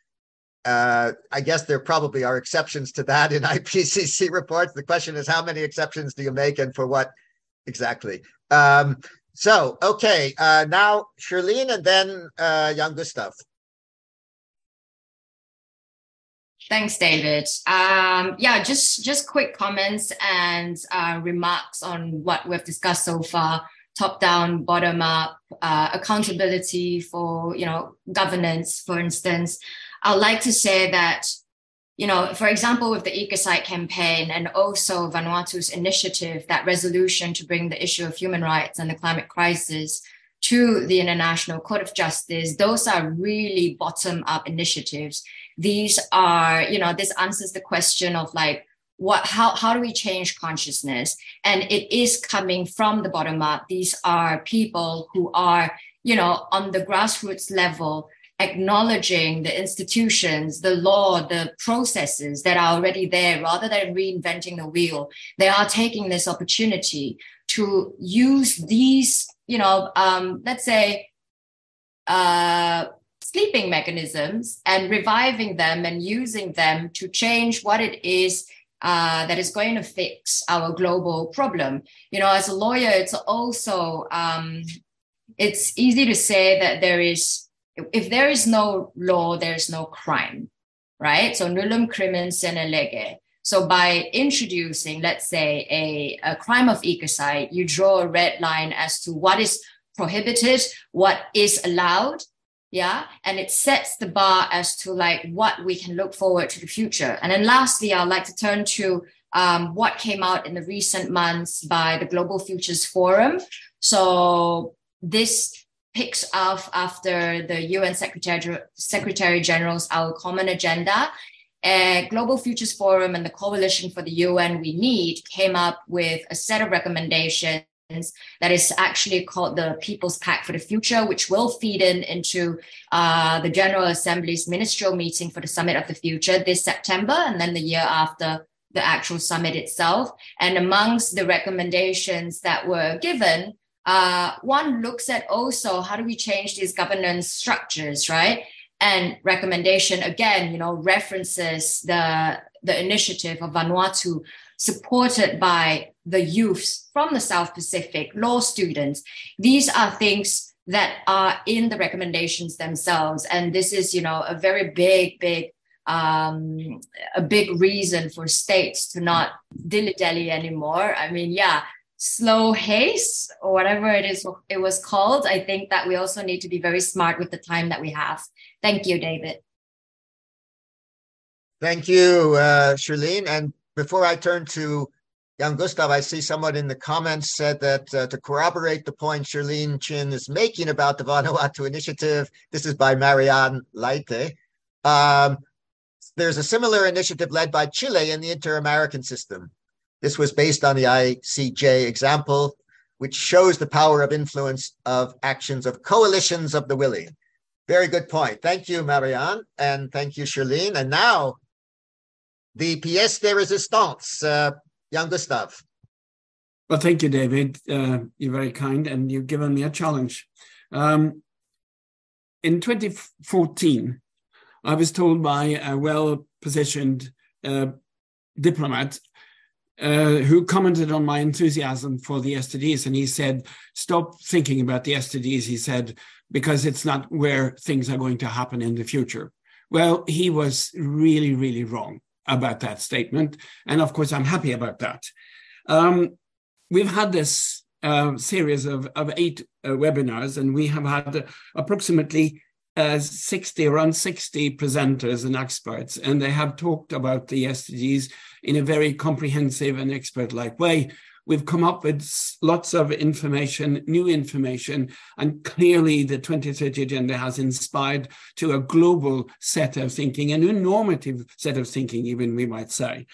I guess there probably are exceptions to that in IPCC reports. The question is, how many exceptions do you make and for what exactly? Okay, now Shirlene and then Jan Gustav. Thanks, David. Just quick comments and remarks on what we've discussed so far. Top down, bottom up, accountability for, governance, for instance. I'd like to say that, for example, with the Ecocide campaign and also Vanuatu's initiative, that resolution to bring the issue of human rights and the climate crisis to the International Court of Justice, those are really bottom-up initiatives. These are, this answers the question of how do we change consciousness? And it is coming from the bottom up. These are people who are, on the grassroots level, acknowledging the institutions, the law, the processes that are already there, rather than reinventing the wheel. They are taking this opportunity to use these, let's say, sleeping mechanisms and reviving them and using them to change what it is that is going to fix our global problem. As a lawyer, it's also, it's easy to say that if there is no law, there's no crime, right? So nullum crimen sine lege. So by introducing, let's say, a crime of ecocide, you draw a red line as to what is prohibited, what is allowed, and it sets the bar as to what we can look forward to the future. And then lastly, I'd like to turn to what came out in the recent months by the Global Futures Forum. So this picks off after the UN Secretary General's Our Common Agenda. Global Futures Forum and the Coalition for the UN We Need came up with a set of recommendations that is actually called the People's Pact for the Future, which will feed into the General Assembly's ministerial meeting for the Summit of the Future this September, and then the year after the actual summit itself. And amongst the recommendations that were given, one looks at also how do we change these governance structures, right? And recommendation, again, references the initiative of Vanuatu, supported by the youths from the South Pacific, law students. These are things that are in the recommendations themselves. And this is, a very big reason for states to not dilly-dally anymore. I mean, slow haste or whatever it was called. I think that we also need to be very smart with the time that we have. Thank you, David. Thank you, Shirlene. And before I turn to Jan Gustav, I see someone in the comments said that to corroborate the point Shirlene Chin is making about the Vanuatu initiative, this is by Marianne Leite. There's a similar initiative led by Chile in the Inter-American system. This was based on the ICJ example, which shows the power of influence of actions of coalitions of the willing. Very good point. Thank you, Marianne, and thank you, Shirlene. And now, the pièce de résistance, Jan Gustav. Well, thank you, David. You're very kind, and you've given me a challenge. In 2014, I was told by a well-positioned diplomat who commented on my enthusiasm for the SDGs, and he said, stop thinking about the SDGs, he said, because it's not where things are going to happen in the future. Well, he was really, really wrong about that statement, and of course, I'm happy about that. We've had this series of 8 webinars, and we have had approximately around 60 presenters and experts, and they have talked about the SDGs in a very comprehensive and expert-like way. We've come up with lots of information, new information, and clearly the 2030 Agenda has inspired to a global set of thinking, a new normative set of thinking, even we might say.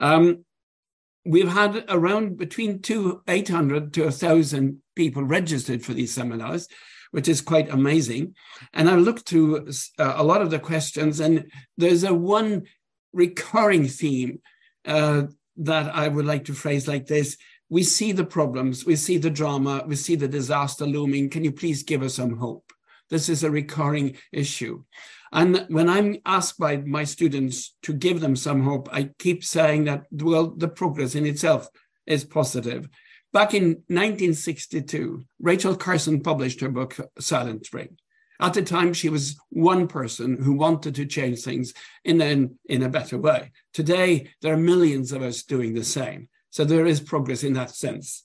We've had around between 800 to 1,000 people registered for these seminars, which is quite amazing. And I looked through a lot of the questions, and there's one recurring theme that I would like to phrase like this. We see the problems, we see the drama, we see the disaster looming. Can you please give us some hope? This is a recurring issue. And when I'm asked by my students to give them some hope, I keep saying that, well, the progress in itself is positive. Back in 1962, Rachel Carson published her book, Silent Spring. At the time, she was one person who wanted to change things in a better way. Today, there are millions of us doing the same. So there is progress in that sense.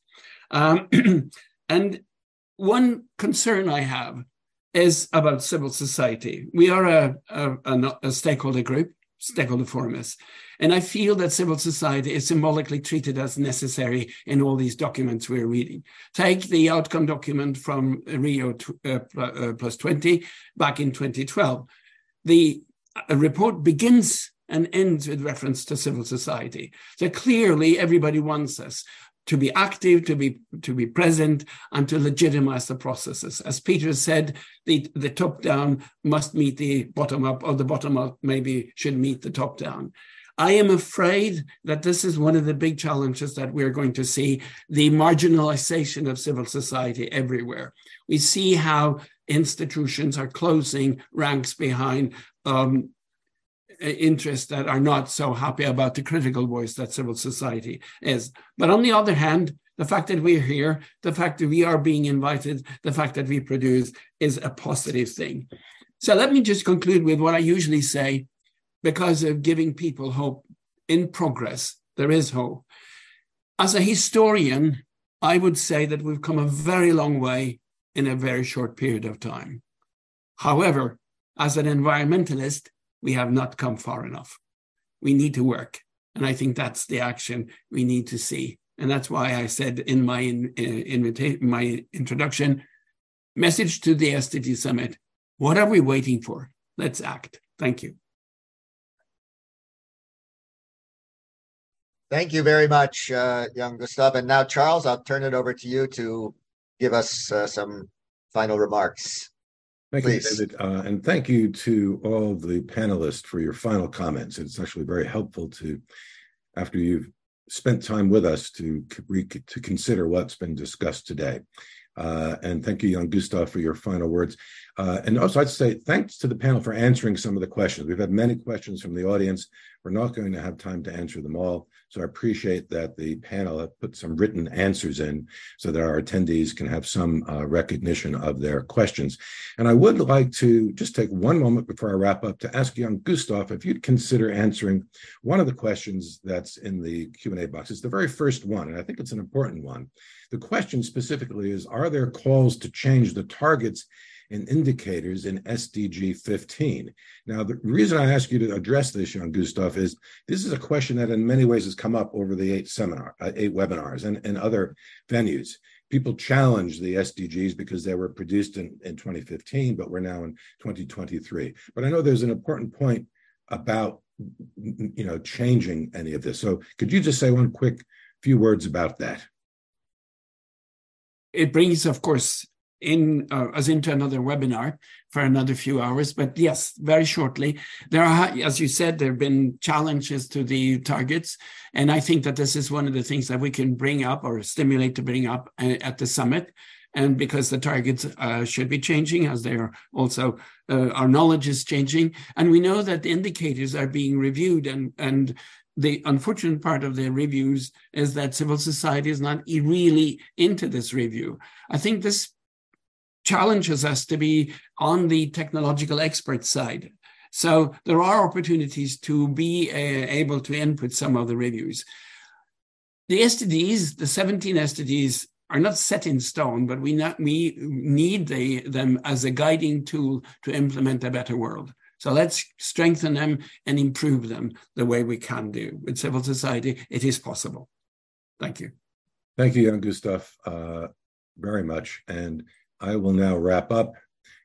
And one concern I have is about civil society. We are a stakeholder group, stakeholder forum is, and I feel that civil society is symbolically treated as necessary in all these documents we're reading. Take the outcome document from Rio plus 20 back in 2012. The report begins and ends with reference to civil society. So clearly everybody wants us to be active, to be present, and to legitimize the processes. As Peter said, the top-down must meet the bottom-up, or the bottom-up maybe should meet the top-down. I am afraid that this is one of the big challenges that we're going to see, the marginalization of civil society everywhere. We see how institutions are closing ranks behind interests that are not so happy about the critical voice that civil society is. But on the other hand, the fact that we're here, the fact that we are being invited, the fact that we produce is a positive thing. So let me just conclude with what I usually say, because of giving people hope in progress. There is hope. As a historian, I would say that we've come a very long way in a very short period of time. However, as an environmentalist, we have not come far enough. We need to work. And I think that's the action we need to see. And that's why I said in my introduction, message to the SDG Summit, what are we waiting for? Let's act. Thank you. Thank you very much, Jan Gustav. And now, Charles, I'll turn it over to you to give us some final remarks. Thank you, David. And thank you to all the panelists for your final comments. It's actually very helpful to, after you've spent time with us, to consider what's been discussed today. And thank you, Jan Gustav, for your final words. And also, I'd say thanks to the panel for answering some of the questions. We've had many questions from the audience. We're not going to have time to answer them all. So I appreciate that the panel have put some written answers in so that our attendees can have some recognition of their questions. And I would like to just take one moment before I wrap up to ask Jan Gustav if you'd consider answering one of the questions that's in the Q&A box. It's the very first one, and I think it's an important one. The question specifically is, are there calls to change the targets and indicators in SDG 15. Now, the reason I ask you to address this, Jan-Gustaf, is this is a question that in many ways has come up over the 8 webinars and other venues. People challenge the SDGs because they were produced in 2015, but we're now in 2023. But I know there's an important point about changing any of this. So could you just say one quick few words about that? It brings, of course, us into another webinar for another few hours. But yes, very shortly, there are, as you said, there have been challenges to the targets. And I think that this is one of the things that we can bring up or stimulate to bring up at the summit. And because the targets should be changing, as they are also, our knowledge is changing. And we know that the indicators are being reviewed. And the unfortunate part of the reviews is that civil society is not really into this review. I think this challenges us to be on the technological expert side. So there are opportunities to be able to input some of the reviews. The SDGs, the 17 SDGs, are not set in stone, but we need them as a guiding tool to implement a better world. So let's strengthen them and improve them the way we can do. With civil society, it is possible. Thank you. Thank you, Jan-Gustaf, very much. And I will now wrap up.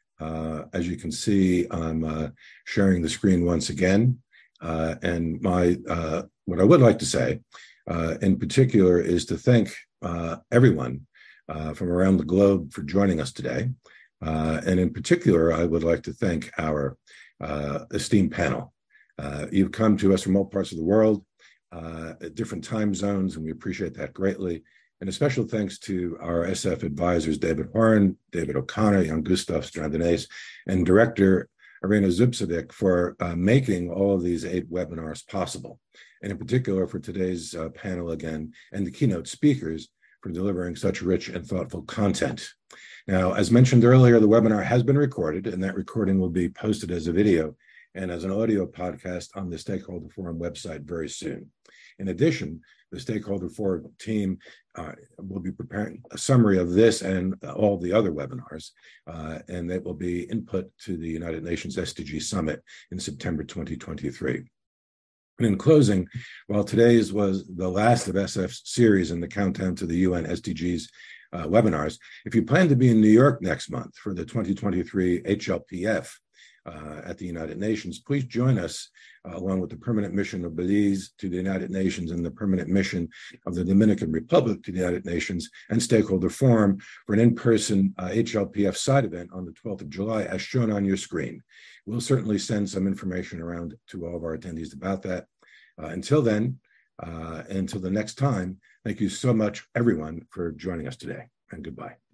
As you can see, I'm sharing the screen once again. And what I would like to say in particular is to thank everyone from around the globe for joining us today. And in particular, I would like to thank our esteemed panel. You've come to us from all parts of the world, at different time zones, and we appreciate that greatly. And a special thanks to our SF advisors, David Horan, David O'Connor, Jan-Gustaf Strandinese, and Director Irena Zubcevic for making all of these 8 webinars possible. And in particular for today's panel again, and the keynote speakers for delivering such rich and thoughtful content. Now, as mentioned earlier, the webinar has been recorded, and that recording will be posted as a video and as an audio podcast on the Stakeholder Forum website very soon. In addition, the Stakeholder Forum team will be preparing a summary of this and all the other webinars, and that will be input to the United Nations SDG Summit in September 2023. And in closing, while today's was the last of SF's series in the countdown to the UN SDGs webinars, if you plan to be in New York next month for the 2023 HLPF at the United Nations, please join us along with the Permanent Mission of Belize to the United Nations and the Permanent Mission of the Dominican Republic to the United Nations and Stakeholder Forum for an in-person HLPF side event on the 12th of July, as shown on your screen. We'll certainly send some information around to all of our attendees about that. Until then, until the next time, thank you so much, everyone, for joining us today, and goodbye.